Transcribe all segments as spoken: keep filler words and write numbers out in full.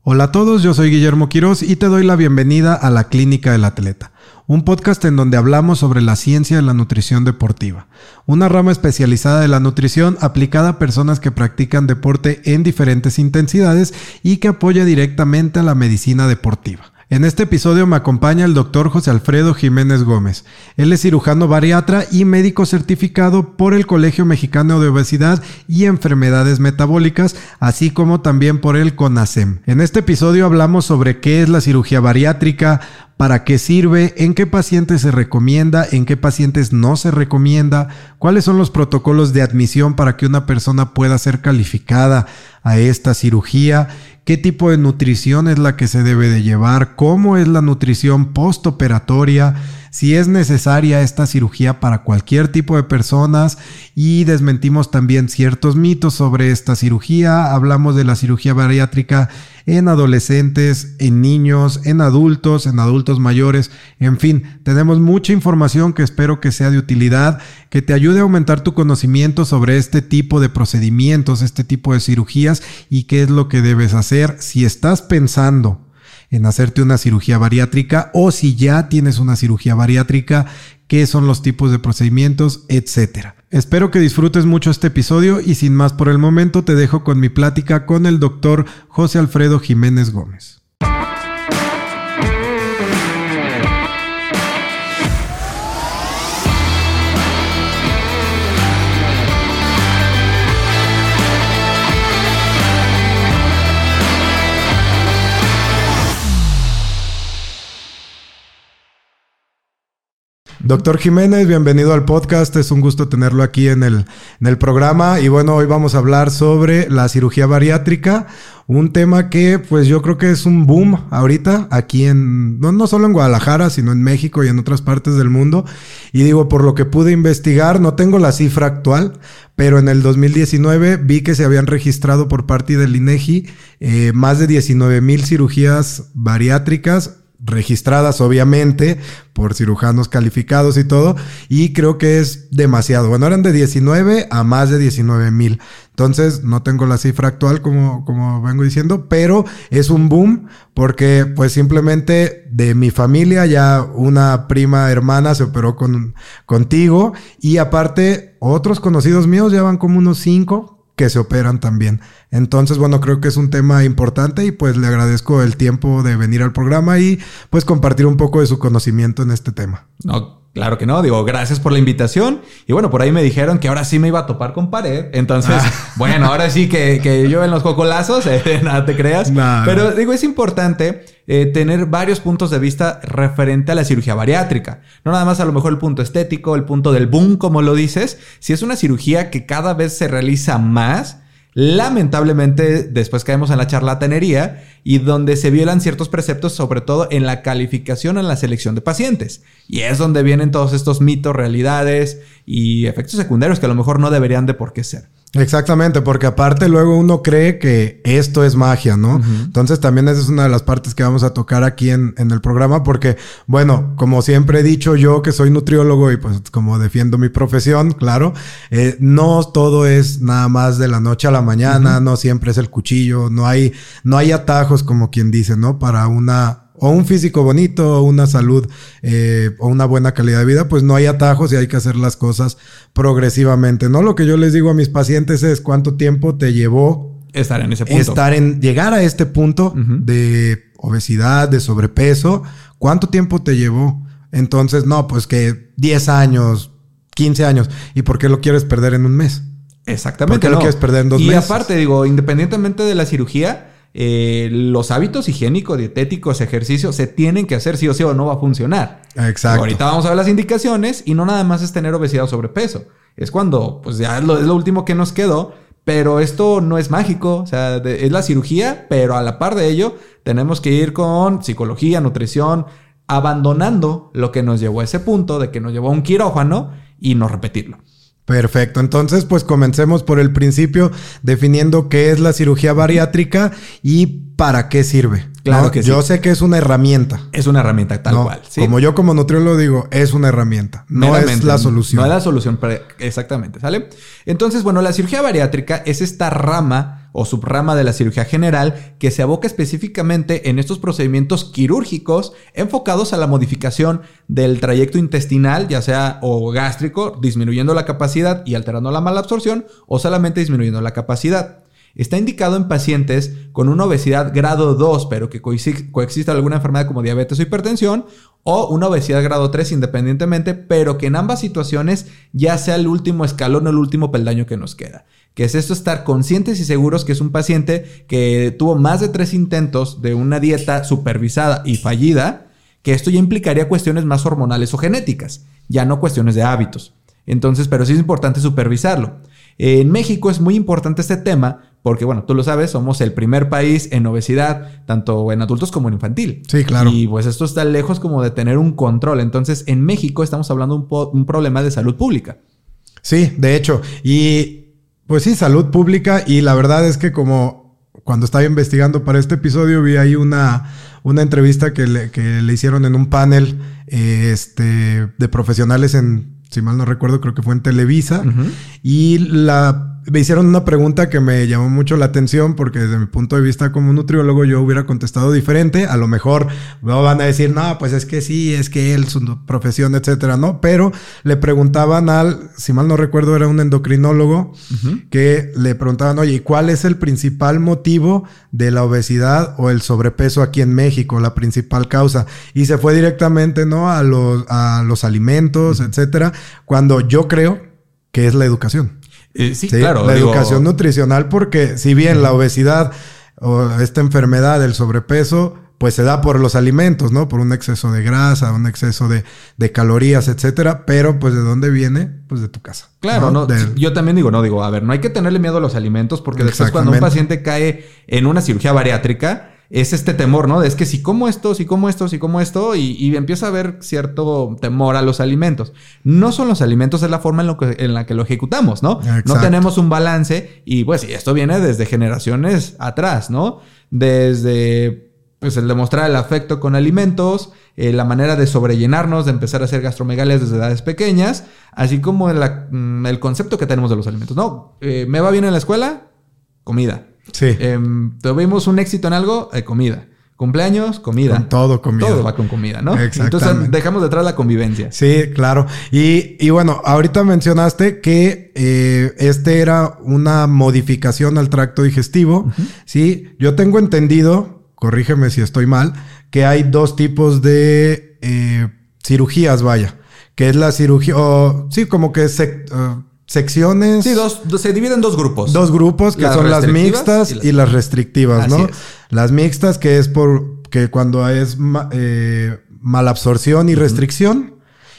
Hola a todos, yo soy Guillermo Quiroz y te doy la bienvenida a La Clínica del Atleta, un podcast en donde hablamos sobre la ciencia de la nutrición deportiva, una rama especializada de la nutrición aplicada a personas que practican deporte en diferentes intensidades y que apoya directamente a la medicina deportiva. En este episodio me acompaña el doctor José Alfredo Jiménez Gómez. Él es cirujano bariatra y médico certificado por el Colegio Mexicano de Obesidad y Enfermedades Metabólicas, así como también por el CONASEM. En este episodio hablamos sobre qué es la cirugía bariátrica, para qué sirve, en qué pacientes se recomienda, en qué pacientes no se recomienda, cuáles son los protocolos de admisión para que una persona pueda ser calificada a esta cirugía, qué tipo de nutrición es la que se debe de llevar, cómo es la nutrición postoperatoria, si es necesaria esta cirugía para cualquier tipo de personas, y desmentimos también ciertos mitos sobre esta cirugía. Hablamos de la cirugía bariátrica en adolescentes, en niños, en adultos, en adultos mayores, en fin, tenemos mucha información que espero que sea de utilidad, que te ayude a aumentar tu conocimiento sobre este tipo de procedimientos, este tipo de cirugías y qué es lo que debes hacer si estás pensando en hacerte una cirugía bariátrica o si ya tienes una cirugía bariátrica, qué son los tipos de procedimientos, etcétera. Espero que disfrutes mucho este episodio y sin más por el momento te dejo con mi plática con el doctor José Alfredo Jiménez Gómez. Doctor Jiménez, bienvenido al podcast. Es un gusto tenerlo aquí en el, en el programa. Y bueno, hoy vamos a hablar sobre la cirugía bariátrica, un tema que pues yo creo que es un boom ahorita aquí en, no, no solo en Guadalajara, sino en México y en otras partes del mundo. Y digo, por lo que pude investigar, no tengo la cifra actual, pero en el dos mil diecinueve vi que se habían registrado por parte del INEGI eh, más de diecinueve mil cirugías bariátricas, registradas obviamente por cirujanos calificados y todo, y creo que es demasiado. Bueno, eran de diecinueve a más de diecinueve mil. Entonces, no tengo la cifra actual como, como vengo diciendo, pero es un boom porque pues simplemente de mi familia ya una prima hermana se operó con, contigo y aparte otros conocidos míos ya van como unos cinco que se operan también. Entonces, bueno, creo que es un tema importante y pues le agradezco el tiempo de venir al programa y pues compartir un poco de su conocimiento en este tema. No, claro que no. Digo, gracias por la invitación. Y bueno, por ahí me dijeron que ahora sí me iba a topar con pared. Entonces, ah. bueno, ahora sí que, que yo en los cocolazos, eh, nada te creas. Nah, Pero digo, es importante eh, tener varios puntos de vista referente a la cirugía bariátrica. No nada más a lo mejor el punto estético, el punto del boom, como lo dices. Si es una cirugía que cada vez se realiza más, lamentablemente después caemos en la charlatanería y donde se violan ciertos preceptos, sobre todo en la calificación en la selección de pacientes. Y es donde vienen todos estos mitos, realidades y efectos secundarios que a lo mejor no deberían de por qué ser. Exactamente, porque aparte luego uno cree que esto es magia, ¿no? Uh-huh. Entonces también esa es una de las partes que vamos a tocar aquí en, en el programa porque, bueno, como siempre he dicho yo que soy nutriólogo y pues como defiendo mi profesión, claro, eh, no todo es nada más de la noche a la mañana, uh-huh. no siempre es el cuchillo, no hay, no hay atajos como quien dice, ¿no? Para una... o un físico bonito, o una salud, eh, o una buena calidad de vida, pues no hay atajos y hay que hacer las cosas progresivamente, ¿no? Lo que yo les digo a mis pacientes es cuánto tiempo te llevó estar en ese punto. Estar en, llegar a este punto uh-huh. de obesidad, de sobrepeso, ¿cuánto tiempo te llevó? Entonces, no, pues que diez años, quince años. ¿Y por qué lo quieres perder en un mes? Exactamente. ¿Por qué no. lo quieres perder en dos y meses? Y aparte, digo, independientemente de la cirugía, Eh, los hábitos higiénicos, dietéticos, ejercicios se tienen que hacer sí o sí o no va a funcionar. Exacto. Ahorita vamos a ver las indicaciones y no nada más es tener obesidad o sobrepeso. Es cuando pues ya es lo, es lo último que nos quedó, pero esto no es mágico. O sea, de, es la cirugía, pero a la par de ello tenemos que ir con psicología, nutrición, abandonando lo que nos llevó a ese punto de que nos llevó a un quirófano y no repetirlo. Perfecto. Entonces, pues comencemos por el principio definiendo qué es la cirugía bariátrica y para qué sirve. Claro ¿no? que sí. Yo sé que es una herramienta. Es una herramienta tal no, cual. ¿sí? Como yo como nutriólogo digo, es una herramienta. No Meramente, es la solución. No es la solución. Exactamente. ¿Sale? Entonces, bueno, la cirugía bariátrica es esta rama o subrama de la cirugía general que se aboca específicamente en estos procedimientos quirúrgicos enfocados a la modificación del trayecto intestinal, ya sea o gástrico, disminuyendo la capacidad y alterando la malabsorción, o solamente disminuyendo la capacidad. Está indicado en pacientes con una obesidad grado dos, pero que coexista alguna enfermedad como diabetes o hipertensión, o una obesidad grado tres independientemente, pero que en ambas situaciones ya sea el último escalón o el último peldaño que nos queda. Que es esto, estar conscientes y seguros que es un paciente que tuvo más de tres intentos de una dieta supervisada y fallida, que esto ya implicaría cuestiones más hormonales o genéticas, ya no cuestiones de hábitos. Entonces, pero sí es importante supervisarlo. En México es muy importante este tema porque, bueno, tú lo sabes, somos el primer país en obesidad, tanto en adultos como en infantil. Sí, claro. Y pues esto está lejos como de tener un control. Entonces, en México estamos hablando de un, po- un problema de salud pública. Sí, de hecho. Y pues sí, salud pública. Y la verdad es que como cuando estaba investigando para este episodio, vi ahí una, una entrevista que le, que le hicieron en un panel eh, este, de profesionales en, si mal no recuerdo, creo que fue en Televisa. Uh-huh. Y la... me hicieron una pregunta que me llamó mucho la atención porque desde mi punto de vista como nutriólogo yo hubiera contestado diferente. A lo mejor no van a decir, no, pues es que sí, es que él, su profesión, etcétera, ¿no? Pero le preguntaban al, si mal no recuerdo, era un endocrinólogo, uh-huh. que le preguntaban, oye, ¿cuál es el principal motivo de la obesidad o el sobrepeso aquí en México? La principal causa. Y se fue directamente, ¿no? A los, a los alimentos, uh-huh. etcétera, cuando yo creo que es la educación. Eh, sí, sí, claro. La digo... educación nutricional, porque si bien uh-huh. la obesidad o esta enfermedad del sobrepeso, pues se da por los alimentos, ¿no? Por un exceso de grasa, un exceso de, de calorías, etcétera. Pero, pues, ¿de dónde viene? Pues de tu casa. Claro, ¿no? no Del... Yo también digo, no, digo, a ver, no hay que tenerle miedo a los alimentos porque después cuando un paciente cae en una cirugía bariátrica, es este temor, ¿no? De es que si como esto, si como esto, si como esto, y, y empieza a haber cierto temor a los alimentos. No son los alimentos, es la forma en, lo que, en la que lo ejecutamos, ¿no? Exacto. No tenemos un balance y pues sí, esto viene desde generaciones atrás, ¿no? Desde pues el demostrar el afecto con alimentos, eh, la manera de sobrellenarnos, de empezar a hacer gastromegalias desde edades pequeñas, así como la, el concepto que tenemos de los alimentos, ¿no? Eh, ¿Me va bien en la escuela? Comida. Sí. Eh, ¿Tuvimos un éxito en algo? Eh, comida. Cumpleaños, comida. Con todo comida. Todo va con comida, ¿no? Exactamente. Entonces dejamos detrás la convivencia. Sí, claro. Y, y bueno, ahorita mencionaste que eh, este era una modificación al tracto digestivo. Uh-huh. Sí, yo tengo entendido, corrígeme si estoy mal, que hay dos tipos de eh, cirugías, vaya. Que es la cirugía, o sí, como que se... Uh, secciones. Sí, dos, dos, se dividen en dos grupos. Dos grupos que las son las mixtas y las, y las restrictivas, Así ¿no? Es. Las mixtas que es por que cuando es eh, malabsorción y uh-huh. restricción,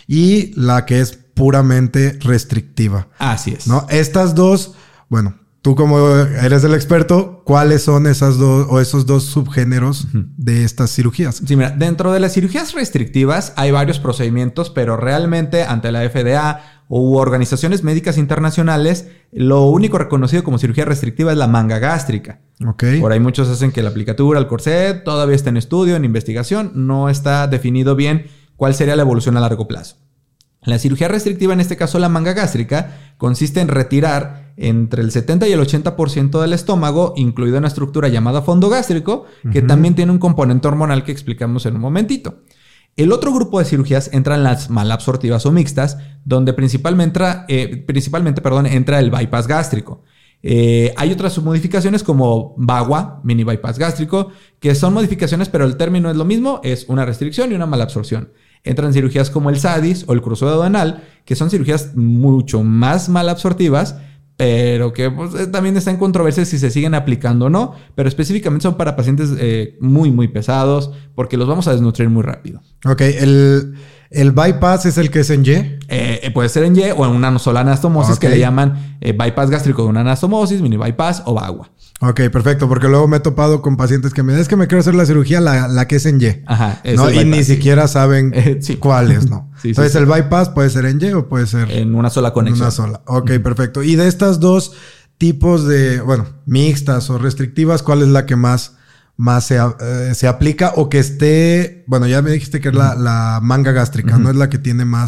y la que es puramente restrictiva. Así es. ¿No? Estas dos, bueno, tú como eres el experto, ¿cuáles son esas dos o esos dos subgéneros uh-huh. de estas cirugías? Sí, mira, dentro de las cirugías restrictivas hay varios procedimientos, pero realmente ante la F D A u organizaciones médicas internacionales, lo único reconocido como cirugía restrictiva es la manga gástrica. Okay. Por ahí muchos hacen que la aplicatura, el corset, todavía está en estudio, en investigación. No está definido bien cuál sería la evolución a largo plazo. La cirugía restrictiva, en este caso la manga gástrica, consiste en retirar entre el setenta y el ochenta por ciento del estómago, incluido una estructura llamada fondo gástrico, uh-huh. que también tiene un componente hormonal que explicamos en un momentito. El otro grupo de cirugías entran las malabsortivas o mixtas, donde principalmente entra, eh, principalmente, perdón, entra el bypass gástrico. Eh, hay otras modificaciones como BAGUA, mini bypass gástrico, que son modificaciones, pero el término es lo mismo, es una restricción y una malabsorción. Entran cirugías como el S A D I S o el cruzado duodenal, que son cirugías mucho más malabsortivas, pero que pues, también está en controversia si se siguen aplicando o no, pero específicamente son para pacientes eh, muy, muy pesados, porque los vamos a desnutrir muy rápido. Ok, el, el bypass es el que es en Y. Eh, puede ser en Y o en una sola anastomosis, okay. que le llaman eh, bypass gástrico de una anastomosis, mini bypass o BAGUA. Ok, perfecto, porque luego me he topado con pacientes que me dicen, es que me quiero hacer la cirugía, la, la que es en Y. Ajá. ¿no? Y bypass, ni sí. siquiera saben eh, sí. cuáles, ¿no? sí, Entonces, sí, ¿el sí. bypass puede ser en Y o puede ser...? En una sola conexión. En una sola. Ok, uh-huh. perfecto. Y de estas dos tipos de, bueno, mixtas o restrictivas, ¿cuál es la que más, más se, eh, se aplica? O que esté, bueno, ya me dijiste que es la, la manga gástrica, uh-huh. ¿no? Es la que tiene más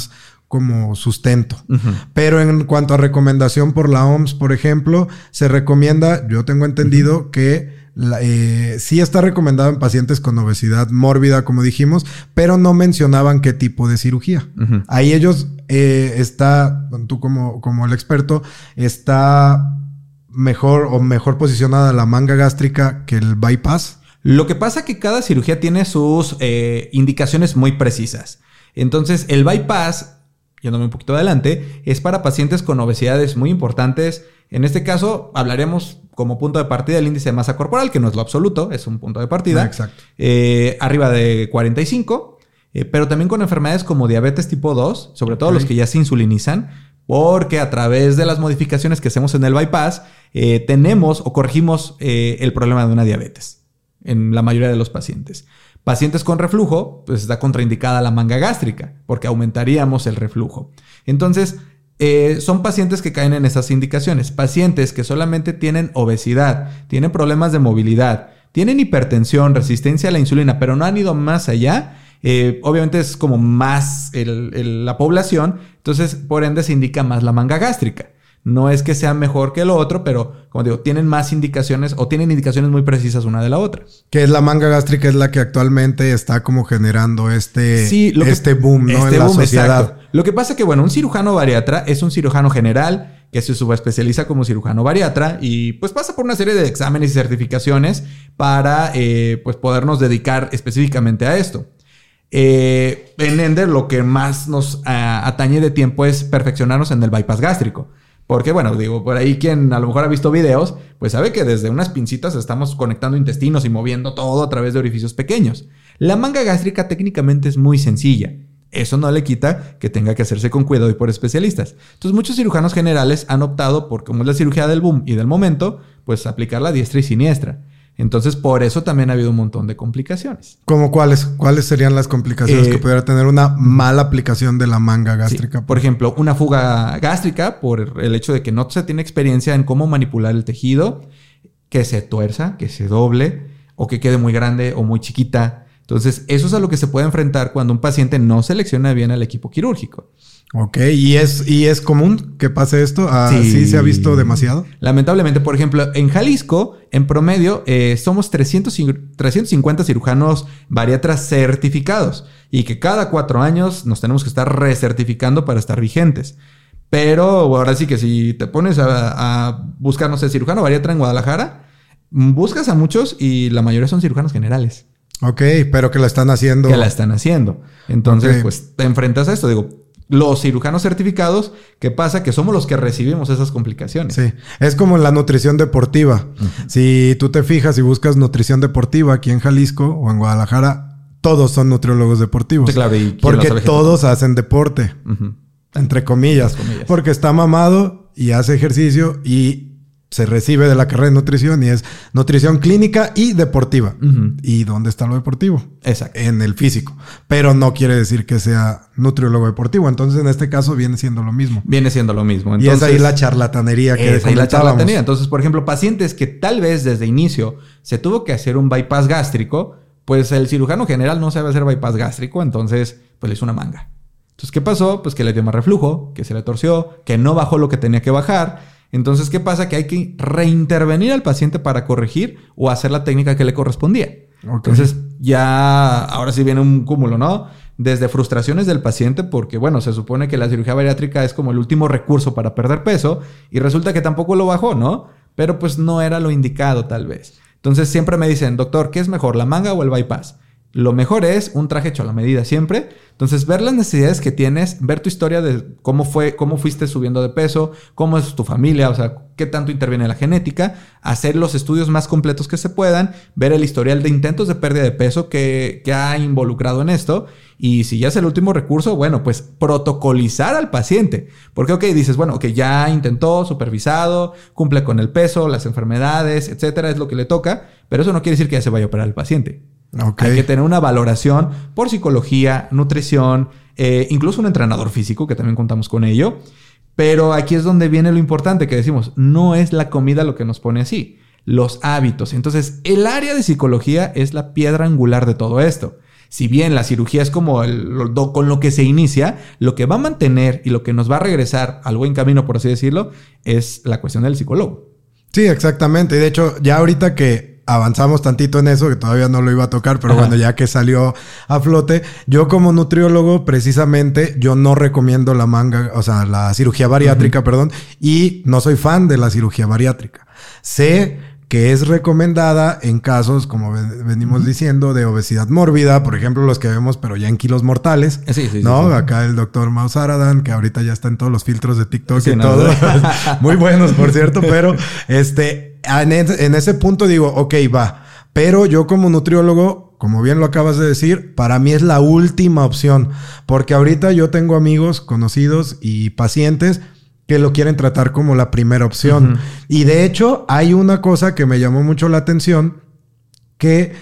como sustento. Uh-huh. Pero en cuanto a recomendación por la O M S, por ejemplo, se recomienda, yo tengo entendido uh-huh. que la, eh, sí está recomendado en pacientes con obesidad mórbida, como dijimos, pero no mencionaban qué tipo de cirugía. Uh-huh. Ahí ellos eh, está, tú como, como el experto, está mejor o mejor posicionada la manga gástrica que el bypass. Lo que pasa es que cada cirugía tiene sus eh, indicaciones muy precisas. Entonces, el bypass, yéndome un poquito adelante, es para pacientes con obesidades muy importantes. En este caso, hablaremos como punto de partida del índice de masa corporal, que no es lo absoluto, es un punto de partida. Ah, exacto. Eh, arriba de cuarenta y cinco, eh, pero también con enfermedades como diabetes tipo dos, sobre todo okay. los que ya se insulinizan, porque a través de las modificaciones que hacemos en el bypass, eh, tenemos o corregimos eh, el problema de una diabetes en la mayoría de los pacientes. Pacientes con reflujo, pues está contraindicada la manga gástrica, porque aumentaríamos el reflujo. Entonces, eh, son pacientes que caen en esas indicaciones. Pacientes que solamente tienen obesidad, tienen problemas de movilidad, tienen hipertensión, resistencia a la insulina, pero no han ido más allá. Eh, obviamente es como más el, el, la población, entonces por ende se indica más la manga gástrica. No es que sea mejor que lo otro, pero como digo, tienen más indicaciones o tienen indicaciones muy precisas una de la otra. Que es la manga gástrica, es la que actualmente está como generando este, sí, lo que, este boom, ¿no? Este en la boom, sociedad. Exacto. Lo que pasa es que, bueno, un cirujano bariatra es un cirujano general que se subespecializa como cirujano bariatra y pues pasa por una serie de exámenes y certificaciones para eh, pues podernos dedicar específicamente a esto. Eh, en Ender lo que más nos uh, atañe de tiempo es perfeccionarnos en el bypass gástrico. Porque, bueno, digo, por ahí quien a lo mejor ha visto videos, pues sabe que desde unas pincitas estamos conectando intestinos y moviendo todo a través de orificios pequeños. La manga gástrica técnicamente es muy sencilla. Eso no le quita que tenga que hacerse con cuidado y por especialistas. Entonces, muchos cirujanos generales han optado por, como es la cirugía del boom y del momento, pues aplicarla diestra y siniestra. Entonces, por eso también ha habido un montón de complicaciones. ¿Cómo cuáles? ¿Cuáles serían las complicaciones eh, que pudiera tener una mala aplicación de la manga gástrica? Sí. Por ejemplo, una fuga gástrica por el hecho de que no se tiene experiencia en cómo manipular el tejido, que se tuerza, que se doble, o que quede muy grande o muy chiquita. Entonces, eso es a lo que se puede enfrentar cuando un paciente no selecciona bien al equipo quirúrgico. Ok, ¿y es, y es común que pase esto? ¿Ah, sí. ¿Sí se ha visto demasiado? Lamentablemente, por ejemplo, en Jalisco, en promedio, eh, somos trescientos cincuenta cirujanos bariatras certificados y que cada cuatro años nos tenemos que estar recertificando para estar vigentes. Pero ahora sí que si te pones a, a buscar, no sé, cirujano bariatra en Guadalajara, buscas a muchos y la mayoría son cirujanos generales. Ok, pero que la están haciendo. Que la están haciendo. Entonces, okay. pues te enfrentas a esto. Digo, los cirujanos certificados, ¿qué pasa? Que somos los que recibimos esas complicaciones. Sí, es como la nutrición deportiva. Uh-huh. Si tú te fijas y buscas nutrición deportiva aquí en Jalisco o en Guadalajara, todos son nutriólogos deportivos. Sí, claro. ¿Y porque todos hacen deporte, uh-huh. entre comillas, comillas. Porque está mamado y hace ejercicio y se recibe de la carrera de nutrición y es nutrición clínica y deportiva. Uh-huh. ¿Y dónde está lo deportivo? Exacto. En el físico. Pero no quiere decir que sea nutriólogo deportivo. Entonces, en este caso, viene siendo lo mismo. Viene siendo lo mismo. Entonces, y es ahí la charlatanería que es ahí la charlatanería. Entonces, por ejemplo, pacientes que tal vez desde inicio se tuvo que hacer un bypass gástrico, pues el cirujano general no sabe hacer bypass gástrico, entonces, pues le hizo una manga. Entonces, ¿qué pasó? Pues que le dio más reflujo, que se le torció, que no bajó lo que tenía que bajar. Entonces, ¿qué pasa? Que hay que reintervenir al paciente para corregir o hacer la técnica que le correspondía. Okay. Entonces, ya ahora sí viene un cúmulo, ¿no? Desde frustraciones del paciente, porque, bueno, se supone que la cirugía bariátrica es como el último recurso para perder peso y resulta que tampoco lo bajó, ¿no? Pero pues no era lo indicado, tal vez. Entonces, siempre me dicen, doctor, ¿qué es mejor, la manga o el bypass? Lo mejor es un traje hecho a la medida siempre. Entonces, ver las necesidades que tienes, ver tu historia de cómo fue, cómo fuiste subiendo de peso, cómo es tu familia, o sea, qué tanto interviene la genética, hacer los estudios más completos que se puedan, ver el historial de intentos de pérdida de peso que, que ha involucrado en esto. Y si ya es el último recurso, bueno, pues protocolizar al paciente. Porque, ok, dices, bueno, que okay, ya intentó, supervisado, cumple con el peso, las enfermedades, etcétera, es lo que le toca, pero eso no quiere decir que ya se vaya a operar el paciente. Okay. Hay que tener una valoración por psicología, nutrición, eh, incluso un entrenador físico, que también contamos con ello. Pero aquí es donde viene lo importante que decimos, no es la comida lo que nos pone así, los hábitos. Entonces, el área de psicología es la piedra angular de todo esto. Si bien la cirugía es como el, lo, con lo que se inicia, lo que va a mantener y lo que nos va a regresar al buen camino, por así decirlo, es la cuestión del psicólogo. Sí, exactamente. Y de hecho, ya ahorita que avanzamos tantito en eso, que todavía no lo iba a tocar, pero Ajá. bueno, ya que salió a flote, yo como nutriólogo, precisamente, yo no recomiendo la manga, o sea, la cirugía bariátrica, uh-huh. perdón, y no soy fan de la cirugía bariátrica. Sé que es recomendada en casos, como venimos uh-huh. diciendo, de obesidad mórbida, por ejemplo, los que vemos, pero ya en kilos mortales, sí, sí, ¿no? Sí, sí. Acá el doctor Mausaradan, que ahorita ya está en todos los filtros de TikTok sí, y no, todo. No. Muy buenos, por cierto, pero este, en, en ese punto digo, ok, va. Pero yo como nutriólogo, como bien lo acabas de decir, para mí es la última opción. Porque ahorita yo tengo amigos, conocidos y pacientes que lo quieren tratar como la primera opción. Uh-huh. Y de hecho, hay una cosa que me llamó mucho la atención, que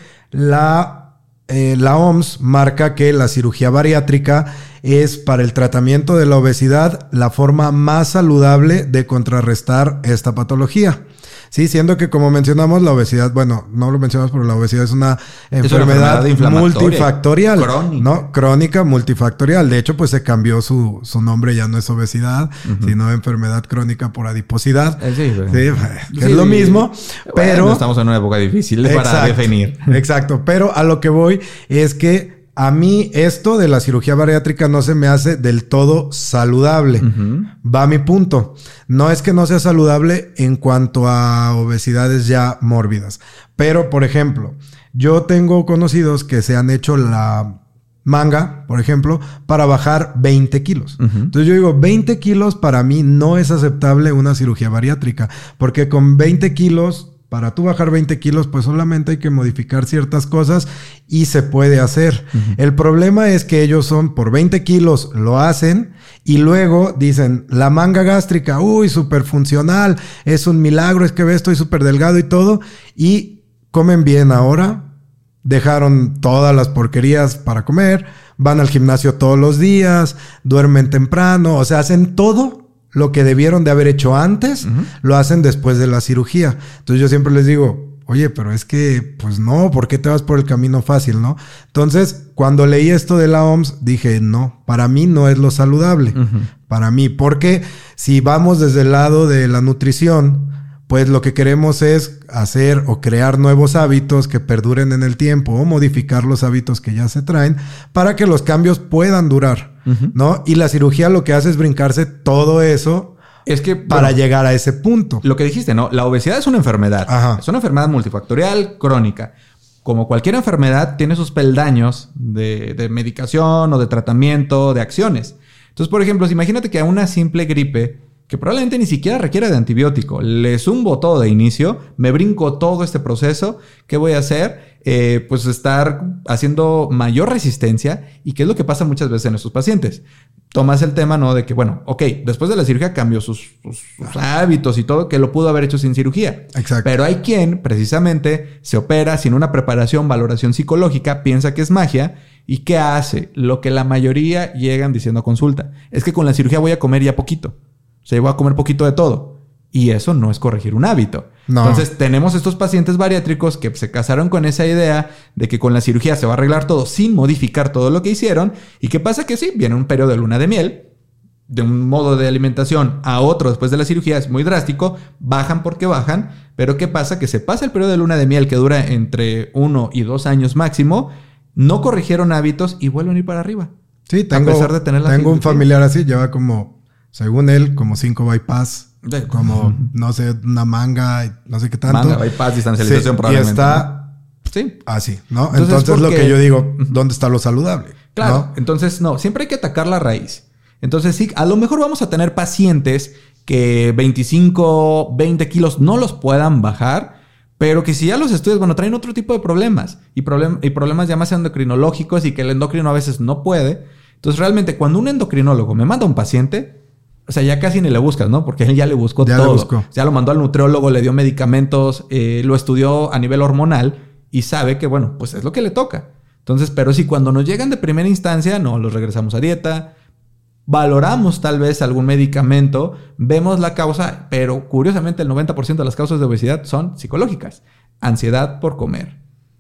la, eh, la O M S marca que la cirugía bariátrica es para el tratamiento de la obesidad la forma más saludable de contrarrestar esta patología. Sí, siendo que como mencionamos la obesidad, bueno, no lo mencionamos, pero la obesidad es una enfermedad, es una enfermedad multifactorial, crónica. ¿no? Crónica, multifactorial. De hecho, pues se cambió su, su nombre, ya no es obesidad, uh-huh. sino enfermedad crónica por adiposidad. Eh, sí, sí, que sí, es lo sí. mismo, pero... Bueno, estamos en una época difícil exacto, para definir. Exacto, pero a lo que voy es que a mí esto de la cirugía bariátrica no se me hace del todo saludable. Uh-huh. Va mi punto. No es que no sea saludable en cuanto a obesidades ya mórbidas. Pero, por ejemplo, yo tengo conocidos que se han hecho la manga, por ejemplo, para bajar veinte kilos. Uh-huh. Entonces yo digo, veinte kilos para mí no es aceptable una cirugía bariátrica. Porque con veinte kilos... Para tú bajar veinte kilos, pues solamente hay que modificar ciertas cosas y se puede hacer. Uh-huh. El problema es que ellos son por veinte kilos, lo hacen y luego dicen, la manga gástrica, uy, súper funcional, es un milagro, es que ve, estoy súper delgado y todo. Y comen bien ahora, dejaron todas las porquerías para comer, van al gimnasio todos los días, duermen temprano, o sea, hacen todo lo que debieron de haber hecho antes, uh-huh. lo hacen después de la cirugía. Entonces yo siempre les digo, oye, pero es que, pues no, ¿por qué te vas por el camino fácil, no? Entonces, cuando leí esto de la O M S, dije, no, para mí no es lo saludable. Uh-huh. Para mí, porque si vamos desde el lado de la nutrición, pues lo que queremos es hacer o crear nuevos hábitos que perduren en el tiempo o modificar los hábitos que ya se traen para que los cambios puedan durar, uh-huh. ¿no? Y la cirugía lo que hace es brincarse todo eso es que, para bueno, llegar a ese punto. Lo que dijiste, ¿no? La obesidad es una enfermedad. Ajá. Es una enfermedad multifactorial, crónica. Como cualquier enfermedad, tiene sus peldaños de, de medicación o de tratamiento, de acciones. Entonces, por ejemplo, imagínate que a una simple gripe... que probablemente ni siquiera requiere de antibiótico. Le zumbo todo de inicio, me brinco todo este proceso. ¿Qué voy a hacer? Eh, pues estar haciendo mayor resistencia. ¿Y qué es lo que pasa muchas veces en estos pacientes? Tomas el tema, ¿no? De que, bueno, ok, después de la cirugía cambió sus, sus, sus hábitos y todo, que lo pudo haber hecho sin cirugía. Exacto. Pero hay quien, precisamente, se opera sin una preparación, valoración psicológica, piensa que es magia. ¿Y qué hace? Lo que la mayoría llegan diciendo a consulta. Es que con la cirugía voy a comer ya poquito. Se llegó a comer poquito de todo. Y eso no es corregir un hábito. No. Entonces, tenemos estos pacientes bariátricos que se casaron con esa idea de que con la cirugía se va a arreglar todo sin modificar todo lo que hicieron. ¿Y qué pasa? Que sí, viene un periodo de luna de miel, de un modo de alimentación a otro después de la cirugía, es muy drástico, bajan porque bajan. Pero ¿qué pasa? Que se pasa el periodo de luna de miel que dura entre uno y dos años máximo, no corrigieron hábitos y vuelven a ir para arriba. Sí, tengo, a pesar de tener la tengo un familiar así, lleva como... Según él, como cinco bypass, como, no sé, una manga, no sé qué tanto. Manga, bypass, distancialización, sí, probablemente. Y está ¿no? sí. así, ¿no? Entonces, Entonces lo que yo digo, ¿dónde está lo saludable? Claro, ¿no? Entonces, no, siempre hay que atacar la raíz. Entonces, sí, a lo mejor vamos a tener pacientes que veinticinco, veinte kilos no los puedan bajar, pero que si ya los estudias, bueno, traen otro tipo de problemas. Y, problem- y problemas ya más endocrinológicos y que el endocrino a veces no puede. Entonces, realmente, cuando un endocrinólogo me manda a un paciente... O sea, ya casi ni le buscas, ¿no? Porque él ya le buscó ya todo. Le buscó. Ya lo mandó al nutriólogo, le dio medicamentos, eh, lo estudió a nivel hormonal y sabe que, bueno, pues es lo que le toca. Entonces, pero si cuando nos llegan de primera instancia, no, los regresamos a dieta, valoramos tal vez algún medicamento, vemos la causa, pero curiosamente el noventa por ciento de las causas de obesidad son psicológicas. Ansiedad por comer.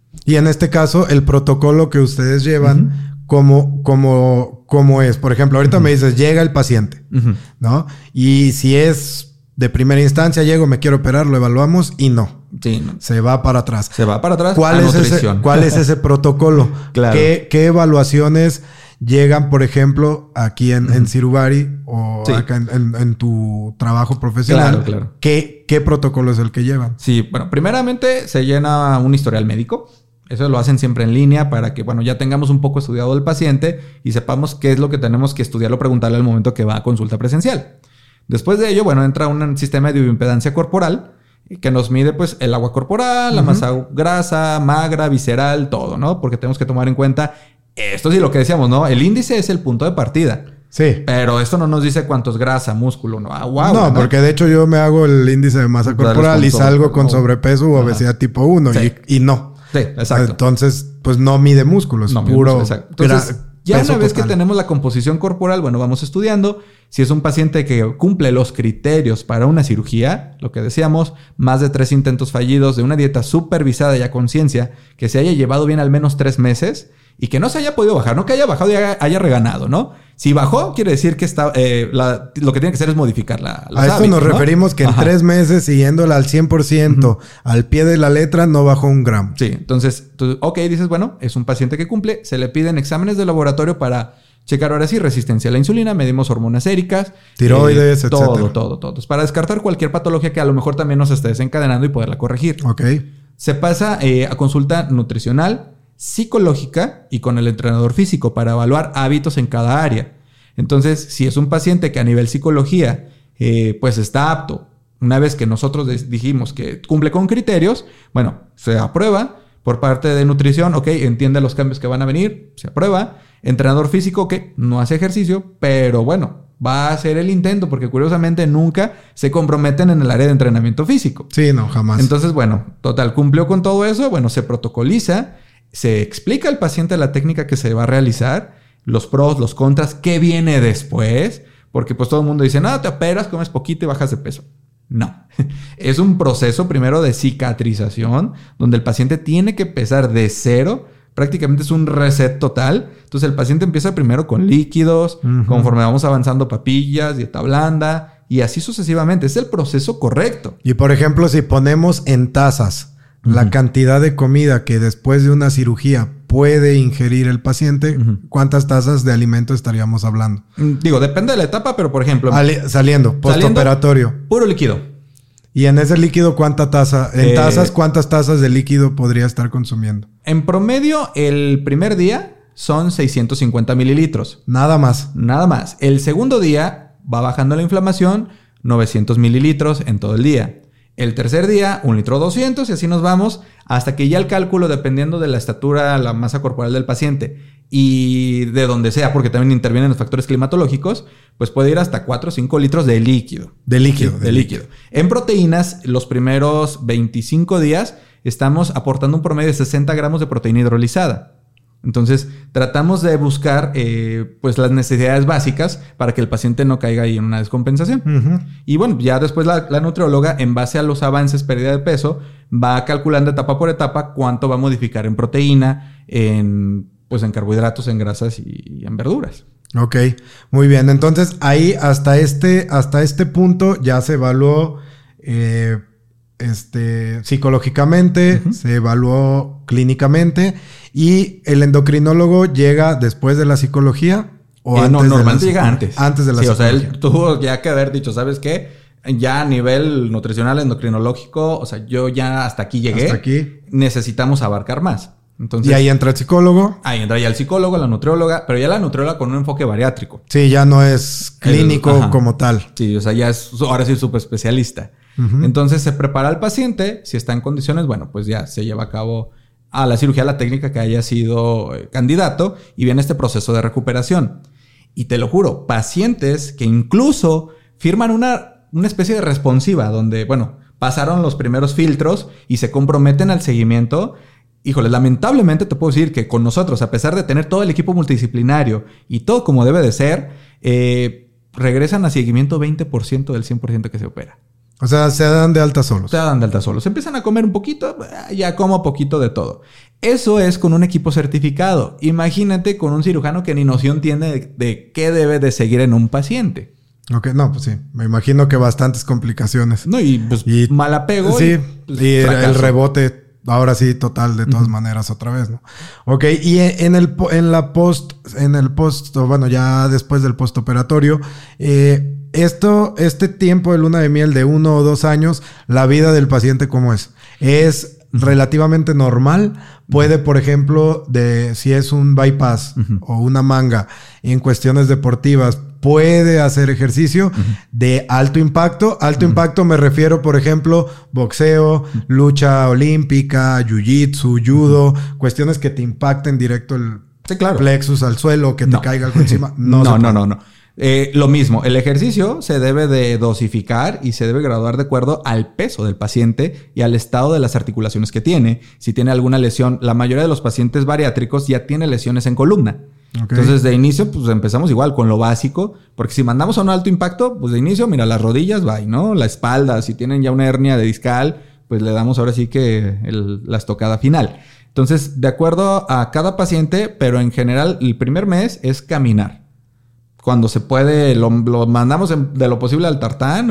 Y en este caso, el protocolo que ustedes llevan, uh-huh. ¿cómo, cómo, cómo es? Por ejemplo, ahorita uh-huh. me dices, llega el paciente, uh-huh. ¿no? Y si es de primera instancia, llego, me quiero operar, lo evaluamos y no. Sí, no. Se va para atrás. Se va para atrás. ¿Cuál, es ese, ¿cuál es ese protocolo? Claro. ¿Qué, ¿Qué evaluaciones llegan, por ejemplo, aquí en, uh-huh. en Sirubari o sí. acá en, en, en tu trabajo profesional? Claro, claro. ¿Qué, ¿Qué protocolo es el que llevan? Sí, bueno, primeramente se llena un historial médico. Eso lo hacen siempre en línea para que, bueno, ya tengamos un poco estudiado el paciente y sepamos qué es lo que tenemos que estudiar o preguntarle al momento que va a consulta presencial. Después de ello, bueno, entra un sistema de bioimpedancia corporal que nos mide, pues, el agua corporal, uh-huh. la masa grasa, magra, visceral, todo, ¿no? Porque tenemos que tomar en cuenta esto sí lo que decíamos, ¿no? El índice es el punto de partida. Sí. Pero esto no nos dice cuánto es grasa, músculo, no. Ah, wow, no, ¿no? Porque de hecho yo me hago el índice de masa corporal y salgo con sobrepeso u obesidad Ajá. tipo uno sí. y, y no. Sí, exacto. Entonces, pues no mide músculos, no, puro. Exacto. Entonces, gra- ya una vez total. que tenemos la composición corporal, bueno, vamos estudiando. Si es un paciente que cumple los criterios para una cirugía, lo que decíamos, más de tres intentos fallidos de una dieta supervisada y a conciencia, que se haya llevado bien al menos tres meses y que no se haya podido bajar, no que haya bajado y haya, haya reganado, ¿no? Si bajó, quiere decir que está, eh, la, lo que tiene que hacer es modificar la, los A esto hábitos, nos ¿no? referimos que en Ajá. tres meses, siguiéndola al cien por ciento, uh-huh. al pie de la letra, no bajó un gramo. Sí, entonces, tú, ok, dices, bueno, es un paciente que cumple, se le piden exámenes de laboratorio para checar ahora sí resistencia a la insulina, medimos hormonas séricas, tiroides, eh, etcétera. Todo, todo, todo. Para descartar cualquier patología que a lo mejor también nos esté desencadenando y poderla corregir. Ok. Se pasa eh, a consulta nutricional, psicológica y con el entrenador físico para evaluar hábitos en cada área. Entonces, si es un paciente que a nivel psicología eh, pues está apto, una vez que nosotros dijimos que cumple con criterios, bueno, se aprueba. Por parte de nutrición, ok, entiende los cambios que van a venir, se aprueba. Entrenador físico, ok, no hace ejercicio, pero bueno, va a hacer el intento porque curiosamente nunca se comprometen en el área de entrenamiento físico. Sí, no, jamás. Entonces, bueno, total, cumplió con todo eso, bueno, se protocoliza, se explica al paciente la técnica que se va a realizar, los pros, los contras, qué viene después, porque pues todo el mundo dice, no, te operas, comes poquito y bajas de peso. No, es un proceso primero de cicatrización donde el paciente tiene que empezar de cero, prácticamente es un reset total. Entonces el paciente empieza primero con líquidos, uh-huh. conforme vamos avanzando papillas, dieta blanda y así sucesivamente. Es el proceso correcto. Y por ejemplo, si ponemos en tazas uh-huh. la cantidad de comida que después de una cirugía puede ingerir el paciente, uh-huh. ¿cuántas tazas de alimento estaríamos hablando? Digo, depende de la etapa, pero por ejemplo... Ali- saliendo, postoperatorio. Puro líquido. Y en ese líquido, ¿cuánta taza? En eh, tazas, ¿cuántas tazas de líquido podría estar consumiendo? En promedio, el primer día son seiscientos cincuenta mililitros. Nada más. Nada más. El segundo día va bajando la inflamación, novecientos mililitros en todo el día. El tercer día, un litro doscientos y así nos vamos hasta que ya el cálculo, dependiendo de la estatura, la masa corporal del paciente y de donde sea, porque también intervienen los factores climatológicos, pues puede ir hasta cuatro o cinco litros de líquido. De líquido. Sí, de, de líquido. líquido. En proteínas, los primeros veinticinco días estamos aportando un promedio de sesenta gramos de proteína hidrolizada. Entonces, tratamos de buscar eh, pues las necesidades básicas para que el paciente no caiga ahí en una descompensación. Uh-huh. Y bueno, ya después la, la nutrióloga, en base a los avances, pérdida de peso, va calculando etapa por etapa cuánto va a modificar en proteína, en, pues en carbohidratos, en grasas y, y en verduras. Ok, muy bien. Entonces, ahí hasta este, hasta este punto ya se evaluó eh, este, psicológicamente, uh-huh. se evaluó clínicamente. ¿Y el endocrinólogo llega después de la psicología o eh, antes? No, normalmente de la llega antes. Antes de la sí, psicología. O sea, él tuvo ya que haber dicho, ¿sabes qué? Ya a nivel nutricional, endocrinológico, o sea, yo ya hasta aquí llegué. Hasta aquí. Necesitamos abarcar más. Entonces, y ahí entra el psicólogo. Ahí entra ya el psicólogo, la nutrióloga, pero ya la nutrióloga con un enfoque bariátrico. Sí, ya no es clínico el, como tal. Sí, o sea, ya es ahora sí súper especialista. Uh-huh. Entonces se prepara al paciente, si está en condiciones, bueno, pues ya se lleva a cabo a la cirugía, la técnica que haya sido candidato y viene este proceso de recuperación. Y te lo juro, pacientes que incluso firman una, una especie de responsiva donde, bueno, pasaron los primeros filtros y se comprometen al seguimiento. Híjole, lamentablemente te puedo decir que con nosotros, a pesar de tener todo el equipo multidisciplinario y todo como debe de ser, eh, regresan a seguimiento veinte por ciento del cien por ciento que se opera. O sea, se dan de alta solos. Se dan de alta solos. Se empiezan a comer un poquito, ya como poquito de todo. Eso es con un equipo certificado. Imagínate con un cirujano que ni noción tiene de, de qué debe de seguir en un paciente. Ok, no, pues sí. Me imagino que bastantes complicaciones. No, y pues y, mal apego. Sí, y, pues, y el rebote, ahora sí, total, de todas uh-huh. maneras, otra vez, ¿no? Ok, y en el en la post, en el post, bueno, ya después del postoperatorio, eh, esto, este tiempo de luna de miel de uno o dos años, la vida del paciente, ¿cómo es? Es relativamente normal. Puede, por ejemplo, de si es un bypass uh-huh. o una manga en cuestiones deportivas, puede hacer ejercicio uh-huh. de alto impacto. Alto uh-huh. impacto me refiero, por ejemplo, boxeo, uh-huh. lucha olímpica, jiu-jitsu, judo, uh-huh. cuestiones que te impacten directo el sí, claro. plexus al suelo, que te no. caiga algo encima. No, no, no, no, no. Eh, lo mismo, el ejercicio se debe de dosificar y se debe graduar de acuerdo al peso del paciente y al estado de las articulaciones que tiene. Si tiene alguna lesión, la mayoría de los pacientes bariátricos ya tiene lesiones en columna. Okay. Entonces, de inicio, pues empezamos igual con lo básico, porque si mandamos a un alto impacto, pues de inicio, mira, las rodillas, va, ¿no? La espalda, si tienen ya una hernia de discal, pues le damos ahora sí que el, la estocada final. Entonces, de acuerdo a cada paciente, pero en general, el primer mes es caminar. Cuando se puede, lo, lo mandamos en, de lo posible al tartán o,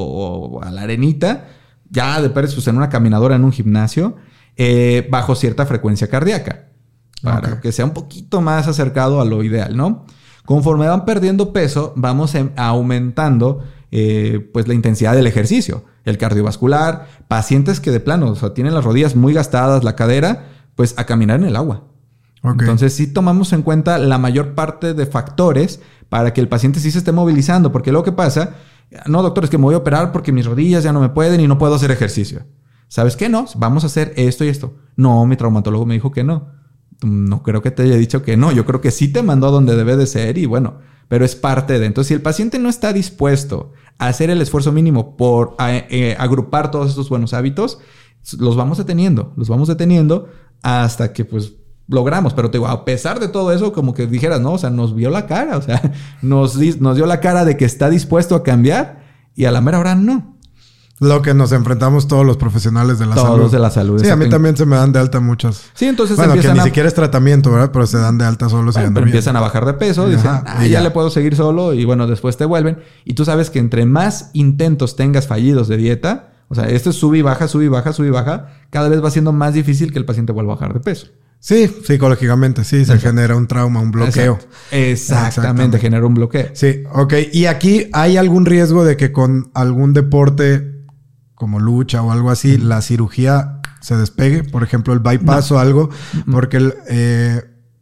o a la arenita, ya de Pérez, pues en una caminadora en un gimnasio, eh, bajo cierta frecuencia cardíaca, para okay. que sea un poquito más acercado a lo ideal, ¿no? Conforme van perdiendo peso, vamos en, aumentando eh, pues la intensidad del ejercicio, el cardiovascular, pacientes que de plano, o sea, tienen las rodillas muy gastadas, la cadera, pues a caminar en el agua. Okay. Entonces sí tomamos en cuenta la mayor parte de factores para que el paciente sí se esté movilizando. Porque luego, ¿qué pasa? No, doctor, es que me voy a operar porque mis rodillas ya no me pueden y no puedo hacer ejercicio. ¿Sabes qué? No, vamos a hacer esto y esto. No, mi traumatólogo me dijo que no. No creo que te haya dicho que no. Yo creo que sí te mandó a donde debe de ser y bueno, pero es parte de... Entonces, si el paciente no está dispuesto a hacer el esfuerzo mínimo por a, eh, agrupar todos estos buenos hábitos, los vamos deteniendo. Los vamos deteniendo hasta que pues... logramos, pero te digo, a pesar de todo eso, como que dijeras, no, o sea, nos vio la cara, o sea, nos, nos dio la cara de que está dispuesto a cambiar y a la mera hora no. Lo que nos enfrentamos todos los profesionales de la todos salud. Todos de la salud. Sí, a mí tengo... también se me dan de alta muchos. Sí, entonces bueno, que ni a... siquiera es tratamiento, ¿verdad? Pero se dan de alta solos. Bueno, pero empiezan a bajar de peso, dicen, Ajá, ah, ya. ya le puedo seguir solo y bueno, después te vuelven. Y tú sabes que entre más intentos tengas fallidos de dieta, o sea, esto es sube y baja, sube y baja, sube y baja, cada vez va siendo más difícil que el paciente vuelva a bajar de peso. Sí, psicológicamente, sí, se Exacto. genera un trauma, un bloqueo. Exacto. Exactamente, Exactamente, genera un bloqueo. Sí, ok. Y aquí hay algún riesgo de que con algún deporte como lucha o algo así, mm. la cirugía se despegue, por ejemplo, el bypass no. o algo, mm. porque el... Eh,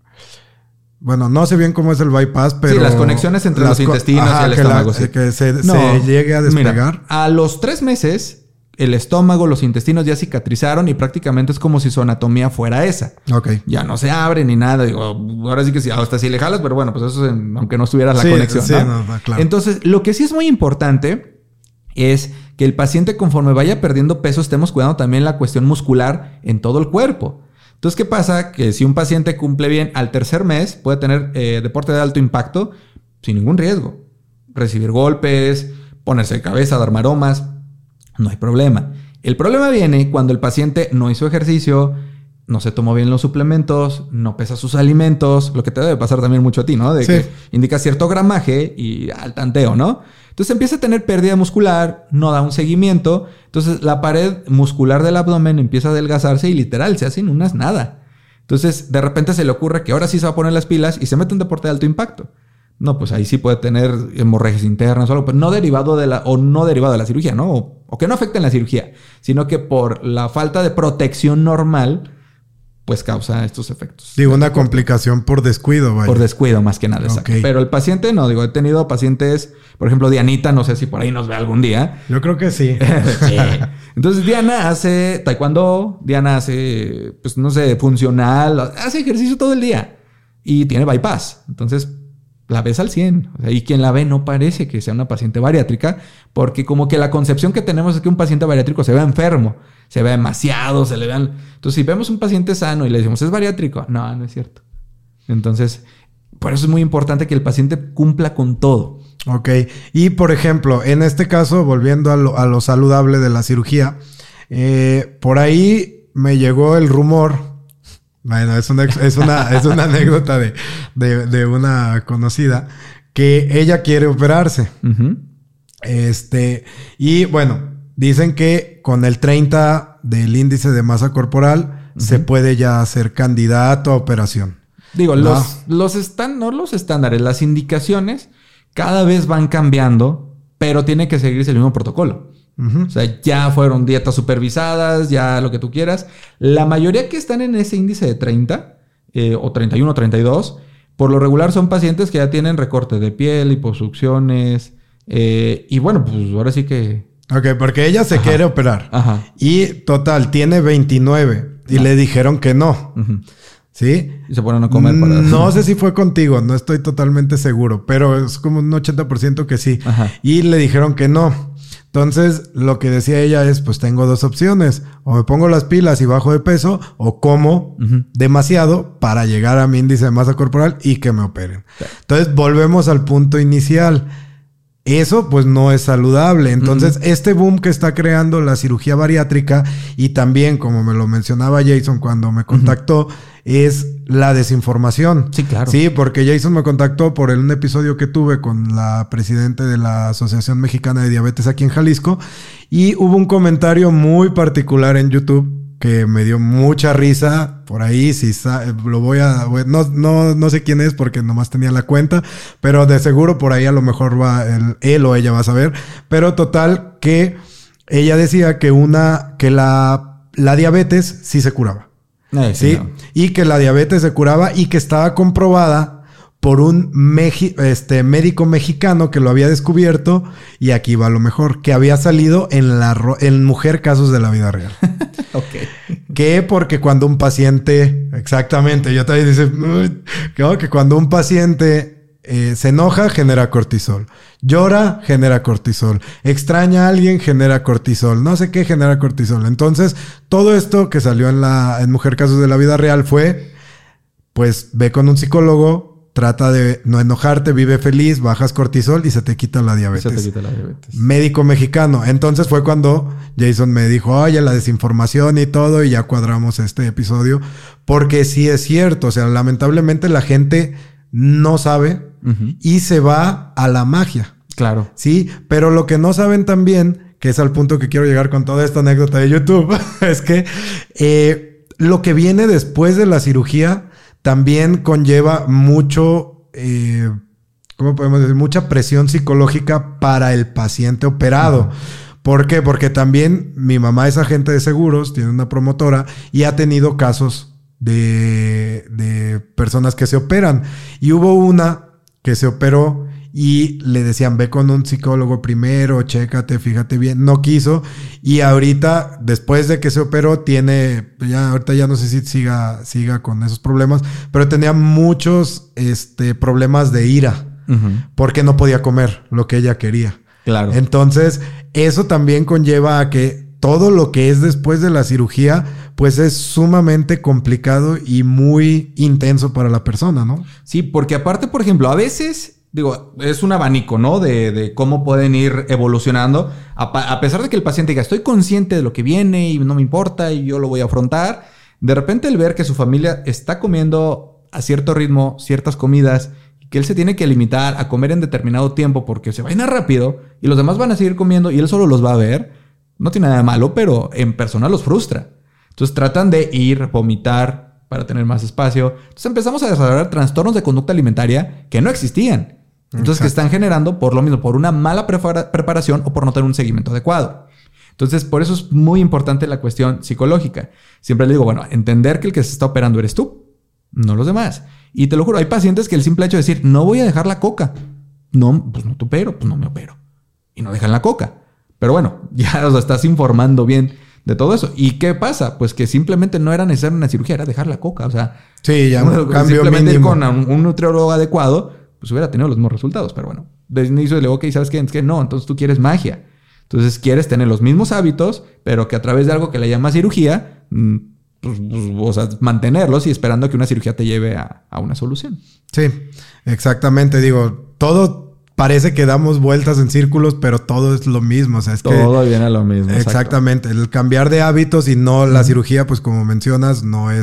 bueno, no sé bien cómo es el bypass, pero... Sí, las conexiones entre los intestinos ajá, y el que estómago. La, sí. Que se, no, se llegue a despegar. Mira, a los tres meses... el estómago, los intestinos ya cicatrizaron y prácticamente es como si su anatomía fuera esa. Ok. Ya no se abre ni nada. Digo, ahora sí que sí, hasta si le jalas, pero bueno, pues eso es en, aunque no estuvieras la sí, conexión. Sí, ¿no? No, no, claro. Entonces, lo que sí es muy importante es que el paciente, conforme vaya perdiendo peso, estemos cuidando también la cuestión muscular en todo el cuerpo. Entonces, ¿qué pasa? Que si un paciente cumple bien al tercer mes, puede tener eh, deporte de alto impacto sin ningún riesgo. Recibir golpes, ponerse de cabeza, dar maromas. No hay problema. El problema viene cuando el paciente no hizo ejercicio, no se tomó bien los suplementos, no pesa sus alimentos, lo que te debe pasar también mucho a ti, ¿no? De sí. que indica cierto gramaje y al tanteo, ¿no? Entonces empieza a tener pérdida muscular, no da un seguimiento, entonces la pared muscular del abdomen empieza a adelgazarse y literal se hacen unas nada. Entonces de repente se le ocurre que ahora sí se va a poner las pilas y se mete en deporte de alto impacto. No, pues ahí sí puede tener hemorragias internas o algo, pero no derivado de la, o no derivado de la cirugía, ¿no? O, o que no afecten la cirugía, sino que por la falta de protección normal, pues causa estos efectos. Digo, una complicación por descuido, vaya. Por descuido, más que nada, exacto. Okay. Pero el paciente, no, digo, he tenido pacientes, por ejemplo, Dianita, no sé si por ahí nos ve algún día. Yo creo que sí. sí. Entonces, Diana hace taekwondo, Diana hace, pues no sé, funcional, hace ejercicio todo el día y tiene bypass. Entonces, la ves al cien. O sea, y quien la ve no parece que sea una paciente bariátrica, porque como que la concepción que tenemos es que un paciente bariátrico se ve enfermo, se ve demasiado, se le vean... Entonces, si vemos un paciente sano y le decimos, ¿es bariátrico? No, no es cierto. Entonces, por eso es muy importante que el paciente cumpla con todo. Ok. Y, por ejemplo, en este caso, volviendo a lo, a lo saludable de la cirugía, eh, por ahí me llegó el rumor... Bueno, es una, es una, es una anécdota de, de, de una conocida que ella quiere operarse. Uh-huh. Este, y bueno, dicen que con el treinta del índice de masa corporal uh-huh. se puede ya ser candidato a operación. Digo, ¿no? los, los están, no los estándares, las indicaciones cada vez van cambiando, pero tiene que seguirse el mismo protocolo. Uh-huh. O sea, ya fueron dietas supervisadas, ya lo que tú quieras. La mayoría que están en ese índice de treinta eh, o treinta y uno, treinta y dos, por lo regular son pacientes que ya tienen recorte de piel, liposucciones eh, y bueno, pues ahora sí que... Ok, porque ella se Ajá. quiere operar. Ajá. Y total, tiene veintinueve y Ajá. le dijeron que no. Uh-huh. ¿Sí? Y se ponen a comer para... No sé si fue contigo, no estoy totalmente seguro, pero es como un ochenta por ciento que sí. Ajá. Y le dijeron que no. Entonces, lo que decía ella es, pues tengo dos opciones. O me pongo las pilas y bajo de peso, o como uh-huh. demasiado para llegar a mi índice de masa corporal y que me operen. Sí. Entonces, volvemos al punto inicial. Eso, pues, no es saludable. Entonces, uh-huh. este boom que está creando la cirugía bariátrica y también, como me lo mencionaba Jason cuando me contactó, uh-huh. es la desinformación. Sí, claro. Sí, porque Jason me contactó por el, un episodio que tuve con la presidenta de la Asociación Mexicana de Diabetes aquí en Jalisco y hubo un comentario muy particular en YouTube que me dio mucha risa. Por ahí, si lo voy a... No, no, no sé quién es porque nomás tenía la cuenta, pero de seguro por ahí a lo mejor va el, él o ella va a saber. Pero total que ella decía que una... que la, la diabetes sí se curaba. Eh, sí, ¿sí? No. Y que la diabetes se curaba y que estaba comprobada por un meji- este, médico mexicano que lo había descubierto, y aquí va lo mejor, que había salido en la ro- en Mujer Casos de la Vida Real. Ok. Que porque cuando un paciente, exactamente, yo también dice, que, que cuando un paciente eh, se enoja, genera cortisol. Llora, genera cortisol. Extraña a alguien, genera cortisol. No sé qué, genera cortisol. Entonces, todo esto que salió en la en Mujer Casos de la Vida Real fue, pues, ve con un psicólogo, trata de no enojarte, vive feliz, bajas cortisol y se te quita la diabetes. Se te quita la diabetes. Médico mexicano. Entonces fue cuando Jason me dijo, oye, la desinformación y todo, y ya cuadramos este episodio. Porque sí es cierto, o sea, lamentablemente la gente no sabe uh-huh. y se va a la magia. Claro. Sí, pero lo que no saben también, que es al punto que quiero llegar con toda esta anécdota de YouTube, es que eh, lo que viene después de la cirugía también conlleva mucho, eh, ¿cómo podemos decir? Mucha presión psicológica para el paciente operado. Uh-huh. ¿Por qué? Porque también mi mamá es agente de seguros, tiene una promotora y ha tenido casos de, de personas que se operan. Y hubo una que se operó y le decían, ve con un psicólogo primero, chécate, fíjate bien. No quiso. Y ahorita, después de que se operó, tiene, ya ahorita ya no sé si siga, siga con esos problemas, pero tenía muchos este, problemas de ira. Uh-huh. Porque no podía comer lo que ella quería. Claro. Entonces, eso también conlleva a que todo lo que es después de la cirugía, pues es sumamente complicado y muy intenso para la persona, ¿no? Sí, porque aparte, por ejemplo, a veces... Digo, es un abanico, ¿no? De, de cómo pueden ir evolucionando. A, pa- a pesar de que el paciente diga, estoy consciente de lo que viene y no me importa y yo lo voy a afrontar. De repente el ver que su familia está comiendo a cierto ritmo ciertas comidas y que él se tiene que limitar a comer en determinado tiempo porque se va a ir rápido y los demás van a seguir comiendo y él solo los va a ver. No tiene nada de malo, pero en persona los frustra. Entonces tratan de ir, vomitar para tener más espacio. Entonces empezamos a desarrollar trastornos de conducta alimentaria que no existían. Entonces, Exacto. que están generando por lo mismo, por una mala prepara- preparación o por no tener un seguimiento adecuado. Entonces, por eso es muy importante la cuestión psicológica. Siempre le digo, bueno, entender que el que se está operando eres tú, no los demás. Y te lo juro, hay pacientes que el simple hecho de decir, no voy a dejar la coca. No, pues no te opero, pues no me opero. Y no dejan la coca. Pero bueno, ya os estás informando bien de todo eso. ¿Y qué pasa? Pues que simplemente no era necesario una cirugía, era dejar la coca. O sea, sí, ya bueno, un cambio simplemente mínimo. Ir con un, un nutriólogo adecuado, pues hubiera tenido los mismos resultados. Pero bueno, desde el inicio le digo, ok, ¿sabes qué? Es que no, entonces tú quieres magia. Entonces quieres tener los mismos hábitos, pero que a través de algo que le llamas cirugía, pues, pues, o sea, mantenerlos y esperando que una cirugía te lleve a, a una solución. Sí, exactamente. Digo, todo parece que damos vueltas en círculos, pero todo es lo mismo. O sea, es todo que todo viene a lo mismo. Exactamente. Exacto. El cambiar de hábitos y no la uh-huh. cirugía, pues como mencionas, no es...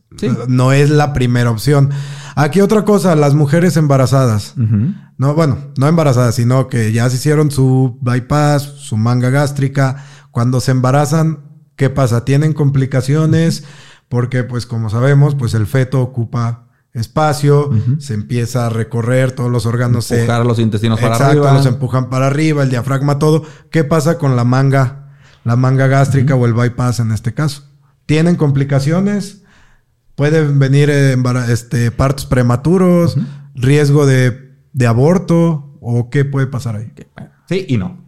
sí. no es la primera opción. Aquí otra cosa, las mujeres embarazadas. Uh-huh. No, bueno, no embarazadas, sino que ya se hicieron su bypass, su manga gástrica. Cuando se embarazan, ¿qué pasa? ¿Tienen complicaciones? Porque, pues, como sabemos, pues el feto ocupa espacio, uh-huh. se empieza a recorrer, todos los órganos empujar se... los intestinos para exacto, arriba. los empujan para arriba, el diafragma, todo. ¿Qué pasa con la manga, la manga gástrica uh-huh. o el bypass en este caso? ¿Tienen complicaciones? ¿Pueden venir eh, este, partos prematuros? Uh-huh. ¿Riesgo de, de aborto? ¿O qué puede pasar ahí? Sí y no.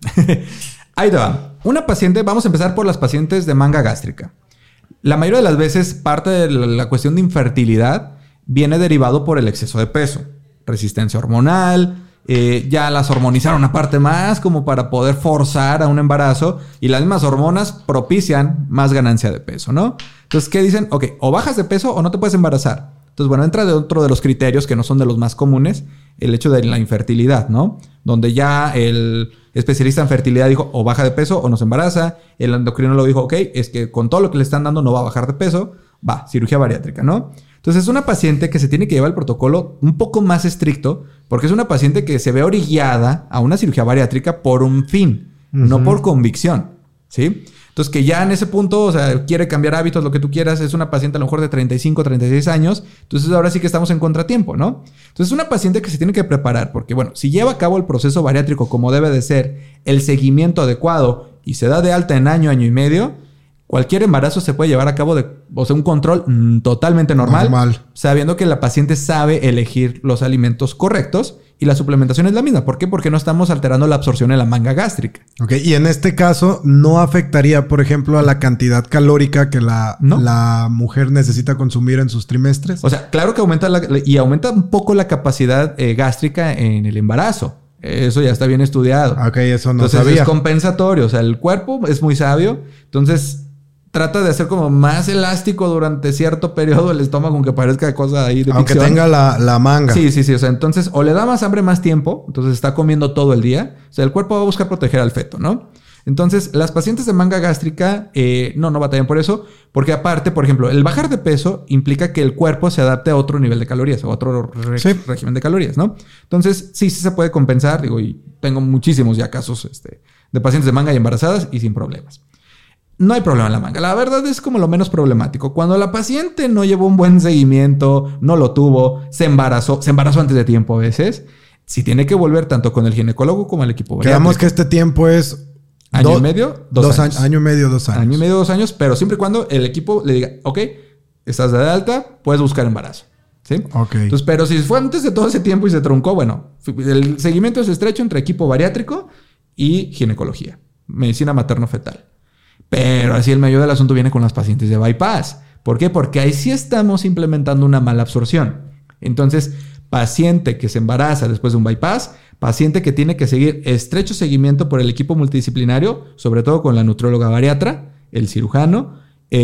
Ahí te va. Una paciente, vamos a empezar por las pacientes de manga gástrica. La mayoría de las veces parte de la cuestión de infertilidad viene derivado por el exceso de peso, resistencia hormonal, eh, ya las hormonizaron aparte más como para poder forzar a un embarazo y las mismas hormonas propician más ganancia de peso, ¿no? Entonces, ¿qué dicen? Ok, o bajas de peso o no te puedes embarazar. Entonces, bueno, entra de otro de los criterios que no son de los más comunes, el hecho de la infertilidad, ¿no? Donde ya el especialista en fertilidad dijo o baja de peso o no se embaraza. El endocrinólogo dijo, ok, es que con todo lo que le están dando no va a bajar de peso. Va, cirugía bariátrica, ¿no? Entonces es una paciente que se tiene que llevar el protocolo un poco más estricto porque es una paciente que se ve orillada a una cirugía bariátrica por un fin, uh-huh. no por convicción, ¿sí? Entonces que ya en ese punto, o sea, quiere cambiar hábitos, lo que tú quieras, es una paciente a lo mejor de treinta y cinco, treinta y seis años, entonces ahora sí que estamos en contratiempo, ¿no? Entonces es una paciente que se tiene que preparar porque, bueno, si lleva a cabo el proceso bariátrico como debe de ser, el seguimiento adecuado y se da de alta en año, año y medio, cualquier embarazo se puede llevar a cabo de, o sea, un control mm, totalmente normal, normal, sabiendo que la paciente sabe elegir los alimentos correctos y la suplementación es la misma. ¿Por qué? Porque no estamos alterando la absorción en la manga gástrica. Ok, y en este caso no afectaría, por ejemplo, a la cantidad calórica que la, ¿no? la mujer necesita consumir en sus trimestres. O sea, claro que aumenta la, y aumenta un poco la capacidad eh, gástrica en el embarazo. Eso ya está bien estudiado. Ok, eso no entonces, sabía. Es compensatorio. O sea, el cuerpo es muy sabio. Entonces trata de hacer como más elástico durante cierto periodo el estómago, aunque parezca cosa ahí de aunque ficción. tenga la, la manga. Sí, sí, sí. O sea, entonces o le da más hambre más tiempo, entonces está comiendo todo el día. O sea, el cuerpo va a buscar proteger al feto, ¿no? Entonces, las pacientes de manga gástrica eh, no, no batallan por eso, porque aparte, por ejemplo, el bajar de peso implica que el cuerpo se adapte a otro nivel de calorías, a otro re- sí. régimen de calorías, ¿no? Entonces, sí, sí se puede compensar. Digo, y tengo muchísimos ya casos este, de pacientes de manga y embarazadas y sin problemas. No hay problema en la manga. La verdad es como lo menos problemático. Cuando la paciente no llevó un buen seguimiento, no lo tuvo, se embarazó, se embarazó antes de tiempo a veces, sí tiene que volver tanto con el ginecólogo como el equipo bariátrico. Quedamos que este tiempo es... Año do, y medio, dos, dos años. años. Año y medio, dos años. Año y medio, dos años, pero siempre y cuando el equipo le diga, ok, estás de alta, puedes buscar embarazo. ¿Sí? Ok. Entonces, pero si fue antes de todo ese tiempo y se truncó, bueno, el seguimiento es estrecho entre equipo bariátrico y ginecología, medicina materno-fetal. Pero así el meollo del asunto viene con las pacientes de bypass. ¿Por qué? Porque ahí sí estamos implementando una mala absorción. Entonces, paciente que se embaraza después de un bypass, paciente que tiene que seguir estrecho seguimiento por el equipo multidisciplinario, sobre todo con la nutrióloga bariatra, el cirujano,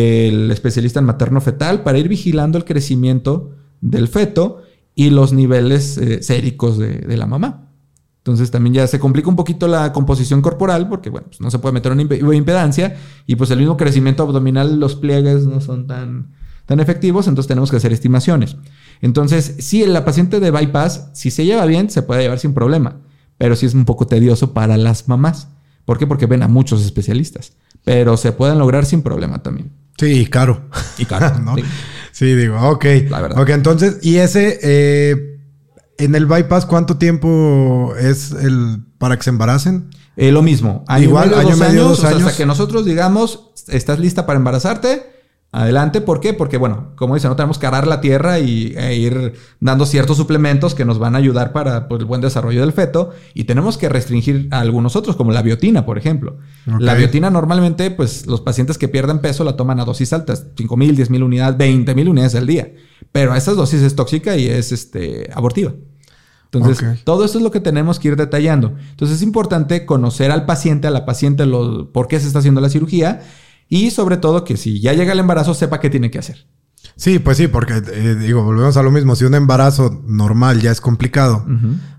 el especialista en materno-fetal, para ir vigilando el crecimiento del feto y los niveles eh, séricos de, de la mamá. Entonces también ya se complica un poquito la composición corporal porque, bueno, pues no se puede meter una imp- impedancia y pues el mismo crecimiento abdominal, los pliegues no son tan, tan efectivos, entonces tenemos que hacer estimaciones. Entonces, sí, la paciente de bypass, si se lleva bien, se puede llevar sin problema, pero sí es un poco tedioso para las mamás. ¿Por qué? Porque ven a muchos especialistas, pero se pueden lograr sin problema también. Sí, caro. Y caro, ¿no? Sí. Sí, digo, ok. La verdad. Ok, entonces, y ese... Eh... ¿En el bypass cuánto tiempo es el para que se embaracen? Eh, lo mismo. Año Igual, y medio, año dos medio, años, dos o sea, años. hasta que nosotros digamos, estás lista para embarazarte, adelante. ¿Por qué? Porque, bueno, como dicen, no tenemos que arar la tierra y e ir dando ciertos suplementos que nos van a ayudar para pues, el buen desarrollo del feto. Y tenemos que restringir a algunos otros, como la biotina, por ejemplo. Okay. La biotina normalmente, pues, los pacientes que pierden peso la toman a dosis altas. cinco mil, diez mil unidades, veinte mil unidades al día. Pero a esas dosis es tóxica y es este, abortiva. Entonces, okay. todo esto es lo que tenemos que ir detallando. Entonces, es importante conocer al paciente, a la paciente, lo, por qué se está haciendo la cirugía y sobre todo que si ya llega el embarazo, sepa qué tiene que hacer. Sí, pues sí, porque eh, digo, volvemos a lo mismo. Si un embarazo normal ya es complicado, uh-huh.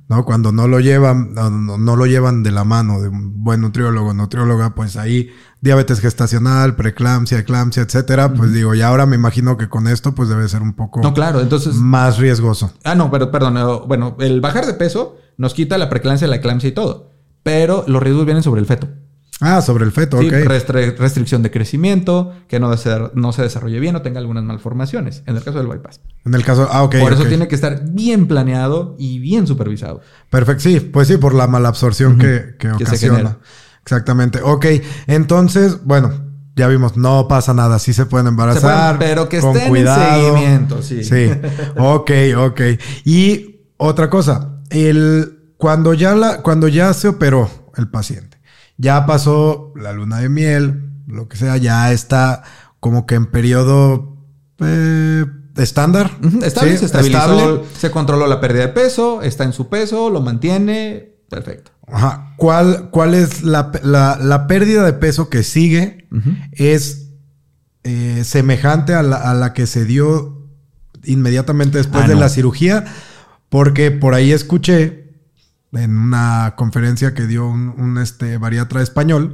¿no? Cuando no lo llevan, no, no, no lo llevan de la mano de un buen nutriólogo, nutrióloga, pues ahí diabetes gestacional, preeclampsia, eclampsia, etcétera. Uh-huh. Pues digo, y ahora me imagino que con esto pues debe ser un poco no, claro, entonces, más riesgoso. Ah, no, pero perdón, bueno, el bajar de peso nos quita la preeclampsia, la eclampsia y todo, pero los riesgos vienen sobre el feto. Ah, sobre el feto, sí, ok. Restri- restricción de crecimiento, que no, de no se desarrolle bien o tenga algunas malformaciones, en el caso del bypass. En el caso, ah, ok. Por eso okay. tiene que estar bien planeado y bien supervisado. Perfecto, sí, pues sí, por la malabsorción uh-huh. que, que, que ocasiona. Exactamente. Ok, entonces, bueno, ya vimos, no pasa nada, sí se pueden embarazar. Se pueden, pero que con estén cuidado. En seguimiento, sí. Sí, ok, ok. Y otra cosa, el, cuando, ya la, cuando ya se operó el paciente, ya pasó la luna de miel, lo que sea, ya está como que en periodo eh, estándar. Uh-huh. Estable, ¿sí? Se estabilizó, estable. Se controló la pérdida de peso, está en su peso, lo mantiene. Perfecto. Ajá. ¿Cuál, cuál es la, la, la pérdida de peso que sigue? Uh-huh. Es eh, semejante a la, a la que se dio inmediatamente después ah, de no. la cirugía, porque por ahí escuché en una conferencia que dio un, un este, bariatra español,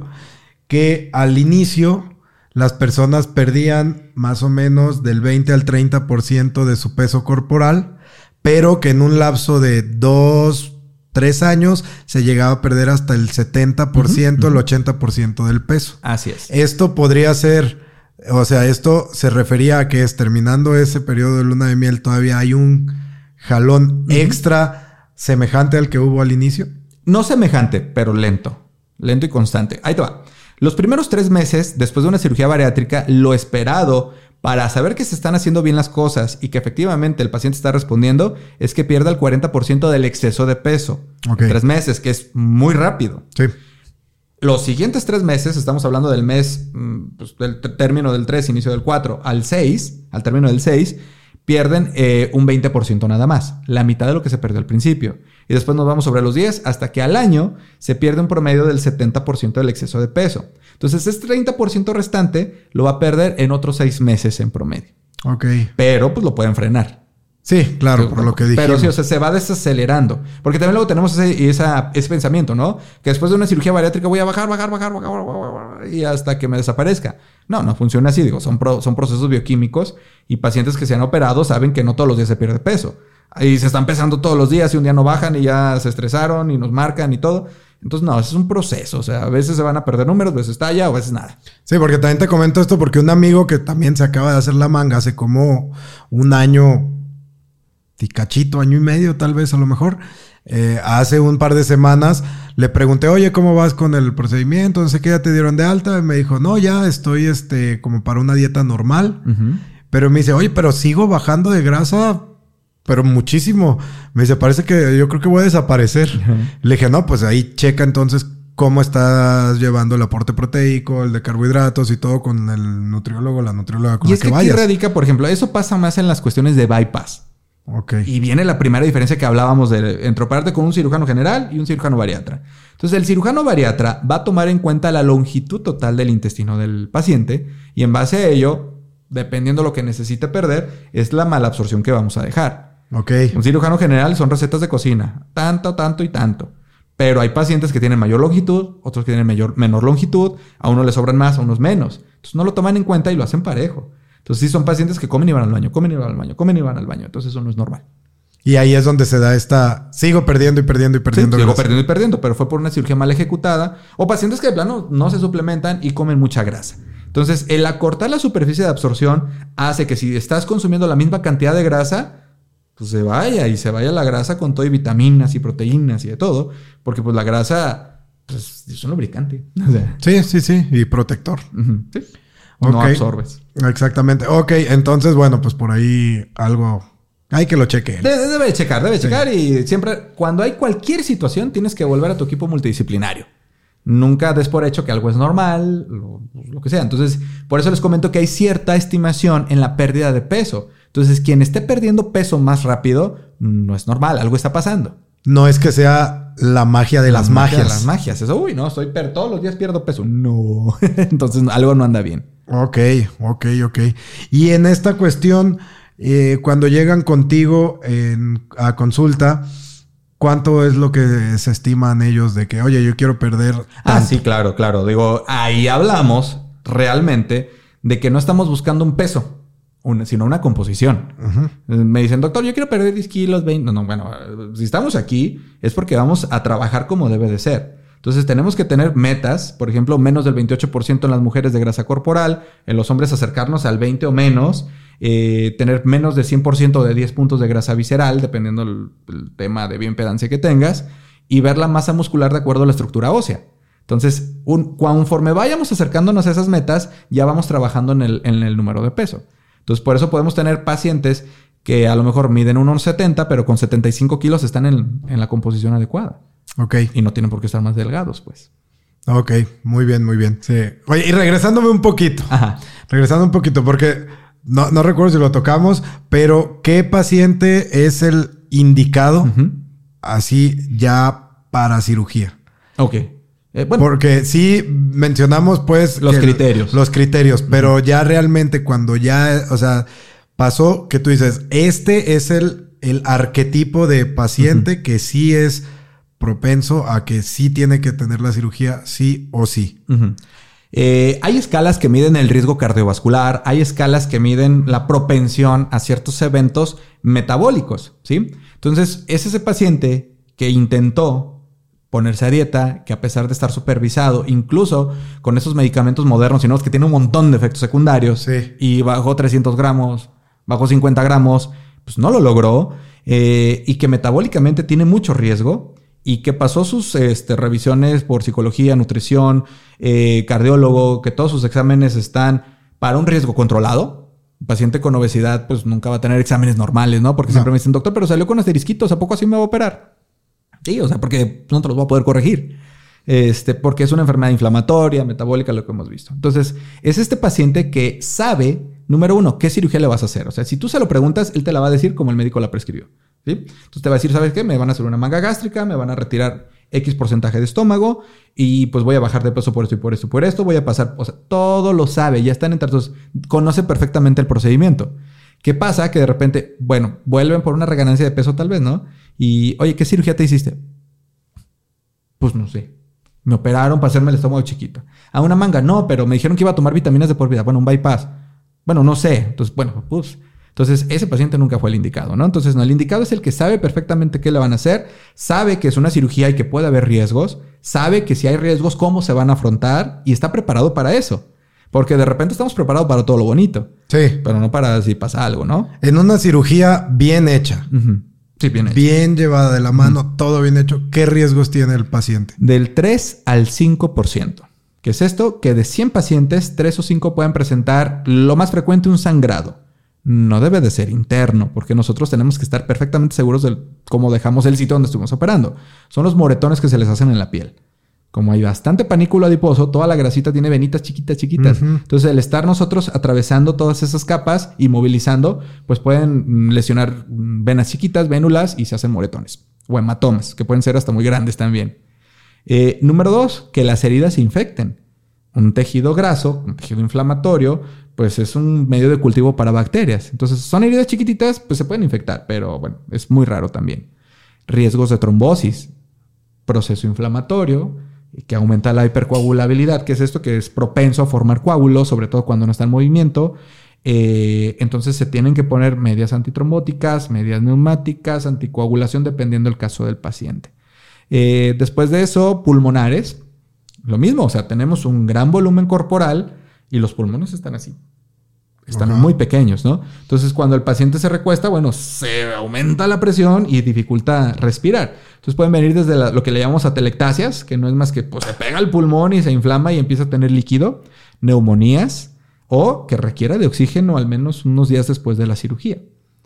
que al inicio las personas perdían más o menos del veinte al treinta por ciento de su peso corporal, pero que en un lapso de dos, tres años se llegaba a perder hasta el setenta por ciento, uh-huh, uh-huh. el ochenta por ciento del peso. Así es. Esto podría ser, o sea, esto se refería a que es terminando ese periodo de luna de miel, todavía hay un jalón uh-huh. extra semejante al que hubo al inicio. No semejante, pero lento. Lento y constante. Ahí te va. Los primeros tres meses después de una cirugía bariátrica, lo esperado para saber que se están haciendo bien las cosas y que efectivamente el paciente está respondiendo es que pierda el cuarenta por ciento del exceso de peso. Okay. En tres meses, que es muy rápido. Sí. Los siguientes tres meses, estamos hablando del mes, pues, del término del tres, inicio del cuatro, al seis, al término del seis, pierden eh, un veinte por ciento nada más, la mitad de lo que se perdió al principio. Y después nos vamos sobre los diez hasta que al año se pierde un promedio del setenta por ciento del exceso de peso. Entonces, ese treinta por ciento restante lo va a perder en otros seis meses en promedio. Ok. Pero pues lo pueden frenar. Sí, claro, sí, por lo que dijimos. Pero sí, o sea, se va desacelerando. Porque también luego tenemos ese, esa, ese pensamiento, ¿no? Que después de una cirugía bariátrica voy a bajar, bajar, bajar, bajar, bajar, bajar y hasta que me desaparezca. No, no funciona así. Digo, son, pro, son procesos bioquímicos y pacientes que se han operado saben que no todos los días se pierde peso. Y se están pesando todos los días y un día no bajan y ya se estresaron y nos marcan y todo. Entonces, no, eso es un proceso. O sea, a veces se van a perder números, a veces talla o a veces nada. Sí, porque también te comento esto porque un amigo que también se acaba de hacer la manga hace como un año... y cachito, año y medio tal vez a lo mejor, eh, hace un par de semanas le pregunté, oye, ¿cómo vas con el procedimiento? No sé qué, ¿ya te dieron de alta? Y me dijo, no, ya estoy este, como para una dieta normal. Uh-huh. Pero me dice, oye, pero sigo bajando de grasa, pero muchísimo. Me dice, parece que yo creo que voy a desaparecer. Uh-huh. Le dije, no, pues ahí checa entonces cómo estás llevando el aporte proteico, el de carbohidratos y todo con el nutriólogo, la nutrióloga con y la es que, que vayas. Aquí radica, por ejemplo, eso pasa más en las cuestiones de bypass. Okay. Y viene la primera diferencia que hablábamos de entre operarte con un cirujano general y un cirujano bariatra. Entonces, el cirujano bariatra va a tomar en cuenta la longitud total del intestino del paciente y en base a ello, dependiendo de lo que necesite perder, es la malabsorción que vamos a dejar. Okay. Un cirujano general son recetas de cocina, tanto, tanto y tanto. Pero hay pacientes que tienen mayor longitud, otros que tienen mayor, menor longitud, a unos les sobran más, a unos menos. Entonces, no lo toman en cuenta y lo hacen parejo. Entonces, sí son pacientes que comen y van al baño, comen y van al baño, comen y van al baño. Entonces, eso no es normal. Y ahí es donde se da esta... Sigo perdiendo y perdiendo y perdiendo. Sí, sigo perdiendo y perdiendo, pero fue por una cirugía mal ejecutada. O pacientes que de plano no se suplementan y comen mucha grasa. Entonces, el acortar la superficie de absorción hace que si estás consumiendo la misma cantidad de grasa, pues se vaya y se vaya la grasa con todo y vitaminas y proteínas y de todo. Porque pues la grasa pues, es un lubricante. O sea, sí, sí, sí. Y protector. Uh-huh. Sí. Okay. No absorbes. Exactamente. Ok, entonces, bueno, pues por ahí algo... Hay que lo cheque. Debe, debe checar, debe sí. checar. Y siempre, cuando hay cualquier situación, tienes que volver a tu equipo multidisciplinario. Nunca des por hecho que algo es normal, lo, lo que sea. Entonces, por eso les comento que hay cierta estimación en la pérdida de peso. Entonces, quien esté perdiendo peso más rápido, no es normal, algo está pasando. No es que sea la magia de la las magia magias. De las magias. Eso, uy, no, estoy per todos los días pierdo peso. No. Entonces, algo no anda bien. Ok, ok, ok. Y en esta cuestión, eh, cuando llegan contigo en, a consulta, ¿cuánto es lo que se estiman ellos de que, oye, yo quiero perder tanto? Ah, sí, claro, claro. Digo, ahí hablamos realmente de que no estamos buscando un peso, una, sino una composición. Uh-huh. Me dicen, doctor, yo quiero perder diez kilos, veinte. No, no, bueno, si estamos aquí es porque vamos a trabajar como debe de ser. Entonces tenemos que tener metas, por ejemplo, menos del veintiocho por ciento en las mujeres de grasa corporal, en los hombres acercarnos al veinte o menos, eh, tener menos de cien por ciento de diez puntos de grasa visceral, dependiendo del, del tema de bioimpedancia que tengas, y ver la masa muscular de acuerdo a la estructura ósea. Entonces, un, conforme vayamos acercándonos a esas metas, ya vamos trabajando en el, en el número de peso. Entonces, por eso podemos tener pacientes que a lo mejor miden uno setenta, pero con setenta y cinco kilos están en, en la composición adecuada. Ok. Y no tienen por qué estar más delgados, pues. Ok, muy bien, muy bien. Sí. Oye, y regresándome un poquito. Ajá. Regresando un poquito, porque no, no recuerdo si lo tocamos, pero ¿qué paciente es el indicado uh-huh. así ya para cirugía? Ok. Eh, bueno, porque sí mencionamos pues los criterios. Los criterios, uh-huh. pero ya realmente cuando ya, o sea, pasó que tú dices, este es el, el arquetipo de paciente uh-huh. que sí es propenso a que sí tiene que tener la cirugía, sí o sí. Uh-huh. Eh, hay escalas que miden el riesgo cardiovascular, hay escalas que miden la propensión a ciertos eventos metabólicos, ¿sí? Entonces, es ese paciente que intentó ponerse a dieta, que a pesar de estar supervisado, incluso con esos medicamentos modernos y nuevos que tienen un montón de efectos secundarios, sí. y bajó trescientos gramos, bajó cincuenta gramos, pues no lo logró, eh, y que metabólicamente tiene mucho riesgo, y que pasó sus este, revisiones por psicología, nutrición, eh, cardiólogo, que todos sus exámenes están para un riesgo controlado. Un paciente con obesidad pues nunca va a tener exámenes normales, ¿no? Porque no. siempre me dicen, doctor, pero salió con asterisquitos, ¿a poco así me va a operar? Sí, o sea, porque no te los voy a poder corregir. Este, porque es una enfermedad inflamatoria, metabólica, lo que hemos visto. Entonces, es este paciente que sabe, número uno, qué cirugía le vas a hacer. O sea, si tú se lo preguntas, él te la va a decir como el médico la prescribió. ¿Sí? Entonces te va a decir, ¿sabes qué? Me van a hacer una manga gástrica, me van a retirar X porcentaje de estómago y pues voy a bajar de peso por esto y por esto y por esto. Voy a pasar, o sea, todo lo sabe, ya está en entonces conoce perfectamente el procedimiento. ¿Qué pasa? Que de repente, bueno, vuelven por una reganancia de peso tal vez, ¿no? Y, oye, ¿qué cirugía te hiciste? Pues no sé. Me operaron para hacerme el estómago chiquito. A una manga, no, pero me dijeron que iba a tomar vitaminas de por vida. Bueno, un bypass. Bueno, no sé. Entonces, bueno, pues... Entonces, ese paciente nunca fue el indicado, ¿no? Entonces, no, el indicado es el que sabe perfectamente qué le van a hacer, sabe que es una cirugía y que puede haber riesgos, sabe que si hay riesgos, cómo se van a afrontar y está preparado para eso. Porque de repente estamos preparados para todo lo bonito. Sí. Pero no para si pasa algo, ¿no? En una cirugía bien hecha. Uh-huh. Sí, bien hecha. Bien llevada de la mano, uh-huh. todo bien hecho. ¿Qué riesgos tiene el paciente? Del tres al cinco por ciento. ¿Qué es esto? Que de cien pacientes, tres o cinco pueden presentar lo más frecuente un sangrado. No debe de ser interno, porque nosotros tenemos que estar perfectamente seguros de cómo dejamos el sitio donde estuvimos operando. Son los moretones que se les hacen en la piel. Como hay bastante panículo adiposo, toda la grasita tiene venitas chiquitas, chiquitas. Uh-huh. Entonces, el estar nosotros atravesando todas esas capas y movilizando, pues pueden lesionar venas chiquitas, vénulas y se hacen moretones. O hematomas, que pueden ser hasta muy grandes también. Eh, número dos, que las heridas se infecten. Un tejido graso, un tejido inflamatorio, pues es un medio de cultivo para bacterias. Entonces, son heridas chiquititas, pues se pueden infectar, pero bueno, es muy raro también. Riesgos de trombosis, proceso inflamatorio, que aumenta la hipercoagulabilidad, que es esto que es propenso a formar coágulos, sobre todo cuando no está en movimiento. Eh, entonces, se tienen que poner medias antitrombóticas, medias neumáticas, anticoagulación, dependiendo del caso del paciente. Eh, después de eso, pulmonares. Lo mismo, o sea, tenemos un gran volumen corporal y los pulmones están así. Están uh-huh. muy pequeños, ¿no? Entonces, cuando el paciente se recuesta, bueno, se aumenta la presión y dificulta respirar. Entonces, pueden venir desde la, lo que le llamamos atelectasias, que no es más que pues, se pega el pulmón y se inflama y empieza a tener líquido, neumonías o que requiera de oxígeno al menos unos días después de la cirugía.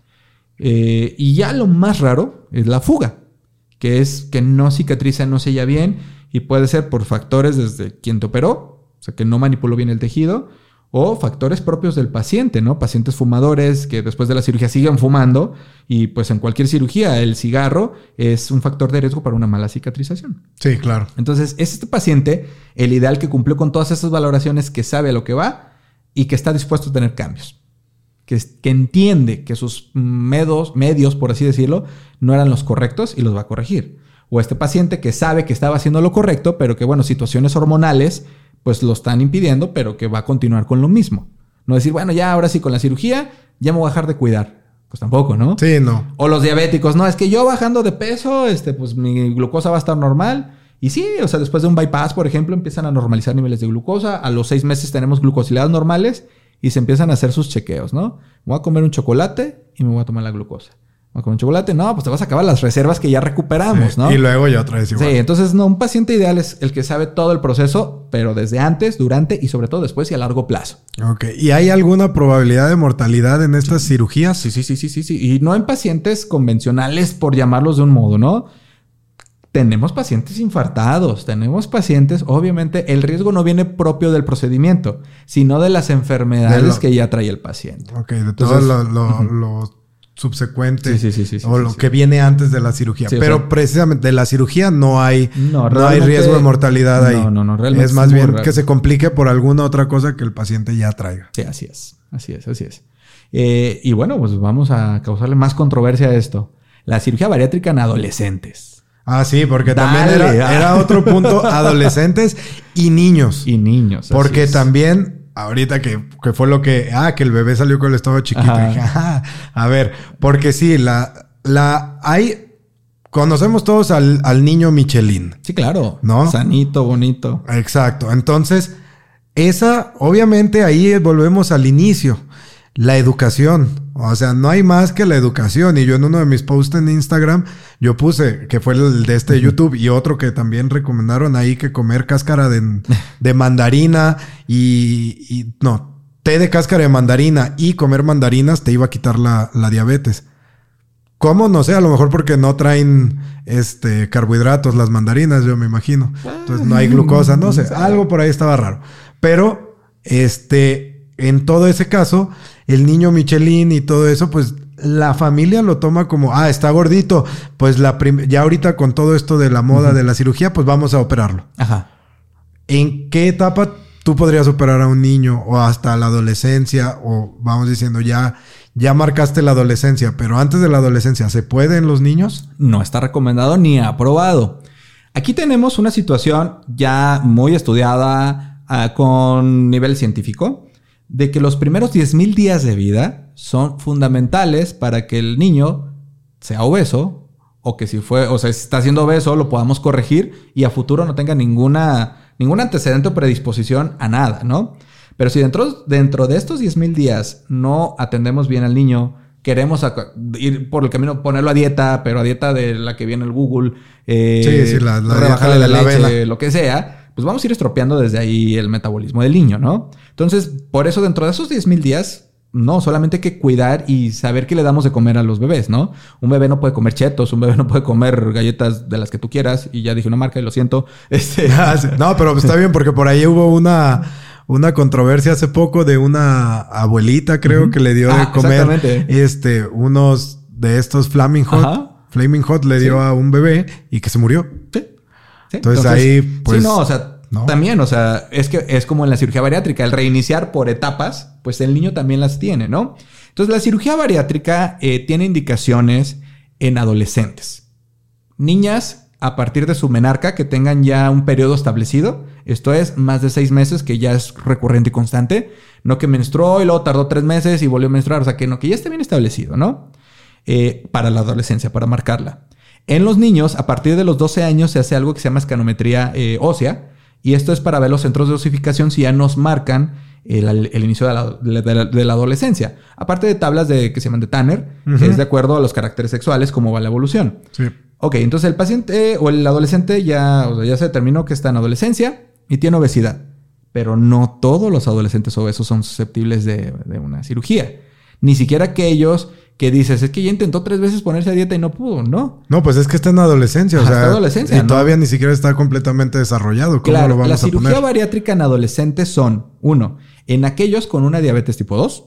Eh, y ya lo más raro es la fuga, que es que no cicatriza, no sella bien. Y puede ser por factores desde quien te operó, o sea, que no manipuló bien el tejido, o factores propios del paciente, ¿no? Pacientes fumadores que después de la cirugía siguen fumando y pues en cualquier cirugía el cigarro es un factor de riesgo para una mala cicatrización. Sí, claro. Entonces, es este paciente el ideal que cumplió con todas esas valoraciones, que sabe a lo que va y que está dispuesto a tener cambios. que, que entiende que sus medios, medios, por así decirlo, no eran los correctos y los va a corregir. O este paciente que sabe que estaba haciendo lo correcto, pero que, bueno, situaciones hormonales pues lo están impidiendo, pero que va a continuar con lo mismo. No decir, bueno, ya ahora sí con la cirugía ya me voy a dejar de cuidar. Pues tampoco, ¿no? Sí, no. O los diabéticos, no, es que yo bajando de peso, este, pues mi glucosa va a estar normal. Y sí, o sea, después de un bypass, por ejemplo, empiezan a normalizar niveles de glucosa. A los seis meses tenemos glucosilados normales y se empiezan a hacer sus chequeos, ¿no? Voy a comer un chocolate y me voy a tomar la glucosa. Voy a comer un chocolate, no, pues te vas a acabar las reservas que ya recuperamos, sí, ¿no? Y luego ya otra vez igual. Sí, entonces no, un paciente ideal es el que sabe todo el proceso, pero desde antes, durante y sobre todo después y a largo plazo. Ok. ¿Y hay alguna probabilidad de mortalidad en estas sí. cirugías? Sí, sí, sí, sí, sí, sí. Y no en pacientes convencionales, por llamarlos de un modo, ¿no? Tenemos pacientes infartados, tenemos pacientes, obviamente el riesgo no viene propio del procedimiento, sino de las enfermedades de lo, que ya trae el paciente. Ok, de todo lo, lo, uh-huh. lo subsecuente sí, sí, sí, sí, o sí, lo sí, que sí. viene antes de la cirugía. Sí, Pero o sea, precisamente de la cirugía no hay, no, no hay riesgo de mortalidad ahí. No, no, no. Realmente es más es bien raro. que se complique por alguna otra cosa que el paciente ya traiga. Sí, así es. Así es, así es. Eh, y bueno, pues vamos a causarle más controversia a esto. La cirugía bariátrica en adolescentes. Ah, sí, porque Dale, también era, ah. era otro punto, adolescentes y niños. Y niños. Porque es. también, ahorita que, que fue lo que... Ah, que el bebé salió con el estómago chiquito. Ajá. Dije, ah, a ver, porque sí, la... la hay... Conocemos todos al, al niño Michelin. Sí, claro. ¿No? Sanito, bonito. Exacto. Entonces, esa... Obviamente ahí volvemos al inicio. La educación. O sea, no hay más que la educación. Y yo en uno de mis posts en Instagram, yo puse, que fue el de este uh-huh. YouTube, y otro que también recomendaron ahí, que comer cáscara de, de mandarina y, y... No, té de cáscara de mandarina y comer mandarinas te iba a quitar la, la diabetes. ¿Cómo? No sé, a lo mejor porque no traen este carbohidratos las mandarinas, yo me imagino. Entonces no hay glucosa, no sé, algo por ahí estaba raro. Pero, este, en todo ese caso... El niño Michelin y todo eso, pues la familia lo toma como, ah, está gordito. Pues la prim- ya ahorita con todo esto de la moda uh-huh. de la cirugía, pues vamos a operarlo. Ajá. ¿En qué etapa tú podrías operar a un niño o hasta la adolescencia? O vamos diciendo, ya, ya marcaste la adolescencia, pero antes de la adolescencia, ¿se puede en los niños? No está recomendado ni aprobado. Aquí tenemos una situación ya muy estudiada uh, con nivel científico, de que los primeros diez mil días de vida son fundamentales para que el niño sea obeso o que si fue, o sea, si está siendo obeso lo podamos corregir y a futuro no tenga ninguna, ningún antecedente o predisposición a nada, ¿no? Pero si dentro, dentro de estos diez mil días no atendemos bien al niño, queremos ir por el camino, ponerlo a dieta, pero a dieta de la que viene el Google, eh, sí, sí, la, la rebajarle dieta de la, la leche, avena. lo que sea, pues vamos a ir estropeando desde ahí el metabolismo del niño, ¿no? Entonces, por eso dentro de esos diez mil días, no, solamente hay que cuidar y saber qué le damos de comer a los bebés, ¿no? Un bebé no puede comer chetos, un bebé no puede comer galletas de las que tú quieras, y ya dije una marca y lo siento. Este... No, pero está bien porque por ahí hubo una... Una controversia hace poco de una abuelita, creo, uh-huh. que le dio ah, de comer este, unos de estos Flaming Hot. Ajá. Flaming Hot le dio sí. a un bebé y que se murió. Sí. Sí. Entonces, Entonces ahí, pues... Sí, no, o sea, ¿no? También, o sea, es que es como en la cirugía bariátrica. El reiniciar por etapas, pues el niño también las tiene, ¿no? Entonces, la cirugía bariátrica eh, tiene indicaciones en adolescentes. Niñas a partir de su menarca que tengan ya un periodo establecido. Esto es más de seis meses, que ya es recurrente y constante. No que menstruó y luego tardó tres meses y volvió a menstruar. O sea, que no, que ya esté bien establecido, ¿no? Eh, para la adolescencia, para marcarla. En los niños, a partir de los doce años, se hace algo que se llama escanometría eh, ósea. Y esto es para ver los centros de osificación si ya nos marcan el, el inicio de la, de, la, de la adolescencia. Aparte de tablas de, que se llaman de Tanner, uh-huh. que es de acuerdo a los caracteres sexuales, cómo va la evolución. Sí. Ok, entonces el paciente o el adolescente ya, o sea, ya se determinó que está en adolescencia y tiene obesidad. Pero no todos los adolescentes obesos son susceptibles de, de una cirugía. Ni siquiera aquellos que dices, es que ya intentó tres veces ponerse a dieta y no pudo, ¿no? No, pues es que está en adolescencia. O Ajá, sea, está en adolescencia, y ¿no? todavía ni siquiera está completamente desarrollado. ¿Cómo claro, lo vamos la a poner? La cirugía bariátrica en adolescentes son, uno, en aquellos con una diabetes tipo dos,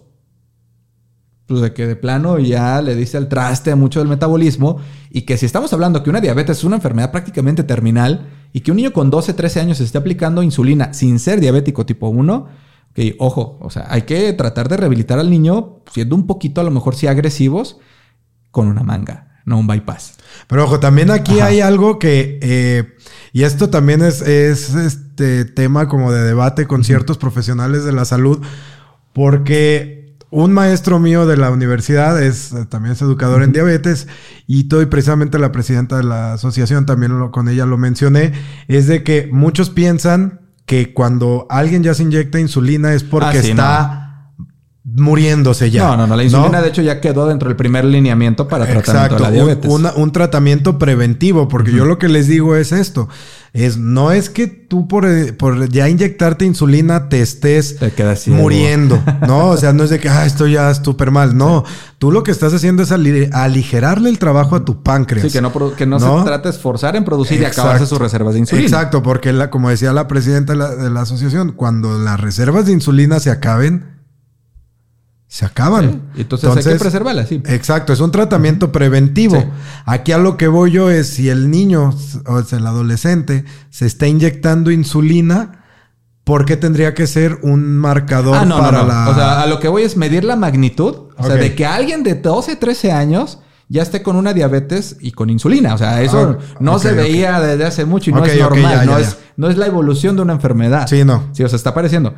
pues de que de plano ya le dice al traste mucho del metabolismo, y que si estamos hablando que una diabetes es una enfermedad prácticamente terminal y que un niño con doce, trece años se esté aplicando insulina sin ser diabético tipo uno, Que, ojo, o sea, hay que tratar de rehabilitar al niño siendo un poquito, a lo mejor sí agresivos, con una manga, no un bypass. Pero ojo, también aquí Ajá. hay algo que... Eh, y esto también es, es este tema como de debate con uh-huh. ciertos profesionales de la salud, porque un maestro mío de la universidad es también es educador uh-huh. en diabetes, y estoy precisamente la presidenta de la asociación, también lo, con ella lo mencioné, es de que muchos piensan que cuando alguien ya se inyecta insulina es porque ah, sí, está no. muriéndose ya. No, no, no. La insulina, ¿no? de hecho, ya quedó dentro del primer lineamiento para tratamiento Exacto, de la diabetes. Un, una, un tratamiento preventivo, porque uh-huh. yo lo que les digo es esto. Es, no es que tú por, por ya inyectarte insulina te estés te muriendo, ¿no? O sea, no es de que, ah, esto ya es súper mal. No, sí. tú lo que estás haciendo es ali- aligerarle el trabajo a tu páncreas. Sí, que no, que no, ¿no? se trate de esforzar en producir Exacto. y acabarse sus reservas de insulina. Exacto, porque la, como decía la presidenta de la, de la asociación, cuando las reservas de insulina se acaben, se acaban. Sí. Entonces, Entonces hay que preservarla, sí. Exacto, es un tratamiento preventivo. Sí. Aquí a lo que voy yo es si el niño o sea, el adolescente se está inyectando insulina, ¿por qué tendría que ser un marcador ah, no, para no, no. la... O sea, a lo que voy es medir la magnitud. O okay. sea, de que alguien de doce, trece años ya esté con una diabetes y con insulina. O sea, eso ah, no okay, se veía okay. desde hace mucho y okay, no es normal. Okay, ya, no, ya, es, ya. no es la evolución de una enfermedad. Sí, no. Sí, o sea, está apareciendo.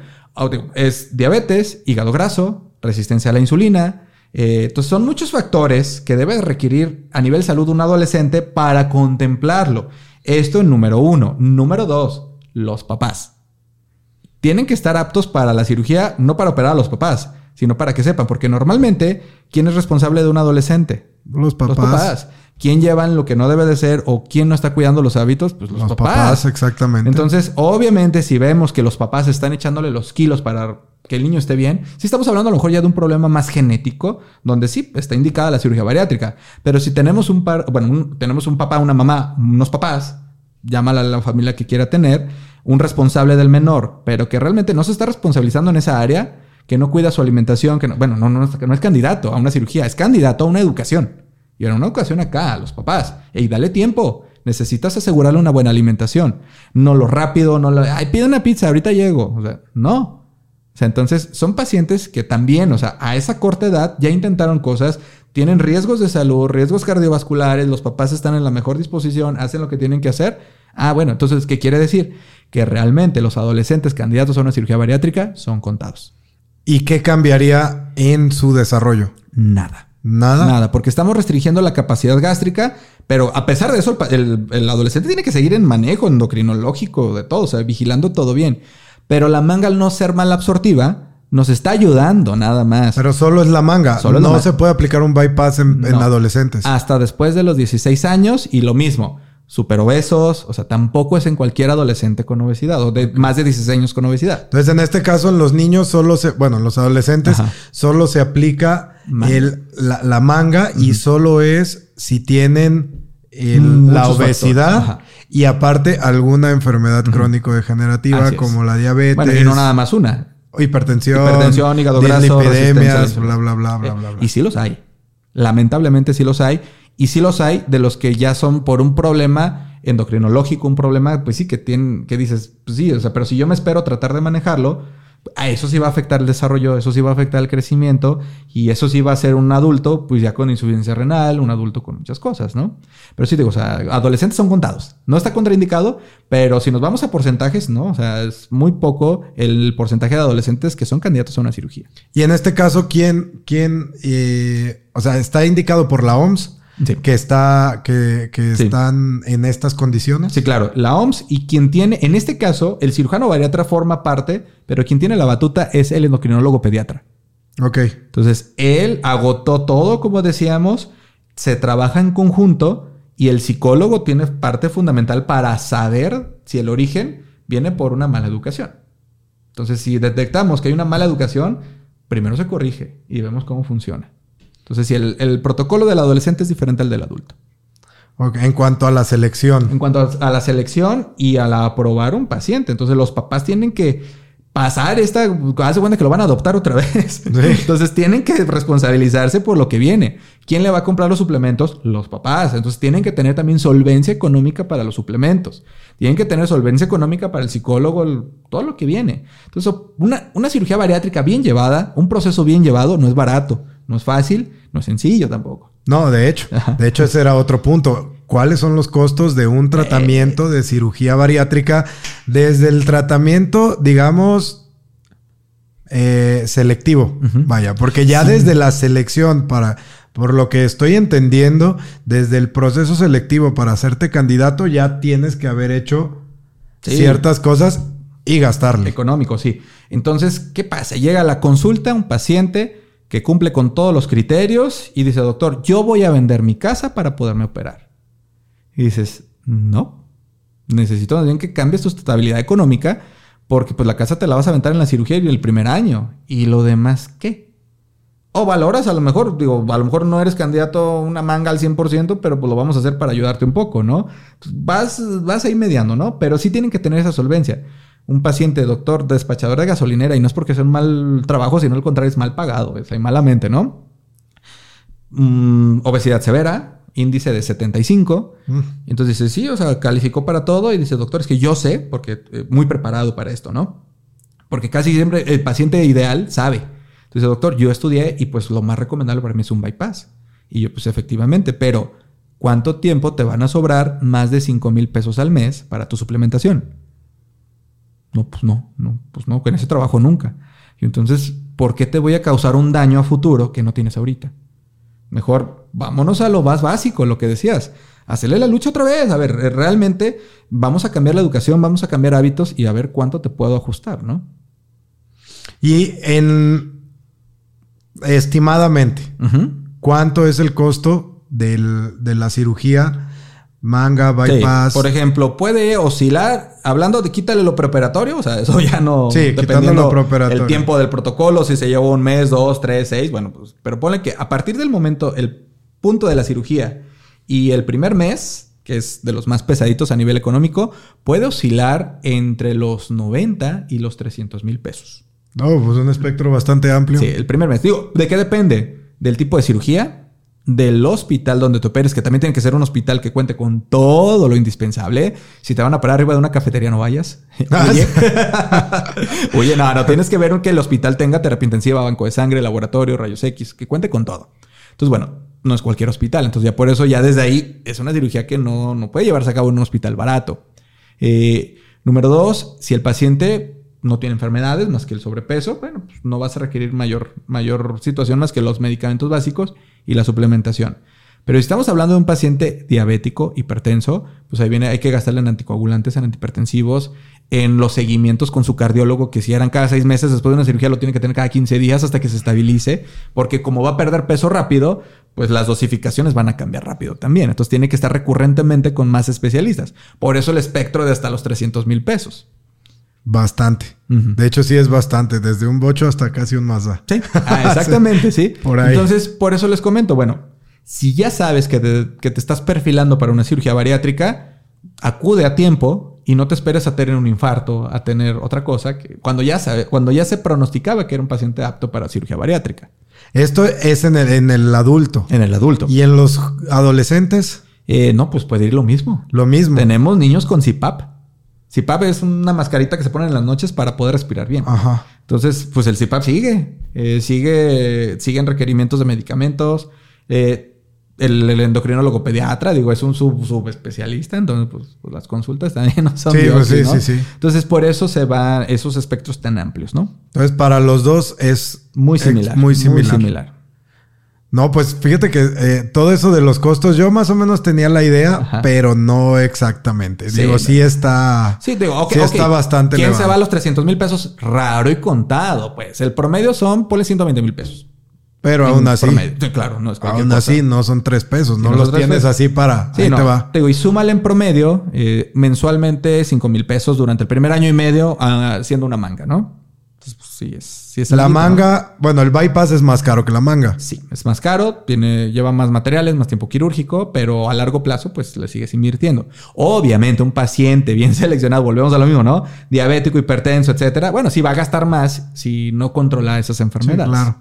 Es diabetes, hígado graso, resistencia a la insulina. Eh, entonces son muchos factores que debe requerir a nivel salud un adolescente para contemplarlo. Esto en número uno. Número dos, los papás. Tienen que estar aptos para la cirugía, no para operar a los papás, sino para que sepan. Porque normalmente, ¿quién es responsable de un adolescente? Los papás. Los papás. ¿Quién llevan lo que no debe de ser o quién no está cuidando los hábitos? Pues los, los papás. papás. Exactamente. Entonces, obviamente, si vemos que los papás están echándole los kilos para que el niño esté bien, sí estamos hablando a lo mejor ya de un problema más genético, donde sí está indicada la cirugía bariátrica. Pero si tenemos un par, bueno, un, tenemos un papá, una mamá, unos papás, llámala a la familia que quiera tener, un responsable del menor, pero que realmente no se está responsabilizando en esa área, que no cuida su alimentación, que no, bueno, no, no, no es candidato a una cirugía, es candidato a una educación. Y en una educación acá, a los papás. Ey, dale tiempo. Necesitas asegurarle una buena alimentación. No lo rápido, no lo... Ay, pide una pizza, ahorita llego. O sea, no. O sea, entonces son pacientes que también, o sea, a esa corta edad ya intentaron cosas, tienen riesgos de salud, riesgos cardiovasculares, los papás están en la mejor disposición, hacen lo que tienen que hacer. Ah, bueno, entonces, ¿qué quiere decir? Que realmente los adolescentes candidatos a una cirugía bariátrica son contados. ¿Y qué cambiaría en su desarrollo? Nada. ¿Nada? Nada, porque estamos restringiendo la capacidad gástrica, pero a pesar de eso, el, el, el adolescente tiene que seguir en manejo endocrinológico de todo, o sea, vigilando todo bien. Pero la manga, al no ser mal absortiva, nos está ayudando nada más. Pero solo es la manga. Solo no la se puede aplicar un bypass en, no. en adolescentes. Hasta después de los dieciséis años y lo mismo. Súper obesos, o sea, tampoco es en cualquier adolescente con obesidad o de más de dieciséis años con obesidad. Entonces, en este caso, en los niños solo se, bueno, en los adolescentes Ajá. solo se aplica el, la, la manga uh-huh. y solo es si tienen el, la obesidad y aparte alguna enfermedad uh-huh. crónico-degenerativa como la diabetes. Bueno, y no nada más una. Hipertensión, hipertensión, hígado graso, dislipidemias, bla, bla, bla, bla, bla, bla. Y sí los hay. Lamentablemente sí los hay. Y sí los hay de los que ya son por un problema endocrinológico, un problema, pues sí, que tienen, que dices, pues sí, o sea, pero si yo me espero tratar de manejarlo, a eso sí va a afectar el desarrollo, eso sí va a afectar el crecimiento y eso sí va a ser un adulto, pues ya con insuficiencia renal, un adulto con muchas cosas, ¿no? Pero sí digo, o sea, adolescentes son contados. No está contraindicado, pero si nos vamos a porcentajes, ¿no? O sea, es muy poco el porcentaje de adolescentes que son candidatos a una cirugía. Y en este caso, ¿quién, quién, eh, o sea, está indicado por la O M S? Sí. Que está, que, que sí. están en estas condiciones. Sí, claro. La O M S y quien tiene, en este caso, el cirujano bariatra forma parte, pero quien tiene la batuta es el endocrinólogo pediatra. Ok. Entonces, él agotó todo, como decíamos, se trabaja en conjunto y el psicólogo tiene parte fundamental para saber si el origen viene por una mala educación. Entonces, si detectamos que hay una mala educación, primero se corrige y vemos cómo funciona. Entonces, si el, el protocolo del adolescente es diferente al del adulto. Okay. En cuanto a la selección. En cuanto a, a la selección y a la aprobar un paciente. Entonces, los papás tienen que pasar esta... Hace cuenta que lo van a adoptar otra vez. Sí. Entonces tienen que responsabilizarse por lo que viene. ¿Quién le va a comprar los suplementos? Los papás. Entonces tienen que tener también solvencia económica para los suplementos. Tienen que tener solvencia económica para el psicólogo, el, todo lo que viene. Entonces una, una cirugía bariátrica bien llevada, un proceso bien llevado, no es barato, no es fácil, no es sencillo tampoco. No, de hecho. Ajá. De hecho ese era otro punto. ¿Cuáles son los costos de un tratamiento de cirugía bariátrica? Desde el tratamiento, digamos, eh, selectivo. Uh-huh. Vaya, porque ya sí. Desde la selección, para, por lo que estoy entendiendo, desde el proceso selectivo para hacerte candidato, ya tienes que haber hecho sí. Ciertas cosas y gastarle. Económico, sí. Entonces, ¿qué pasa? Llega a la consulta un paciente que cumple con todos los criterios y dice, doctor, yo voy a vender mi casa para poderme operar. Y dices, no, necesito más bien que cambies tu estabilidad económica porque pues la casa te la vas a aventar en la cirugía y el primer año. ¿Y lo demás qué? O valoras a lo mejor, digo, a lo mejor no eres candidato a una manga al cien por ciento, pero pues lo vamos a hacer para ayudarte un poco, ¿no? Vas, vas ahí mediando, ¿no? Pero sí tienen que tener esa solvencia. Un paciente, doctor, despachador de gasolinera, y no es porque sea un mal trabajo, sino al contrario, es mal pagado, es ahí malamente, ¿no? Mm, obesidad severa. Índice de setenta y cinco. Mm. Entonces dice, sí, o sea, calificó para todo. Y dice, doctor, es que yo sé, porque eh, muy preparado para esto, ¿no? Porque casi siempre el paciente ideal sabe. Entonces, doctor, yo estudié y pues lo más recomendable para mí es un bypass. Y yo, pues efectivamente, pero ¿cuánto tiempo te van a sobrar más de cinco mil pesos al mes para tu suplementación? No, pues no, no, pues no, con ese trabajo nunca. Y entonces, ¿por qué te voy a causar un daño a futuro que no tienes ahorita? Mejor vámonos a lo más básico, lo que decías. Hacerle la lucha otra vez. A ver, realmente vamos a cambiar la educación, vamos a cambiar hábitos y a ver cuánto te puedo ajustar, ¿no? Y en estimadamente, uh-huh. ¿Cuánto es el costo del, de la cirugía manga, bypass? Sí. Por ejemplo, puede oscilar, hablando de quítale lo preoperatorio, o sea, eso ya no... Sí, dependiendo lo preoperatorio. El tiempo del protocolo, si se llevó un mes, dos, tres, seis, bueno, pues, pero ponle que a partir del momento, el punto de la cirugía y el primer mes, que es de los más pesaditos a nivel económico, puede oscilar entre los noventa y los trescientos mil pesos. No, oh, pues un espectro bastante amplio. Sí, el primer mes. Digo, ¿de qué depende? Del tipo de cirugía, del hospital donde te operes, que también tiene que ser un hospital que cuente con todo lo indispensable. Si te van a operar arriba de una cafetería, no vayas. Oye, Oye no, no, tienes que ver que el hospital tenga terapia intensiva, banco de sangre, laboratorio, rayos X, que cuente con todo. Entonces, bueno, no es cualquier hospital. Entonces, ya por eso, ya desde ahí, es una cirugía que no, no puede llevarse a cabo en un hospital barato. Eh, número dos, si el paciente no tiene enfermedades más que el sobrepeso, bueno, pues no vas a requerir mayor, mayor situación más que los medicamentos básicos y la suplementación. Pero si estamos hablando de un paciente diabético, hipertenso, pues ahí viene, hay que gastarle en anticoagulantes, en antihipertensivos, en los seguimientos con su cardiólogo, que si eran cada seis meses, después de una cirugía lo tiene que tener cada quince días hasta que se estabilice, porque como va a perder peso rápido, pues las dosificaciones van a cambiar rápido también. Entonces tiene que estar recurrentemente con más especialistas. Por eso el espectro de hasta los trescientos mil pesos. Bastante. Uh-huh. De hecho, sí es bastante. Desde un bocho hasta casi un Mazda. Sí, ah, exactamente, sí. Por ahí. Entonces, por eso les comento, bueno, si ya sabes que te, que te estás perfilando para una cirugía bariátrica, acude a tiempo y no te esperes a tener un infarto, a tener otra cosa, que cuando ya sabe, cuando ya se pronosticaba que era un paciente apto para cirugía bariátrica. Esto es en el, en el adulto. En el adulto. ¿Y en los adolescentes? Eh, no, pues puede ir lo mismo. Lo mismo. Tenemos niños con C P A P. C P A P es una mascarita que se pone en las noches para poder respirar bien. Ajá. Entonces, pues el C P A P sigue. Eh, sigue, siguen requerimientos de medicamentos. Eh, el, el endocrinólogo pediatra, digo, es un sub, subespecialista. Entonces, pues, pues las consultas también no son sí, dioses, pues sí, ¿no? sí, sí. Entonces, por eso se van esos espectros tan amplios, ¿no? Entonces, para los dos es muy similar. Muy similar. Muy similar. No, pues fíjate que eh, todo eso de los costos, yo más o menos tenía la idea, ajá, pero no exactamente. Sí, digo, no. sí está... Sí, digo, okay, sí okay. está bastante ¿Quién elevado. se va a los trescientos mil pesos? Raro y contado, pues. El promedio son, ponle ciento veinte mil pesos. Pero aún así... Sí, claro, no es cualquier aún cosa. así no son tres pesos. Sí, no, no los tienes pesos. Así para... Sí, ahí no. te va. Te digo, y súmale en promedio eh, mensualmente cinco mil pesos durante el primer año y medio uh, siendo una manga, ¿no? Entonces, pues, sí es... Sí es la algo, manga... ¿no? Bueno, el bypass es más caro que la manga. Sí, es más caro, tiene, lleva más materiales, más tiempo quirúrgico, pero a largo plazo pues le sigues invirtiendo. Obviamente un paciente bien seleccionado, volvemos a lo mismo, ¿no? Diabético, hipertenso, etcétera. Bueno, sí va a gastar más si no controla esas enfermedades. Sí, claro.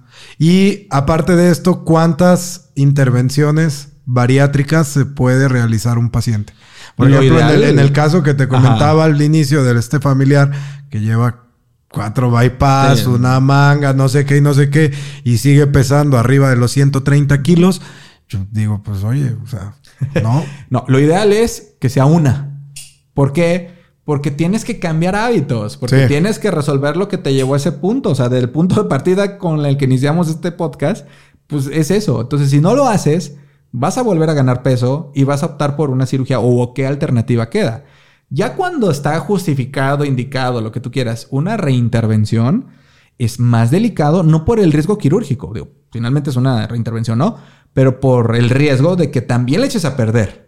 Y aparte de esto, ¿cuántas intervenciones bariátricas se puede realizar un paciente? Por Lo ejemplo, ideal... en, el, en el caso que te comentaba Ajá. al inicio de este familiar que lleva cuatro bypass, sí. una manga, no sé qué y no sé qué, y sigue pesando arriba de los ciento treinta kilos, yo digo, pues oye, o sea, no. No, lo ideal es que sea una. ¿Por qué? Porque tienes que cambiar hábitos, porque sí. tienes que resolver lo que te llevó a ese punto, o sea, del punto de partida con el que iniciamos este podcast, pues es eso. Entonces, si no lo haces, vas a volver a ganar peso y vas a optar por una cirugía o qué alternativa queda. Ya cuando está justificado, indicado, lo que tú quieras, una reintervención es más delicado, no por el riesgo quirúrgico, digo, finalmente es una reintervención, ¿no? Pero por el riesgo de que también le eches a perder.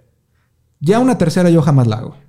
Ya una tercera yo jamás la hago.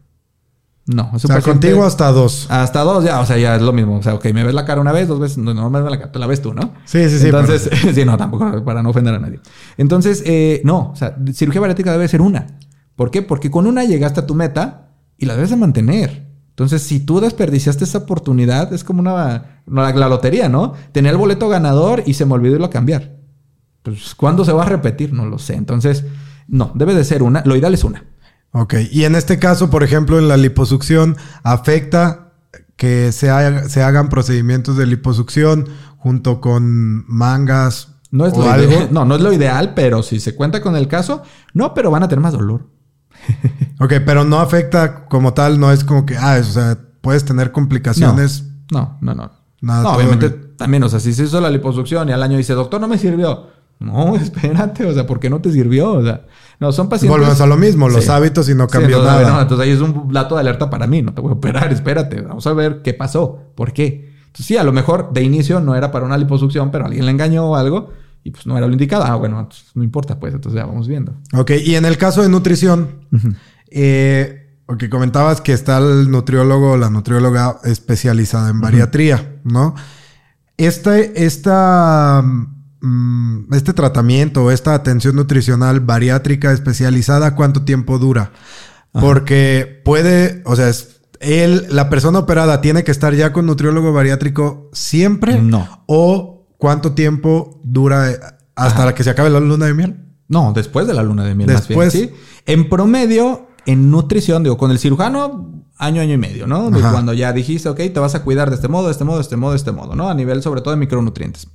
No. O sea, paciente, contigo hasta dos. Hasta dos, ya, o sea, ya es lo mismo. O sea, ok, me ves la cara una vez, dos veces, no, no me ves la cara, te la ves tú, ¿no? Sí, sí, sí. Entonces, pero... sí, no, tampoco para no ofender a nadie. Entonces, eh, no, o sea, cirugía bariátrica debe ser una. ¿Por qué? Porque con una llegaste a tu meta y la debes de mantener. Entonces, si tú desperdiciaste esa oportunidad, es como una, una la lotería, ¿no? Tenía el boleto ganador y se me olvidó irlo a cambiar. Pues, ¿cuándo se va a repetir? No lo sé. Entonces, no, debe de ser una. Lo ideal es una. Ok. Y en este caso, por ejemplo, en la liposucción, ¿afecta que se, haga, se hagan procedimientos de liposucción junto con mangas no es o lo algo? Ideal. No, no es lo ideal, pero si se cuenta con el caso, no, pero van a tener más dolor. Ok, pero no afecta como tal, no es como que, ah, es, o sea, puedes tener complicaciones. No, no, no. No, Nada, no obviamente bien. También, o sea, si se hizo la liposucción y al año dice, doctor, no me sirvió. No, espérate, o sea, ¿por qué no te sirvió? O sea, no, son pacientes... Volvemos a lo mismo, los sí. hábitos y no cambió sí, entonces, nada. No, entonces ahí es un dato de alerta para mí, no te voy a operar, espérate, vamos a ver qué pasó, por qué. Entonces sí, a lo mejor de inicio no era para una liposucción, pero alguien le engañó o algo y pues no era lo indicado. Ah, bueno, no importa, pues, entonces ya vamos viendo. Ok, y en el caso de nutrición... Uh-huh. Eh, porque comentabas que está el nutriólogo o la nutrióloga especializada en bariatría, uh-huh. ¿no? Este, esta, um, este tratamiento, esta atención nutricional bariátrica especializada, ¿cuánto tiempo dura? Uh-huh. Porque puede, o sea, es, él, la persona operada tiene que estar ya con nutriólogo bariátrico siempre. No. ¿O cuánto tiempo dura hasta la que se acabe la luna de miel? No, después de la luna de miel. Después. Más bien, ¿sí? En promedio... En nutrición, digo, con el cirujano, año, año y medio, ¿no? De cuando ya dijiste, ok, te vas a cuidar de este modo, de este modo, de este modo, de este modo, ¿no? A nivel, sobre todo, de micronutrientes.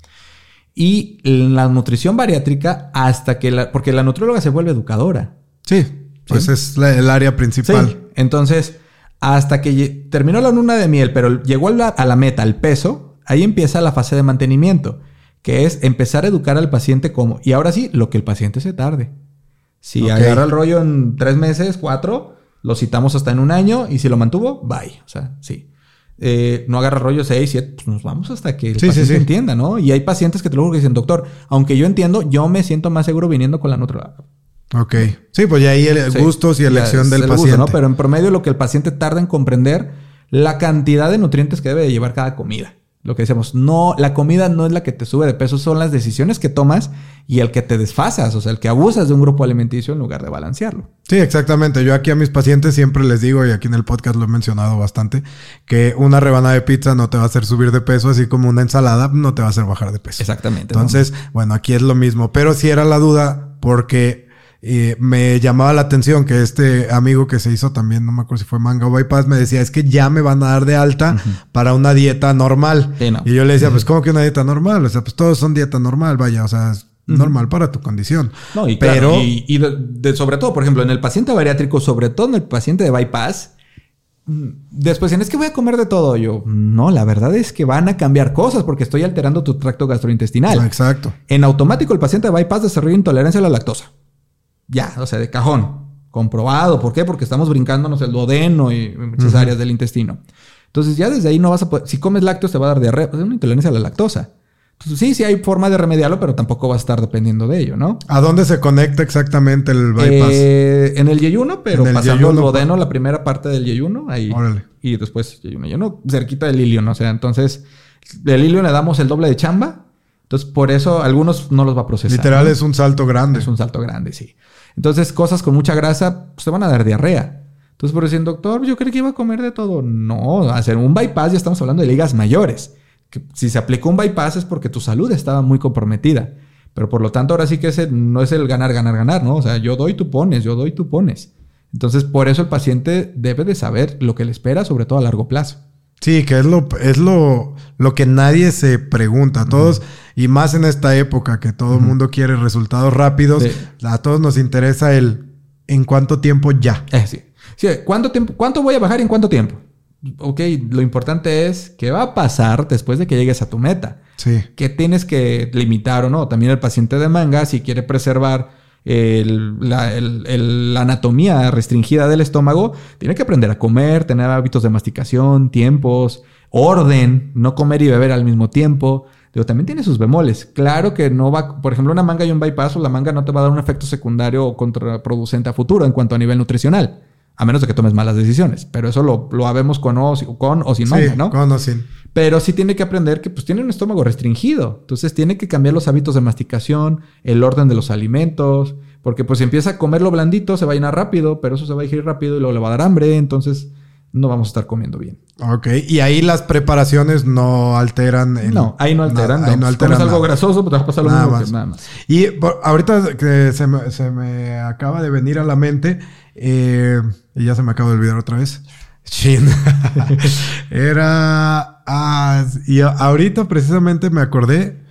Y la nutrición bariátrica hasta que la... Porque la nutrióloga se vuelve educadora. Sí, pues ¿sí? es la, el área principal. Sí. Entonces, hasta que terminó la luna de miel, pero llegó a la, a la meta, al peso, ahí empieza la fase de mantenimiento, que es empezar a educar al paciente como... Y ahora sí, lo que el paciente se tarde. Si okay. agarra el rollo en tres meses, cuatro, lo citamos hasta en un año y si lo mantuvo, bye. O sea, sí. Eh, no agarra rollo seis, siete, pues nos vamos hasta que el sí, paciente sí, sí. entienda, ¿no? Y hay pacientes que te lo juro que dicen, doctor, aunque yo entiendo, yo me siento más seguro viniendo con la nutrióloga. Ok. Sí, pues ya ahí el sí. gustos y elección del paciente. Gusto, ¿no? Pero en promedio lo que el paciente tarda en comprender la cantidad de nutrientes que debe de llevar cada comida. Lo que decíamos, no, la comida no es la que te sube de peso, son las decisiones que tomas y el que te desfasas, o sea, el que abusas de un grupo alimenticio en lugar de balancearlo. Sí, exactamente. Yo aquí a mis pacientes siempre les digo, y aquí en el podcast lo he mencionado bastante, que una rebanada de pizza no te va a hacer subir de peso, así como una ensalada no te va a hacer bajar de peso. Exactamente. Entonces, ¿no? Bueno, aquí es lo mismo, pero sí era la duda porque... Y me llamaba la atención que este amigo que se hizo también, no me acuerdo si fue manga o bypass, me decía, es que ya me van a dar de alta uh-huh. para una dieta normal. Sí, no. Y yo le decía, pues, ¿cómo que una dieta normal? O sea, pues todos son dieta normal, vaya, o sea, es uh-huh. normal para tu condición. No, y pero... Claro, y, y de, de, sobre todo, por ejemplo, en el paciente bariátrico, sobre todo en el paciente de bypass, después dicen, es que voy a comer de todo. Yo, no, la verdad es que van a cambiar cosas porque estoy alterando tu tracto gastrointestinal. Ah, exacto. En automático, el paciente de bypass desarrolla intolerancia a la lactosa. Ya, o sea, de cajón. Comprobado. ¿Por qué? Porque estamos brincándonos el duodeno y muchas uh-huh. áreas del intestino. Entonces, ya desde ahí no vas a poder... Si comes lácteos te va a dar diarrea. Pues es una intolerancia a la lactosa. Entonces, sí, sí hay forma de remediarlo, pero tampoco va a estar dependiendo de ello, ¿no? ¿A dónde se conecta exactamente el bypass? Eh, en el yeyuno, pero el pasando yeyuno, el duodeno, la primera parte del yeyuno. Ahí. Órale. Y después yeyuno, yeyuno, cerquita del ilion. O sea, entonces... el hilo le damos el doble de chamba. Entonces, por eso algunos no los va a procesar. Literal, ¿no? Es un salto grande. Es un salto grande, sí. Entonces, cosas con mucha grasa, pues te van a dar diarrea. Entonces, por decir, doctor, yo creí que iba a comer de todo. No, hacer un bypass, ya estamos hablando de ligas mayores. Que si se aplicó un bypass es porque tu salud estaba muy comprometida. Pero por lo tanto, ahora sí que ese no es el ganar, ganar, ganar, ¿no? O sea, yo doy, tú pones, yo doy, tú pones. Entonces, por eso el paciente debe de saber lo que le espera, sobre todo a largo plazo. Sí, que es lo, es lo, lo que nadie se pregunta. Todos, uh-huh. y más en esta época que todo el uh-huh. mundo quiere resultados rápidos, sí. a todos nos interesa el en cuánto tiempo ya. Eh, sí. Sí, ¿cuánto tiempo, ¿cuánto voy a bajar y en cuánto tiempo? Ok, lo importante es qué va a pasar después de que llegues a tu meta. Sí. ¿Qué tienes que limitar o no? También el paciente de manga, si quiere preservar el, la, el, el, la anatomía restringida del estómago, tiene que aprender a comer, tener hábitos de masticación, tiempos, orden, no comer y beber al mismo tiempo. Digo, también tiene sus bemoles. Claro que no va... Por ejemplo, una manga y un bypass, la manga no te va a dar un efecto secundario o contraproducente a futuro en cuanto a nivel nutricional. A menos de que tomes malas decisiones. Pero eso lo, lo habemos con o, con o sin sí, manga, ¿no? con o sin. Pero sí tiene que aprender que pues tiene un estómago restringido. Entonces tiene que cambiar los hábitos de masticación, el orden de los alimentos. Porque pues si empieza a comer lo blandito, se va a llenar rápido. Pero eso se va a digerir rápido y luego le va a dar hambre. Entonces no vamos a estar comiendo bien. Ok. Y ahí las preparaciones no alteran... El... No, ahí no alteran. Nada, ahí no no. alteran Si comes algo nada. grasoso, pues te va a pasar lo nada mismo más. que nada más. Y por, ahorita que se me, se me acaba de venir a la mente... Eh, y ya se me acaba de olvidar otra vez. Chin. Era... Ah, y a, ahorita precisamente me acordé...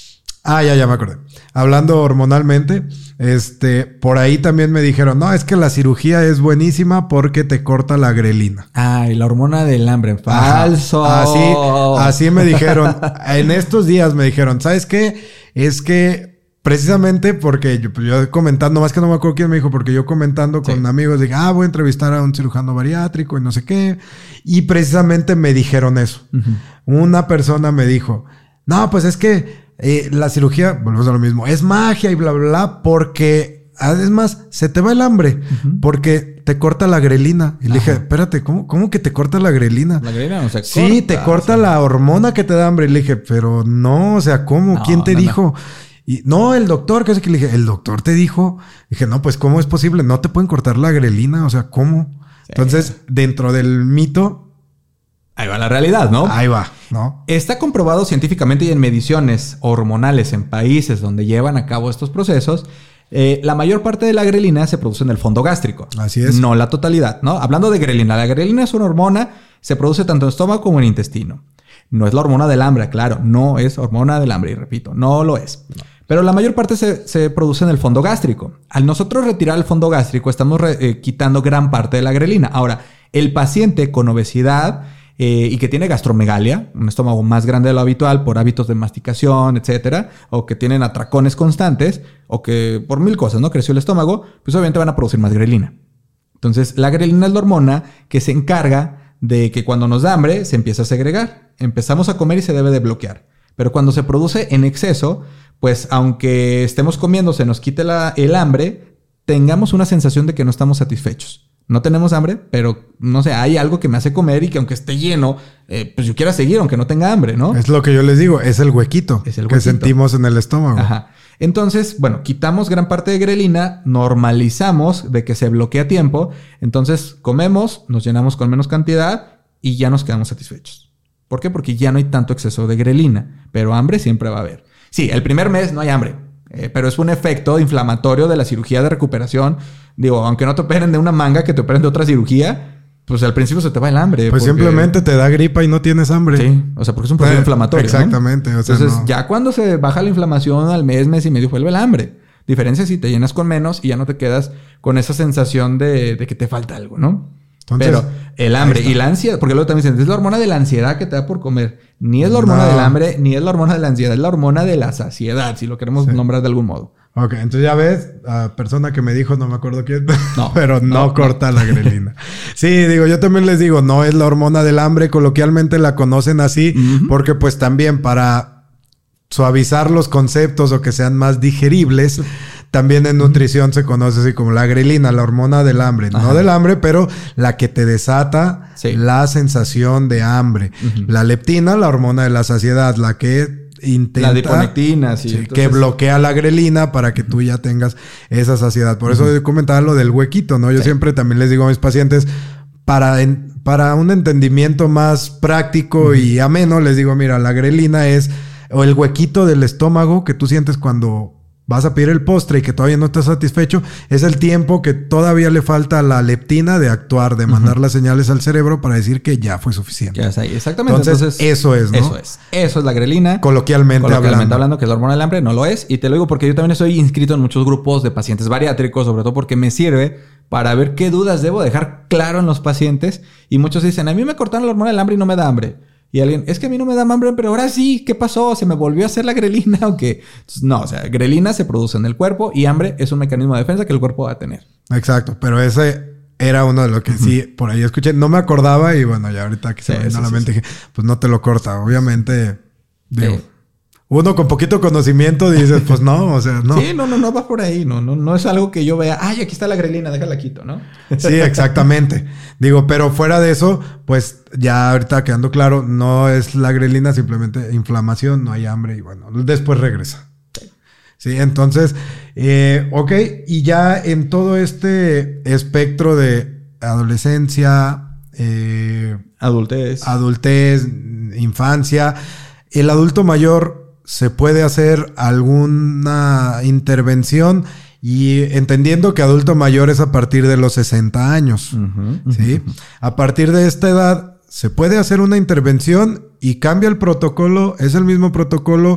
Ah, ya, ya me acordé. Hablando hormonalmente, este, por ahí también me dijeron, no, es que la cirugía es buenísima porque te corta la grelina. Ay, la hormona del hambre. Falso. Ajá. Así, así me dijeron. En estos días me dijeron, ¿sabes qué? Es que precisamente porque yo, yo comentando, más que no me acuerdo quién me dijo, porque yo comentando con sí. amigos, dije, ah, voy a entrevistar a un cirujano bariátrico y no sé qué. Y precisamente me dijeron eso. Uh-huh. Una persona me dijo, no, pues es que Eh, la cirugía, volvemos a lo mismo, es magia y bla, bla, bla, porque además se te va el hambre, uh-huh. porque te corta la grelina. Y Ajá. le dije, espérate, ¿cómo, ¿cómo que te corta la grelina? La grelina no se corta. Sí, te corta o sea, la hormona que te da hambre. Y le dije, pero no, o sea, ¿cómo? No, ¿quién te no, dijo? No. Y no, el doctor, que es que le dije, ¿el doctor te dijo? Dije, no, pues ¿cómo es posible? No te pueden cortar la grelina, o sea, ¿cómo? Sí. Entonces, dentro del mito... Ahí va la realidad, ¿no? Ahí va, ¿no? Está comprobado científicamente y en mediciones hormonales en países donde llevan a cabo estos procesos, eh, la mayor parte de la grelina se produce en el fondo gástrico. Así es. No la totalidad, ¿no? Hablando de grelina, la grelina es una hormona, se produce tanto en estómago como en intestino. No es la hormona del hambre, claro, no es hormona del hambre, y repito, no lo es. No. Pero la mayor parte se, se produce en el fondo gástrico. Al nosotros retirar el fondo gástrico, estamos re, eh, quitando gran parte de la grelina. Ahora, el paciente con obesidad... Eh, y que tiene gastromegalia, un estómago más grande de lo habitual por hábitos de masticación, etcétera, o que tienen atracones constantes, o que por mil cosas, ¿no? Creció el estómago, pues obviamente van a producir más grelina. Entonces, la grelina es la hormona que se encarga de que cuando nos da hambre se empieza a segregar. Empezamos a comer y se debe de bloquear. Pero cuando se produce en exceso, pues aunque estemos comiendo, se nos quite la, el hambre, tengamos una sensación de que no estamos satisfechos. No tenemos hambre, pero no sé, hay algo que me hace comer y que aunque esté lleno, eh, pues yo quiera seguir aunque no tenga hambre, ¿no? Es lo que yo les digo, es el huequito, es el huequito que sentimos en el estómago. Ajá. Entonces, bueno, quitamos gran parte de grelina, normalizamos de que se bloquea a tiempo, entonces comemos, nos llenamos con menos cantidad y ya nos quedamos satisfechos. ¿Por qué? Porque ya no hay tanto exceso de grelina, pero hambre siempre va a haber. Sí, el primer mes no hay hambre. Eh, pero es un efecto inflamatorio de la cirugía de recuperación. Digo, aunque no te operen de una manga, que te operen de otra cirugía, pues al principio se te va el hambre. Pues porque... simplemente te da gripa y no tienes hambre. Sí, o sea, porque es un proceso eh, inflamatorio. Exactamente. ¿no? O sea, Entonces, no. ya cuando se baja la inflamación al mes, mes y medio, vuelve el hambre. Diferencia si te llenas con menos y ya no te quedas con esa sensación de, de que te falta algo, ¿no? Entonces, pero el hambre y la ansiedad, porque luego también dicen, es la hormona de la ansiedad que te da por comer. Ni es la hormona no. del hambre, ni es la hormona de la ansiedad, es la hormona de la saciedad, si lo queremos sí. nombrar de algún modo. Ok, entonces ya ves, la persona que me dijo, no me acuerdo quién, no, pero no, no corta no. la grelina. Sí, digo, yo también les digo, no es la hormona del hambre, coloquialmente la conocen así, uh-huh. porque pues también para suavizar los conceptos o que sean más digeribles, también en nutrición se conoce así como la grelina, la hormona del hambre. Ajá. No del hambre, pero la que te desata sí. la sensación de hambre. Uh-huh. La leptina, la hormona de la saciedad, la que intenta... La adiponectina, sí. sí entonces, que bloquea la grelina para que uh-huh. tú ya tengas esa saciedad. Por eso uh-huh. yo comentaba lo del huequito, ¿no? Yo sí. siempre también les digo a mis pacientes, para, en, para un entendimiento más práctico uh-huh. y ameno, les digo, mira, la grelina es... o el huequito del estómago que tú sientes cuando vas a pedir el postre y que todavía no estás satisfecho, es el tiempo que todavía le falta a la leptina de actuar, de mandar uh-huh. las señales al cerebro para decir que ya fue suficiente. Ya está ahí, exactamente. Entonces, Entonces, eso es, ¿no? Eso es. Eso es la grelina. Coloquialmente, Coloquialmente hablando. hablando. que es la hormona del hambre, no lo es. Y te lo digo porque yo también estoy inscrito en muchos grupos de pacientes bariátricos, sobre todo porque me sirve para ver qué dudas debo dejar claro en los pacientes. Y muchos dicen, a mí me cortaron la hormona del hambre y no me da hambre. Y alguien, es que a mí no me da hambre, pero ahora sí, ¿qué pasó? ¿Se me volvió a hacer la grelina o qué? No, o sea, grelina se produce en el cuerpo y hambre es un mecanismo de defensa que el cuerpo va a tener. Exacto, pero ese era uno de los que uh-huh. sí, por ahí escuché. No me acordaba y bueno, ya ahorita que se sí, me vino sí, a la mente sí. dije, pues no te lo corta. Obviamente, digo... Sí. Uno con poquito conocimiento dices, pues no, o sea, no. Sí, no, no, no va por ahí. No, no, no es algo que yo vea, ay, aquí está la grelina, déjala quito, ¿no? Sí, exactamente. Digo, pero fuera de eso, pues ya ahorita quedando claro, no es la grelina, simplemente inflamación, no hay hambre y bueno, después regresa. Sí, entonces, eh, ok, y ya en todo este espectro de adolescencia, eh, adultez, adultez, infancia, el adulto mayor... ¿se puede hacer alguna intervención? Y entendiendo que adulto mayor es a partir de los sesenta años, uh-huh, ¿sí? Uh-huh. A partir de esta edad, ¿se puede hacer una intervención y cambia el protocolo? ¿Es el mismo protocolo?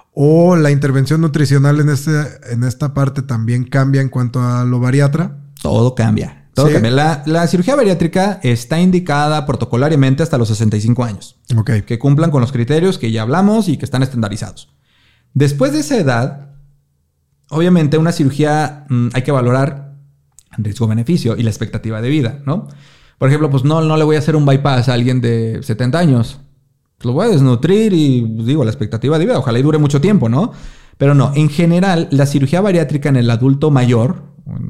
¿O la intervención nutricional en, este, en esta parte también cambia en cuanto a lo bariatra? Todo cambia. Todo ¿Sí? cambia. La, la cirugía bariátrica está indicada protocolariamente hasta los sesenta y cinco años. Okay. Que cumplan con los criterios que ya hablamos y que están estandarizados. Después de esa edad, obviamente una cirugía mmm, hay que valorar el riesgo-beneficio y la expectativa de vida, ¿no? Por ejemplo, pues no, no le voy a hacer un bypass a alguien de setenta años. Lo voy a desnutrir y, digo, la expectativa de vida, ojalá y dure mucho tiempo, ¿no? Pero no, en general, la cirugía bariátrica en el adulto mayor,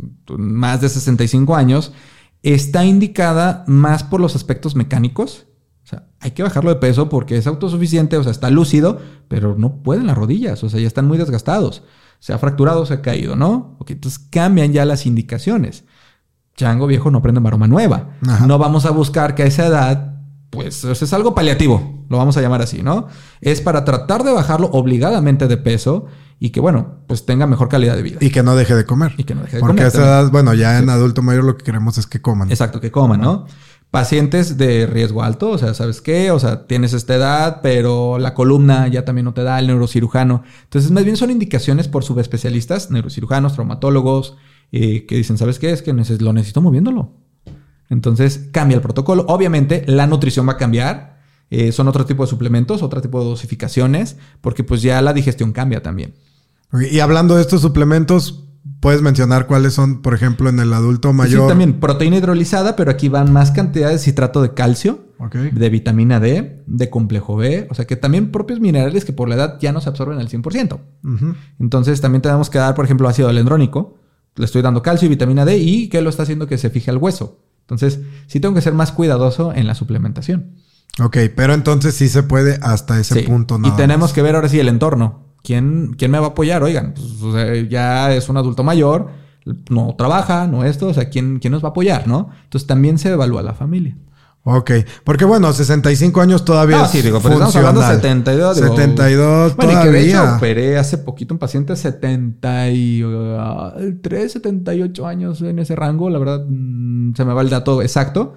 más de sesenta y cinco años, está indicada más por los aspectos mecánicos. O sea, hay que bajarlo de peso porque es autosuficiente, o sea, está lúcido, pero no pueden las rodillas, o sea, ya están muy desgastados. Se ha fracturado, se ha caído, ¿no? Ok, entonces cambian ya las indicaciones. Chango viejo no prende maroma nueva. Ajá. No vamos a buscar que a esa edad, pues, eso es algo paliativo, lo vamos a llamar así, ¿no? Es para tratar de bajarlo obligadamente de peso y que, bueno, pues tenga mejor calidad de vida. Y que no deje de comer. Y que no deje de Porque comer. Porque a esa edad, bueno, ya sí. en adulto mayor lo que queremos es que coman. Exacto, que coman, ¿no? Pacientes de riesgo alto, o sea, ¿sabes qué? O sea, tienes esta edad, pero la columna ya también no te da, el neurocirujano. Entonces, más bien son indicaciones por subespecialistas, neurocirujanos, traumatólogos, eh, que dicen, ¿sabes qué? Es que neces- lo necesito moviéndolo. Entonces, cambia el protocolo. Obviamente, la nutrición va a cambiar. Eh, son otro tipo de suplementos, otro tipo de dosificaciones, porque pues ya la digestión cambia también. Y hablando de estos suplementos, ¿puedes mencionar cuáles son, por ejemplo, en el adulto mayor? Sí, también proteína hidrolizada, pero aquí van más cantidades de citrato de calcio, okay. de vitamina D, de complejo B, o sea que también propios minerales que por la edad ya no se absorben al cien por ciento. Uh-huh. Entonces también tenemos que dar, por ejemplo, ácido alendrónico. Le estoy dando calcio y vitamina D y que lo está haciendo que se fije al hueso. Entonces sí tengo que ser más cuidadoso en la suplementación. Ok, pero entonces sí se puede hasta ese sí. punto. Nada y tenemos más. que ver ahora sí el entorno. ¿Quién, ¿Quién me va a apoyar? Oigan, pues, o sea, ya es un adulto mayor, no trabaja, no esto, o sea, ¿quién, ¿quién nos va a apoyar, no? Entonces también se evalúa la familia. Ok, porque bueno, sesenta y cinco años todavía no, es sí, digo, pero estamos hablando de setenta y dos. Digo, setenta y dos bueno, todavía. Y que de hecho operé hace poquito un paciente de setenta y tres, setenta y ocho años en ese rango, la verdad, mmm, se me va el dato exacto.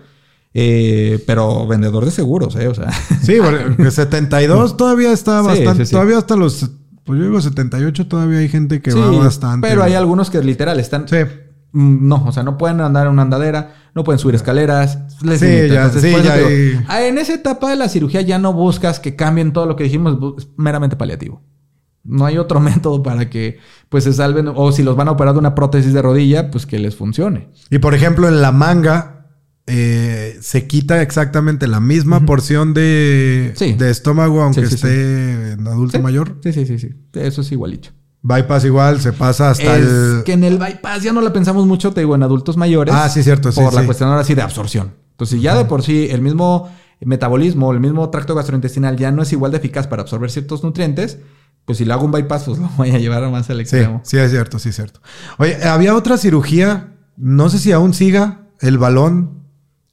Eh, pero vendedor de seguros, eh, o sea. Sí, porque setenta y dos todavía está bastante, sí, sí, sí. Todavía hasta los, pues yo digo setenta y ocho todavía hay gente que sí, va bastante. Pero hay algunos que literal están, sí. No, o sea, no pueden andar en una andadera, no pueden subir escaleras. Les sí, limita. ya, Entonces, sí, pues, ya. digo, Y... en esa etapa de la cirugía ya no buscas que cambien todo lo que dijimos, es meramente paliativo. No hay otro método para que pues se salven, o si los van a operar de una prótesis de rodilla, pues que les funcione. Y por ejemplo, en la manga eh, se quita exactamente la misma uh-huh. porción de, sí. de estómago, aunque sí, sí, esté sí. en adulto sí. mayor. Sí, sí, sí, sí. Eso es igualito. Bypass igual, se pasa hasta es el... que en el bypass ya no la pensamos mucho, te digo, en adultos mayores. Ah, sí, cierto. Sí, por la sí. cuestión ahora sí de absorción. Entonces, ya de por sí, el mismo metabolismo, el mismo tracto gastrointestinal ya no es igual de eficaz para absorber ciertos nutrientes. Pues si le hago un bypass, pues lo voy a llevar más al extremo. Sí, sí, es cierto, sí, es cierto. Oye, había otra cirugía, no sé si aún siga, el balón...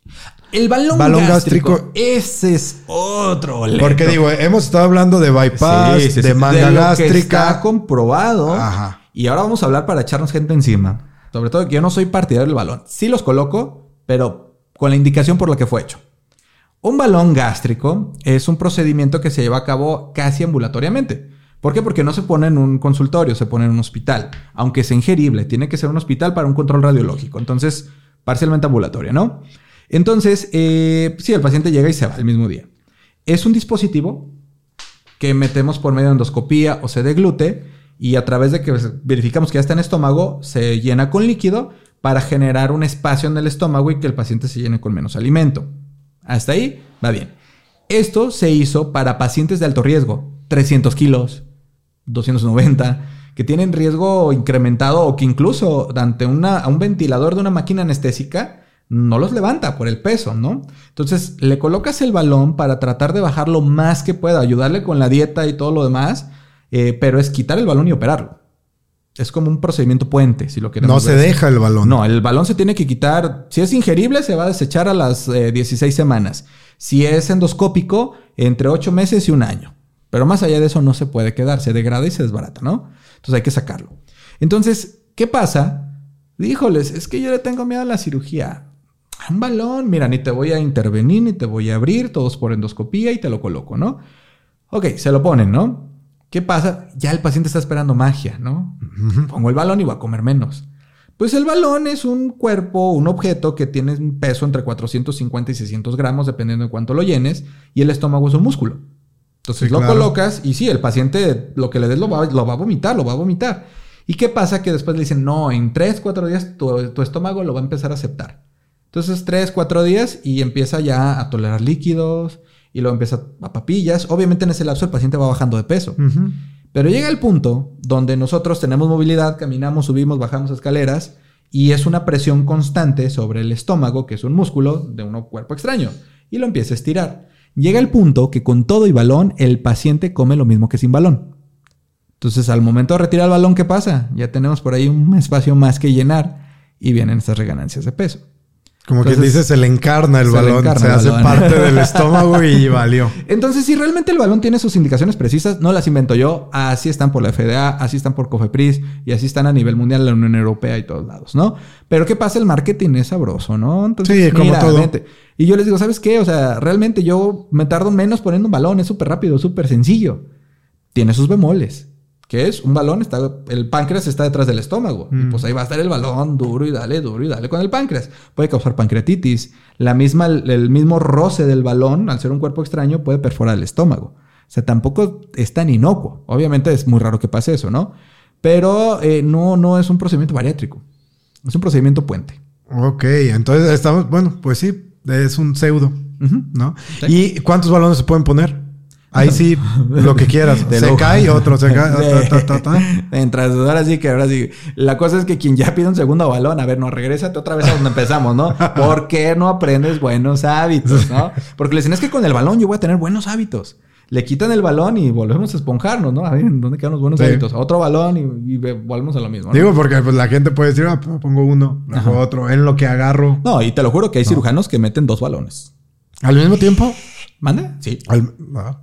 El balón, balón gástrico, gástrico. Ese es otro boleto. Porque digo, hemos estado hablando de bypass, sí, sí, sí. de manga de lo gástrica. Que está comprobado. Ajá. Y ahora vamos a hablar para echarnos gente encima. Sobre todo que yo no soy partidario del balón. Sí los coloco, pero con la indicación por la que fue hecho. Un balón gástrico es un procedimiento que se lleva a cabo casi ambulatoriamente. ¿Por qué? Porque no se pone en un consultorio, se pone en un hospital. Aunque sea ingerible, tiene que ser un hospital para un control radiológico. Entonces, parcialmente ambulatorio, ¿no? Entonces, eh, sí, el paciente llega y se va el mismo día. Es un dispositivo que metemos por medio de endoscopía o se deglute y a través de que verificamos que ya está en el estómago, se llena con líquido para generar un espacio en el estómago y que el paciente se llene con menos alimento. Hasta ahí va bien. Esto se hizo para pacientes de alto riesgo, trescientos kilos, doscientos noventa, que tienen riesgo incrementado o que incluso ante una, a un ventilador de una máquina anestésica no los levanta por el peso, ¿no? Entonces le colocas el balón para tratar de bajar lo más que pueda, ayudarle con la dieta y todo lo demás, eh, pero es quitar el balón y operarlo. Es como un procedimiento puente, si lo queremos No se ver. deja el balón. No, el balón se tiene que quitar. Si es ingerible, se va a desechar a las eh, dieciséis semanas. Si es endoscópico, entre ocho meses y un año. Pero más allá de eso no se puede quedar. Se degrada y se desbarata, ¿no? Entonces hay que sacarlo. Entonces, ¿qué pasa? Híjoles, es que yo le tengo miedo a la cirugía. Un balón, mira, ni te voy a intervenir, ni te voy a abrir, todos por endoscopía y te lo coloco, ¿no? Ok, se lo ponen, ¿no? ¿Qué pasa? Ya el paciente está esperando magia, ¿no? Uh-huh. Pongo el balón y voy a comer menos. Pues el balón es un cuerpo, un objeto que tiene un peso entre cuatrocientos cincuenta y seiscientos gramos, dependiendo de cuánto lo llenes, y el estómago es un músculo. Entonces sí, lo claro. colocas y sí, el paciente lo que le des lo va, lo va a vomitar, lo va a vomitar. ¿Y qué pasa? Que después le dicen, no, en tres, cuatro días tu, tu estómago lo va a empezar a aceptar. Entonces, tres, cuatro días y empieza ya a tolerar líquidos y luego empieza a papillas. Obviamente en ese lapso el paciente va bajando de peso. Uh-huh. Pero llega el punto donde nosotros tenemos movilidad, caminamos, subimos, bajamos escaleras y es una presión constante sobre el estómago, que es un músculo de un cuerpo extraño, y lo empieza a estirar. Llega el punto que con todo y balón el paciente come lo mismo que sin balón. Entonces, al momento de retirar el balón, ¿qué pasa? Ya tenemos por ahí un espacio más que llenar y vienen estas reganancias de peso. Como Entonces, que dice, se le encarna el balón, encarna se el hace balón. Parte del estómago y valió. Entonces, si realmente el balón tiene sus indicaciones precisas, no las invento yo, así están por la F D A, así están por COFEPRIS y así están a nivel mundial, la Unión Europea y todos lados, ¿no? Pero ¿qué pasa? El marketing es sabroso, ¿no? Entonces, sí, como mira, todo. Vete. Y yo les digo, ¿sabes qué? O sea, realmente yo me tardo menos poniendo un balón, es súper rápido, súper sencillo. Tiene sus bemoles. ¿Qué es? Un balón, está, el páncreas está detrás del estómago. Mm. Y pues ahí va a estar el balón duro y dale, duro y dale con el páncreas. Puede causar pancreatitis. La misma, el mismo roce del balón, al ser un cuerpo extraño, puede perforar el estómago. O sea, tampoco es tan inocuo. Obviamente es muy raro que pase eso, ¿no? Pero eh, no, no es un procedimiento bariátrico. Es un procedimiento puente. Ok, entonces estamos, bueno, pues sí, es un pseudo, uh-huh. ¿no? ¿Sí? ¿Y cuántos balones se pueden poner? Ahí sí, lo que quieras. De se lujo. Cae, otro se cae. Ta, ta, ta, ta. Mientras ahora sí que ahora sí. La cosa es que quien ya pide un segundo balón, a ver, no, regrésate otra vez a donde empezamos, ¿no? ¿Por qué no aprendes buenos hábitos, no? Porque le dicen, es que con el balón yo voy a tener buenos hábitos. Le quitan el balón y volvemos a esponjarnos, ¿no? A ver, ¿dónde quedan los buenos sí. hábitos? A otro balón y, y volvemos a lo mismo, ¿no? Digo, porque pues, la gente puede decir, ah, pongo uno, pongo otro, en lo que agarro. No, y te lo juro que hay no. cirujanos que meten dos balones. ¿Al mismo tiempo? ¿Mande? Sí. Al, no.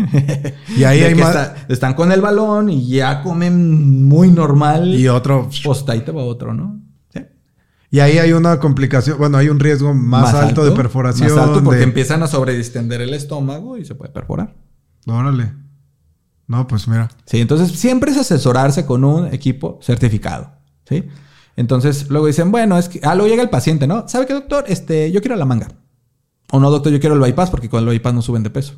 Y ahí hay más... Está, están con el balón y ya comen muy normal. Y otro... Pues ahí te va otro, ¿no? Sí. Y ahí hay una complicación... Bueno, hay un riesgo más, más alto, alto de perforación. Más alto porque de... empiezan a sobredistender el estómago y se puede perforar. Órale. No, pues mira. Sí, entonces siempre es asesorarse con un equipo certificado. ¿Sí? Entonces luego dicen, bueno, es que... Ah, luego llega el paciente, ¿no? ¿Sabe qué, doctor? Este, yo quiero la manga. O no, doctor, yo quiero el bypass porque con el bypass no suben de peso.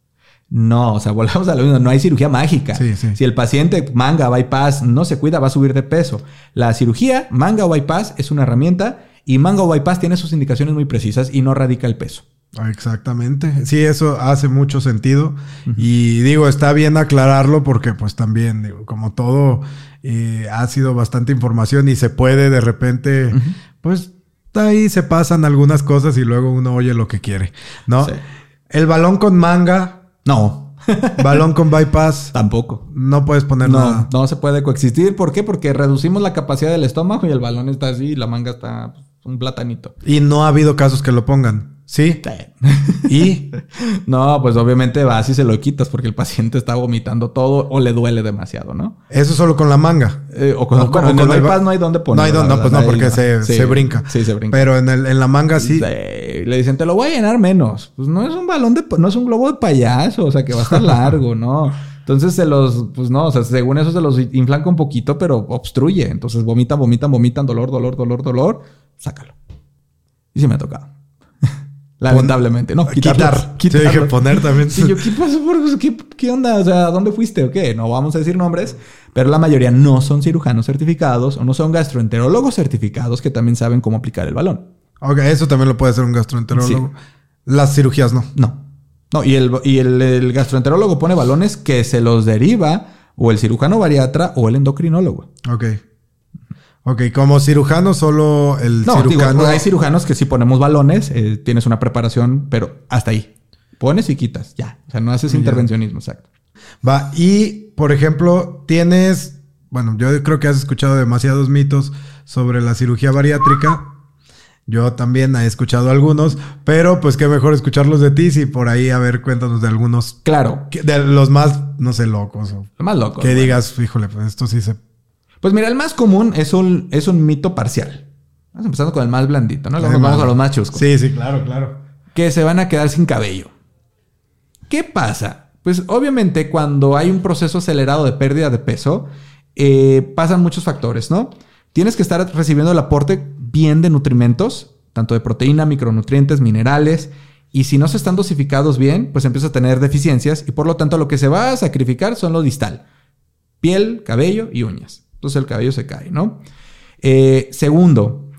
No, o sea, volvamos a lo mismo. No hay cirugía mágica. Sí, sí. Si el paciente manga, bypass, no se cuida, va a subir de peso. La cirugía, manga o bypass, es una herramienta y manga o bypass tiene sus indicaciones muy precisas y no radica el peso. Exactamente. Sí, eso hace mucho sentido. Uh-huh. Y digo, está bien aclararlo porque pues también, digo, como todo, eh, ha sido bastante información y se puede de repente, uh-huh. pues ahí se pasan algunas cosas y luego uno oye lo que quiere, ¿no? Sí. El balón con manga. No. Balón con bypass. Tampoco. No puedes poner no, nada. No se puede coexistir. ¿Por qué? Porque reducimos la capacidad del estómago y el balón está así y la manga está un platanito. Y no ha habido casos que lo pongan. ¿Sí? Sí. ¿Y? No, pues obviamente vas y se lo quitas porque el paciente está vomitando todo o le duele demasiado, ¿no? Eso solo con la manga. Eh, o con, o con, con el bypass no hay dónde ponerlo. No hay dónde, no, pues no, porque se, sí, se brinca. Sí, se brinca. Pero en, el, en la manga sí. sí. Le dicen, te lo voy a llenar menos. Pues no es un balón de... No es un globo de payaso. O sea, que va a estar largo, ¿no? Entonces se los... Pues no, o sea, según eso se los inflanca un poquito, pero obstruye. Entonces vomitan, vomitan, vomitan. Dolor, dolor, dolor, dolor. Sácalo. Y sí me ha tocado. Lamentablemente, ¿no? Quitar. Quitar. Te dije poner también. Sí, yo, ¿qué pasó? ¿Qué, ¿Qué onda? O sea, ¿a dónde fuiste o qué? No vamos a decir nombres, pero la mayoría no son cirujanos certificados o no son gastroenterólogos certificados que también saben cómo aplicar el balón. Ok, eso también lo puede hacer un gastroenterólogo. Sí. Las cirugías no. No. No, y el, y el, el gastroenterólogo pone balones que se los deriva o el cirujano bariatra o el endocrinólogo. Ok. Ok, como cirujano solo el no, cirujano... No, digo, hay cirujanos que sí ponemos balones, eh, tienes una preparación, pero hasta ahí. Pones y quitas, ya. O sea, no haces ya. intervencionismo, exacto. Va, y por ejemplo, tienes... Bueno, yo creo que has escuchado demasiados mitos sobre la cirugía bariátrica. Yo también he escuchado algunos, pero pues qué mejor escucharlos de ti si por ahí, a ver, cuéntanos de algunos... Claro. De los más, no sé, locos. O los más locos. Que bueno. digas, híjole, pues esto sí se... Pues mira, el más común es un, es un mito parcial. Vamos empezando con el más blandito, ¿no? Luego nos vamos a los más chuscos. Sí, sí, claro, claro. Que se van a quedar sin cabello. ¿Qué pasa? Pues obviamente cuando hay un proceso acelerado de pérdida de peso, eh, pasan muchos factores, ¿no? Tienes que estar recibiendo el aporte bien de nutrimentos, tanto de proteína, micronutrientes, minerales. Y si no se están dosificados bien, pues empiezas a tener deficiencias. Y por lo tanto lo que se va a sacrificar son lo distal. Piel, cabello y uñas. Entonces el cabello se cae, ¿no? Eh, segundo,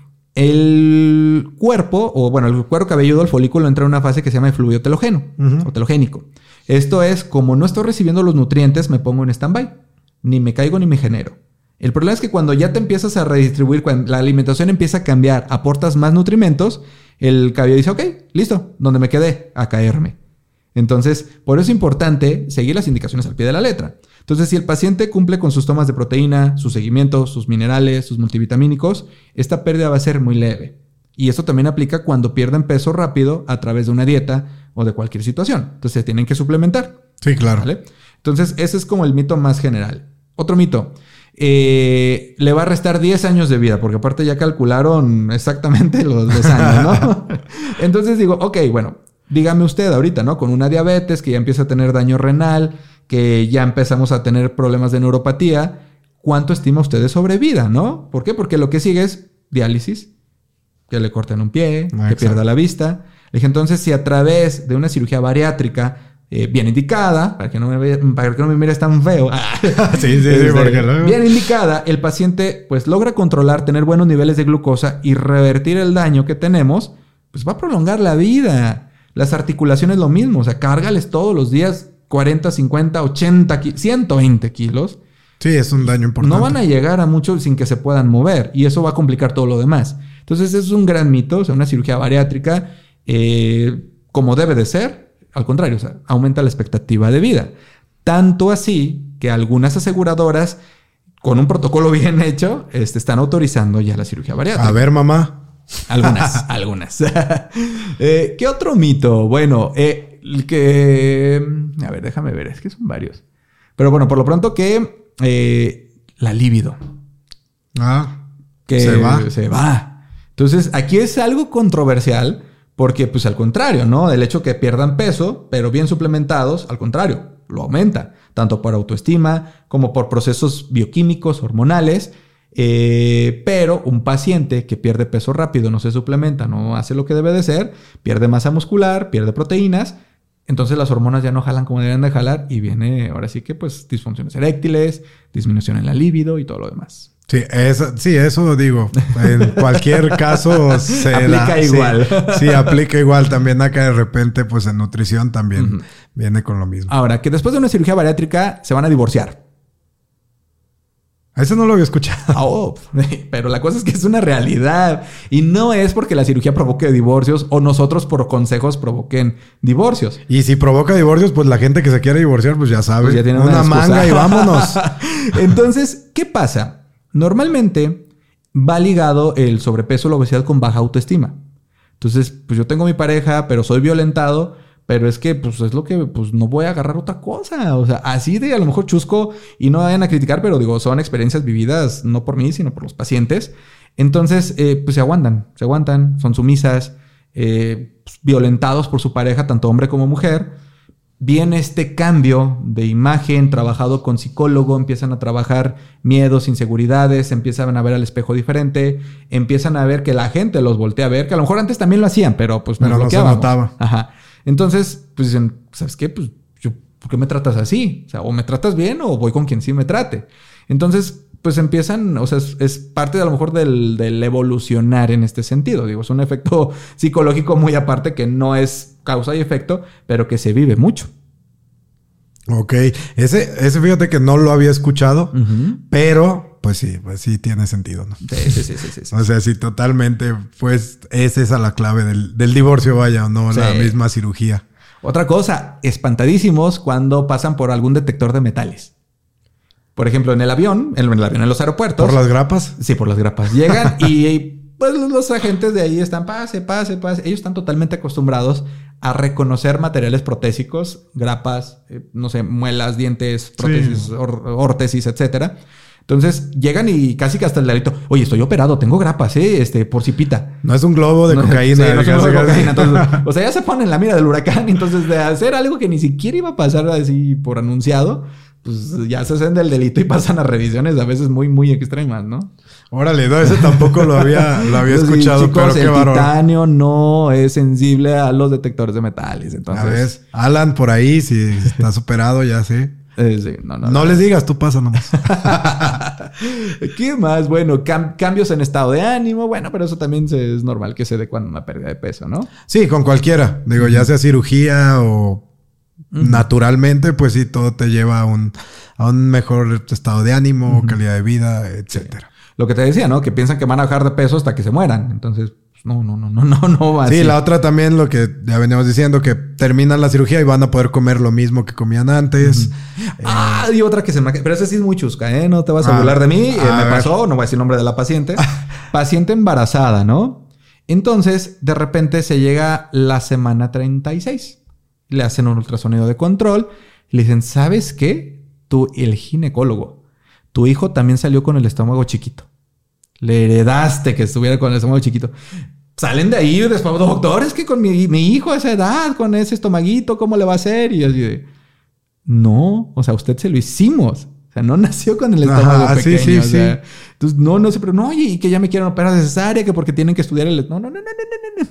el cuerpo, o bueno, el cuero cabelludo, el folículo, entra en una fase que se llama de fluido telógeno, uh-huh. o telogénico. Esto es, como no estoy recibiendo los nutrientes, me pongo en stand-by. Ni me caigo ni me genero. El problema es que cuando ya te empiezas a redistribuir, cuando la alimentación empieza a cambiar, aportas más nutrimentos, el cabello dice, ok, listo, donde me quedé, a caerme. Entonces, por eso es importante seguir las indicaciones al pie de la letra. Entonces, si el paciente cumple con sus tomas de proteína, sus seguimientos, sus minerales, sus multivitamínicos, esta pérdida va a ser muy leve. Y esto también aplica cuando pierden peso rápido a través de una dieta o de cualquier situación. Entonces, tienen que suplementar. Sí, claro. ¿Vale? Entonces, ese es como el mito más general. Otro mito. Eh, le va a restar diez años de vida, porque aparte ya calcularon exactamente los, los años, ¿no? Entonces digo, ok, bueno, dígame usted ahorita, ¿no? Con una diabetes que ya empieza a tener daño renal, que ya empezamos a tener problemas de neuropatía, ¿cuánto estima usted de sobrevida, no? ¿Por qué? Porque lo que sigue es diálisis, que le corten un pie, ah, que pierda la vista. Le dije, entonces, si a través de una cirugía bariátrica eh, bien indicada, para que no me, ve, para que no me mires tan feo, sí, sí, sí, porque luego... bien indicada, el paciente pues logra controlar, tener buenos niveles de glucosa y revertir el daño que tenemos, pues va a prolongar la vida. Las articulaciones lo mismo, o sea, cárgales todos los días cuarenta, cincuenta, ochenta, ciento veinte kilos. Sí, es un daño importante. No van a llegar a mucho sin que se puedan mover y eso va a complicar todo lo demás. Entonces, es un gran mito, o sea, una cirugía bariátrica, eh, como debe de ser, al contrario, o sea, aumenta la expectativa de vida. Tanto así que algunas aseguradoras, con un protocolo bien hecho, este, están autorizando ya la cirugía bariátrica. A ver, mamá. Algunas, algunas. eh, ¿Qué otro mito? Bueno, eh, el que... A ver, déjame ver, es que son varios. Pero bueno, por lo pronto que eh, la libido. Ah, que se va. Se va. Entonces, aquí es algo controversial porque, pues, al contrario, ¿no? Del hecho que pierdan peso, pero bien suplementados, al contrario, lo aumenta. Tanto por autoestima como por procesos bioquímicos, hormonales. Eh, pero un paciente que pierde peso rápido, no se suplementa, no hace lo que debe de ser, pierde masa muscular, pierde proteínas, entonces las hormonas ya no jalan como deberían de jalar y viene ahora sí que pues disfunciones eréctiles, disminución en la libido y todo lo demás. Sí, eso, sí, eso digo. En cualquier caso se aplica da, igual. Sí, sí, aplica igual. También acá de repente, pues en nutrición también uh-huh. viene con lo mismo. Ahora, que después de una cirugía bariátrica se van a divorciar. Eso no lo había escuchado. Oh, pero la cosa es que es una realidad. Y no es porque la cirugía provoque divorcios o nosotros por consejos provoquen divorcios. Y si provoca divorcios, pues la gente que se quiere divorciar, pues ya sabe. Pues ya tiene una, una manga y vámonos. Entonces, ¿qué pasa? Normalmente va ligado el sobrepeso o la obesidad con baja autoestima. Entonces, pues yo tengo mi pareja, pero soy violentado, pero es que pues es lo que pues no voy a agarrar otra cosa. O sea, así de a lo mejor chusco y no vayan a criticar, pero digo, son experiencias vividas no por mí, sino por los pacientes. Entonces, eh, pues se aguantan, se aguantan, son sumisas, eh, pues, violentados por su pareja, tanto hombre como mujer. Viene este cambio de imagen, trabajado con psicólogo, empiezan a trabajar miedos, inseguridades, empiezan a ver al espejo diferente, empiezan a ver que la gente los voltea a ver, que a lo mejor antes también lo hacían, pero pues pero no se notaba. Ajá. Entonces, pues dicen, ¿sabes qué? Pues yo, ¿por qué me tratas así? O sea, o me tratas bien o voy con quien sí me trate. Entonces, pues empiezan, o sea, es, es parte de, a lo mejor del, del evolucionar en este sentido. Digo, es un efecto psicológico muy aparte que no es causa y efecto, pero que se vive mucho. Ok. Ese, ese fíjate que no lo había escuchado, uh-huh. pero pues sí, pues sí tiene sentido, ¿no? Sí, sí, sí, sí, sí, sí. O sea, sí, totalmente, pues es esa la clave del, del divorcio, vaya, o no, sí. La misma cirugía. Otra cosa, espantadísimos cuando pasan por algún detector de metales. Por ejemplo, en el avión, en el avión, en los aeropuertos. ¿Por las grapas? Sí, por las grapas. Llegan y pues los agentes de ahí están, pase, pase, pase. Ellos están totalmente acostumbrados a reconocer materiales protésicos, grapas, eh, no sé, muelas, dientes, prótesis, sí. or, órtesis, etcétera. Entonces llegan y casi que hasta el ladito, oye, estoy operado, tengo grapas, ¿eh? Este, por si pita. No es un globo de no, cocaína. Sí, no es un globo de cocaína. Entonces, o sea, ya se ponen en la mira del huracán. Entonces, de hacer algo que ni siquiera iba a pasar así por anunciado, pues ya se hacen del delito y pasan a revisiones a veces muy, muy extremas, ¿no? Órale, no, ese tampoco lo había, lo había escuchado, sí, chicos, pero qué el bárbaro. titanio no es sensible a los detectores de metales, entonces... A ver, Alan, por ahí, si está superado, ya sé. Eh, sí, no, no, no, no les digas, tú pasa nomás. ¿Qué más? Bueno, cam- cambios en estado de ánimo. Bueno, pero eso también se, es normal que se dé cuando una pérdida de peso, ¿no? Sí, con cualquiera. Digo, ya sea cirugía o... Uh-huh. Naturalmente, pues sí, todo te lleva a un, a un mejor estado de ánimo, uh-huh. calidad de vida, etcétera. Sí. Lo que te decía, ¿no? Que piensan que van a bajar de peso hasta que se mueran. Entonces, pues, no, no, no, no, no, no va así. Sí, la otra también, lo que ya veníamos diciendo, que terminan la cirugía y van a poder comer lo mismo que comían antes. Uh-huh. Eh, ah, y otra que se me... Pero esa sí es muy chusca, ¿eh? No te vas a ah, burlar de mí. Eh, me ver. pasó, no voy a decir el nombre de la paciente. Paciente embarazada, ¿no? Entonces, de repente se llega la semana treinta y seis. Le hacen un ultrasonido de control. Le dicen, ¿sabes qué? Tú, el ginecólogo, tu hijo también salió con el estómago chiquito. Le heredaste que estuviera con el estómago chiquito. Salen de ahí después, doctor, es que con mi, mi hijo a esa edad, con ese estomaguito, ¿cómo le va a hacer? Y así de, no, o sea, usted se lo hicimos. O sea, no nació con el estómago Ajá, pequeño. Sí, sí, o sea, sí. Entonces, no, no sé, pero no, oye, y que ya me quieren operar de cesárea, que porque tienen que estudiar el... No, no, no, no, no, no,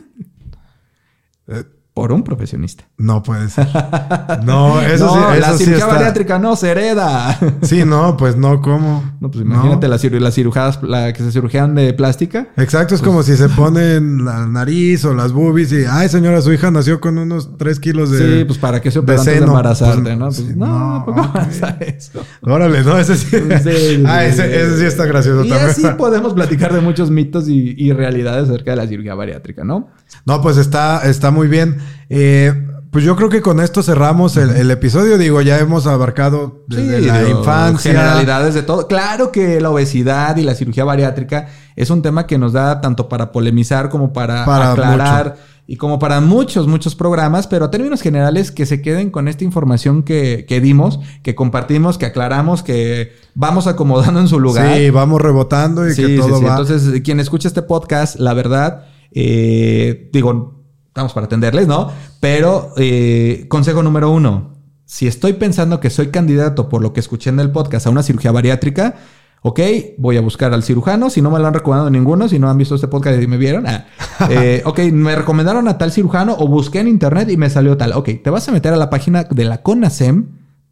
no. Eh. Por un profesionista. No puede ser. No, eso no, sí. Eso la sí cirugía está... bariátrica no se hereda. Sí, no, pues no, ¿cómo? No, pues imagínate no. las la cirujadas la que se cirujían de plástica. Exacto, es pues... como si se ponen la nariz o las boobies y, ay, señora, su hija nació con unos tres kilos de. Sí, pues para que se operan antes de embarazarte, pues, ¿no? Pues, sí, no, no, ¿cómo okay. pasa eso? Órale, no, ese sí. sí ah, ese, ese sí está gracioso y también. Y así podemos platicar de muchos mitos y, y realidades acerca de la cirugía bariátrica, ¿no? No, pues está, está muy bien. Eh, pues yo creo que con esto cerramos el, el episodio. Digo, ya hemos abarcado desde sí, la digo, infancia. Generalidades de todo. Claro que la obesidad y la cirugía bariátrica es un tema que nos da tanto para polemizar como para, para aclarar mucho. Y como para muchos, muchos programas. Pero a términos generales que se queden con esta información que, que dimos, que compartimos, que aclaramos, que vamos acomodando en su lugar. Sí, vamos rebotando y sí, que todo sí, sí. va. Entonces, quien escucha este podcast, la verdad, eh, digo... Estamos para atenderles, ¿no? Pero eh, consejo número uno. Si estoy pensando que soy candidato por lo que escuché en el podcast a una cirugía bariátrica, ok, voy a buscar al cirujano. Si no me lo han recomendado ninguno, si no han visto este podcast y me vieron. Ah, eh, ok, me recomendaron a tal cirujano o busqué en internet y me salió tal. Ok, te vas a meter a la página de la CONASEM,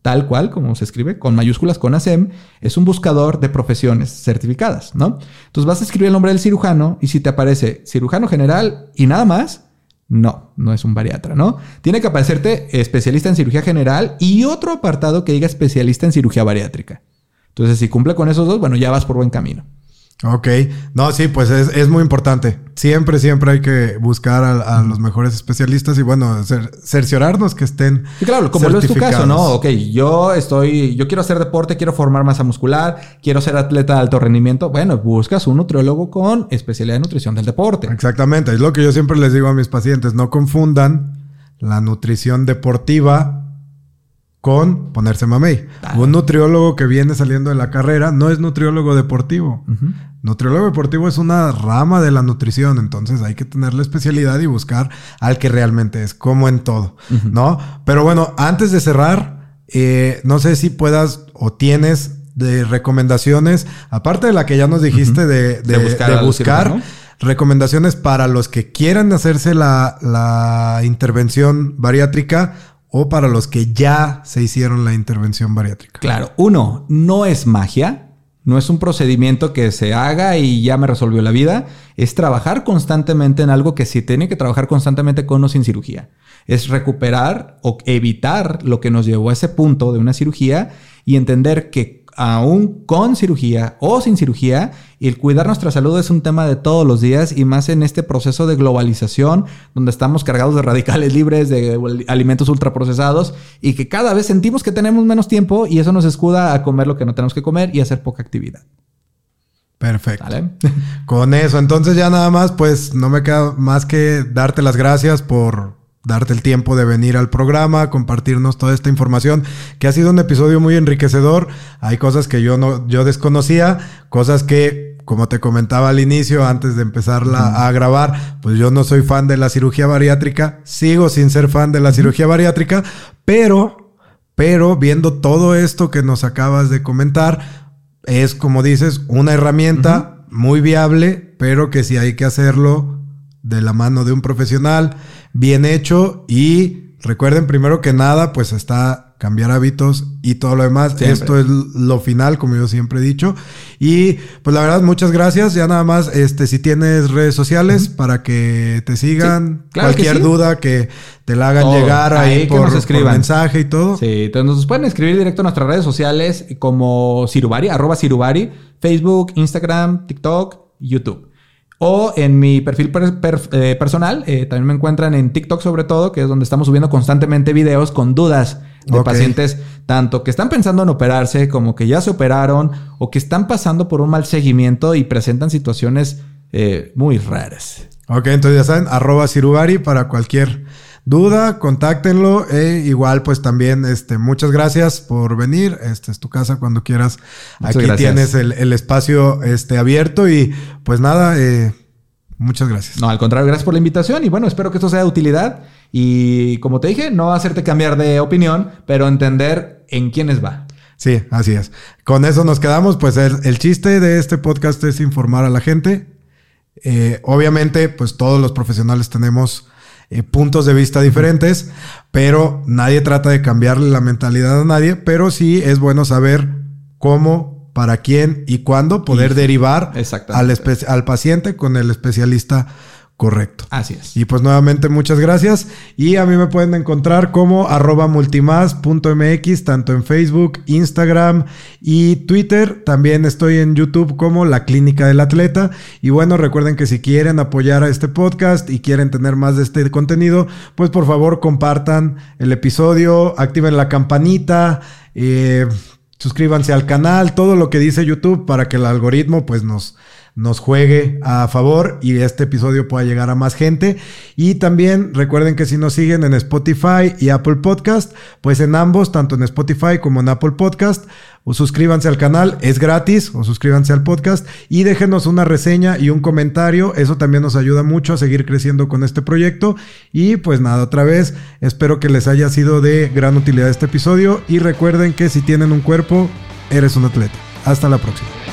tal cual como se escribe, con mayúsculas, con A S E M, es un buscador de profesiones certificadas, ¿no? Entonces vas a escribir el nombre del cirujano y si te aparece cirujano general y nada más, no, no es un bariatra, ¿no? Tiene que aparecerte especialista en cirugía general y otro apartado que diga especialista en cirugía bariátrica. Entonces, si cumple con esos dos, bueno, ya vas por buen camino. Ok. No, sí, pues es, es muy importante. Siempre, siempre hay que buscar a, a los mejores especialistas y bueno, cer- cerciorarnos que estén sí, claro, como lo es tu caso, ¿no? Ok, yo estoy, yo quiero hacer deporte, quiero formar masa muscular, quiero ser atleta de alto rendimiento. Bueno, buscas un nutriólogo con especialidad en nutrición del deporte. Exactamente. Es lo que yo siempre les digo a mis pacientes. No confundan la nutrición deportiva con ponerse mamey. Ah. Un nutriólogo que viene saliendo de la carrera no es nutriólogo deportivo. Uh-huh. Nutriólogo deportivo es una rama de la nutrición, entonces hay que tener la especialidad y buscar al que realmente es, como en todo, uh-huh. ¿no? Pero bueno, antes de cerrar, eh, no sé si puedas o tienes de recomendaciones, aparte de la que ya nos dijiste uh-huh. de, de, de buscar, de buscar recomendaciones para los que quieran hacerse la, la intervención bariátrica o para los que ya se hicieron la intervención bariátrica. Claro. Uno, no es magia. No es un procedimiento que se haga y ya me resolvió la vida. Es trabajar constantemente en algo que se tiene que trabajar constantemente con o sin cirugía. Es recuperar o evitar lo que nos llevó a ese punto de una cirugía y entender que aún con cirugía o sin cirugía, el cuidar nuestra salud es un tema de todos los días y más en este proceso de globalización donde estamos cargados de radicales libres, de alimentos ultraprocesados y que cada vez sentimos que tenemos menos tiempo y eso nos escuda a comer lo que no tenemos que comer y hacer poca actividad. Perfecto. ¿Vale? Con eso, entonces ya nada más, pues no me queda más que darte las gracias por darte el tiempo de venir al programa, compartirnos toda esta información, que ha sido un episodio muy enriquecedor. Hay cosas que yo no, yo desconocía, cosas que, como te comentaba al inicio, antes de empezarla uh-huh. a grabar, pues yo no soy fan de la cirugía bariátrica, sigo sin ser fan de la uh-huh. cirugía bariátrica, pero, pero viendo todo esto que nos acabas de comentar, es, como dices, una herramienta uh-huh. muy viable, pero que sí hay que hacerlo de la mano de un profesional, bien hecho. Y recuerden, primero que nada, pues está cambiar hábitos y todo lo demás. Siempre. Esto es lo final, como yo siempre he dicho. Y pues la verdad, muchas gracias. Ya nada más, este, si tienes redes sociales uh-huh. para que te sigan, sí, claro cualquier que sí. duda que te la hagan todo. Llegar ahí, ahí por, por mensaje y todo. Sí, entonces nos pueden escribir directo a nuestras redes sociales como Sirubari, arroba Sirubari, Facebook, Instagram, TikTok, YouTube. O en mi perfil per, per, eh, personal, eh, también me encuentran en TikTok sobre todo, que es donde estamos subiendo constantemente videos con dudas de okay. pacientes, tanto que están pensando en operarse, como que ya se operaron, o que están pasando por un mal seguimiento y presentan situaciones eh, muy raras. Ok, entonces ya saben, arroba Sirubari para cualquier duda, contáctenlo. E igual, pues también, este, muchas gracias por venir. Este es tu casa cuando quieras. Muchas Aquí gracias. Tienes el, el espacio este, abierto y pues nada, eh, muchas gracias. No, al contrario, gracias por la invitación y bueno, espero que esto sea de utilidad y como te dije, no hacerte cambiar de opinión, pero entender en quiénes va. Sí, así es. Con eso nos quedamos. Pues el, el chiste de este podcast es informar a la gente. Eh, obviamente, pues todos los profesionales tenemos Eh, puntos de vista diferentes, pero nadie trata de cambiarle la mentalidad a nadie, pero sí es bueno saber cómo, para quién y cuándo poder y, derivar al, espe- al paciente con el especialista correcto. Así es. Y pues nuevamente muchas gracias y a mí me pueden encontrar como arroba multimas punto mx tanto en Facebook, Instagram y Twitter. También estoy en YouTube como La Clínica del Atleta. Y bueno, recuerden que si quieren apoyar a este podcast y quieren tener más de este contenido, pues por favor compartan el episodio, activen la campanita, eh, suscríbanse al canal, todo lo que dice YouTube para que el algoritmo pues nos nos juegue a favor y este episodio pueda llegar a más gente. Y también recuerden que si nos siguen en Spotify y Apple Podcast, pues en ambos, tanto en Spotify como en Apple Podcast, o suscríbanse al canal, es gratis, o suscríbanse al podcast y déjenos una reseña y un comentario. Eso también nos ayuda mucho a seguir creciendo con este proyecto. Y pues nada, otra vez, espero que les haya sido de gran utilidad este episodio y recuerden que si tienen un cuerpo, eres un atleta. Hasta la próxima.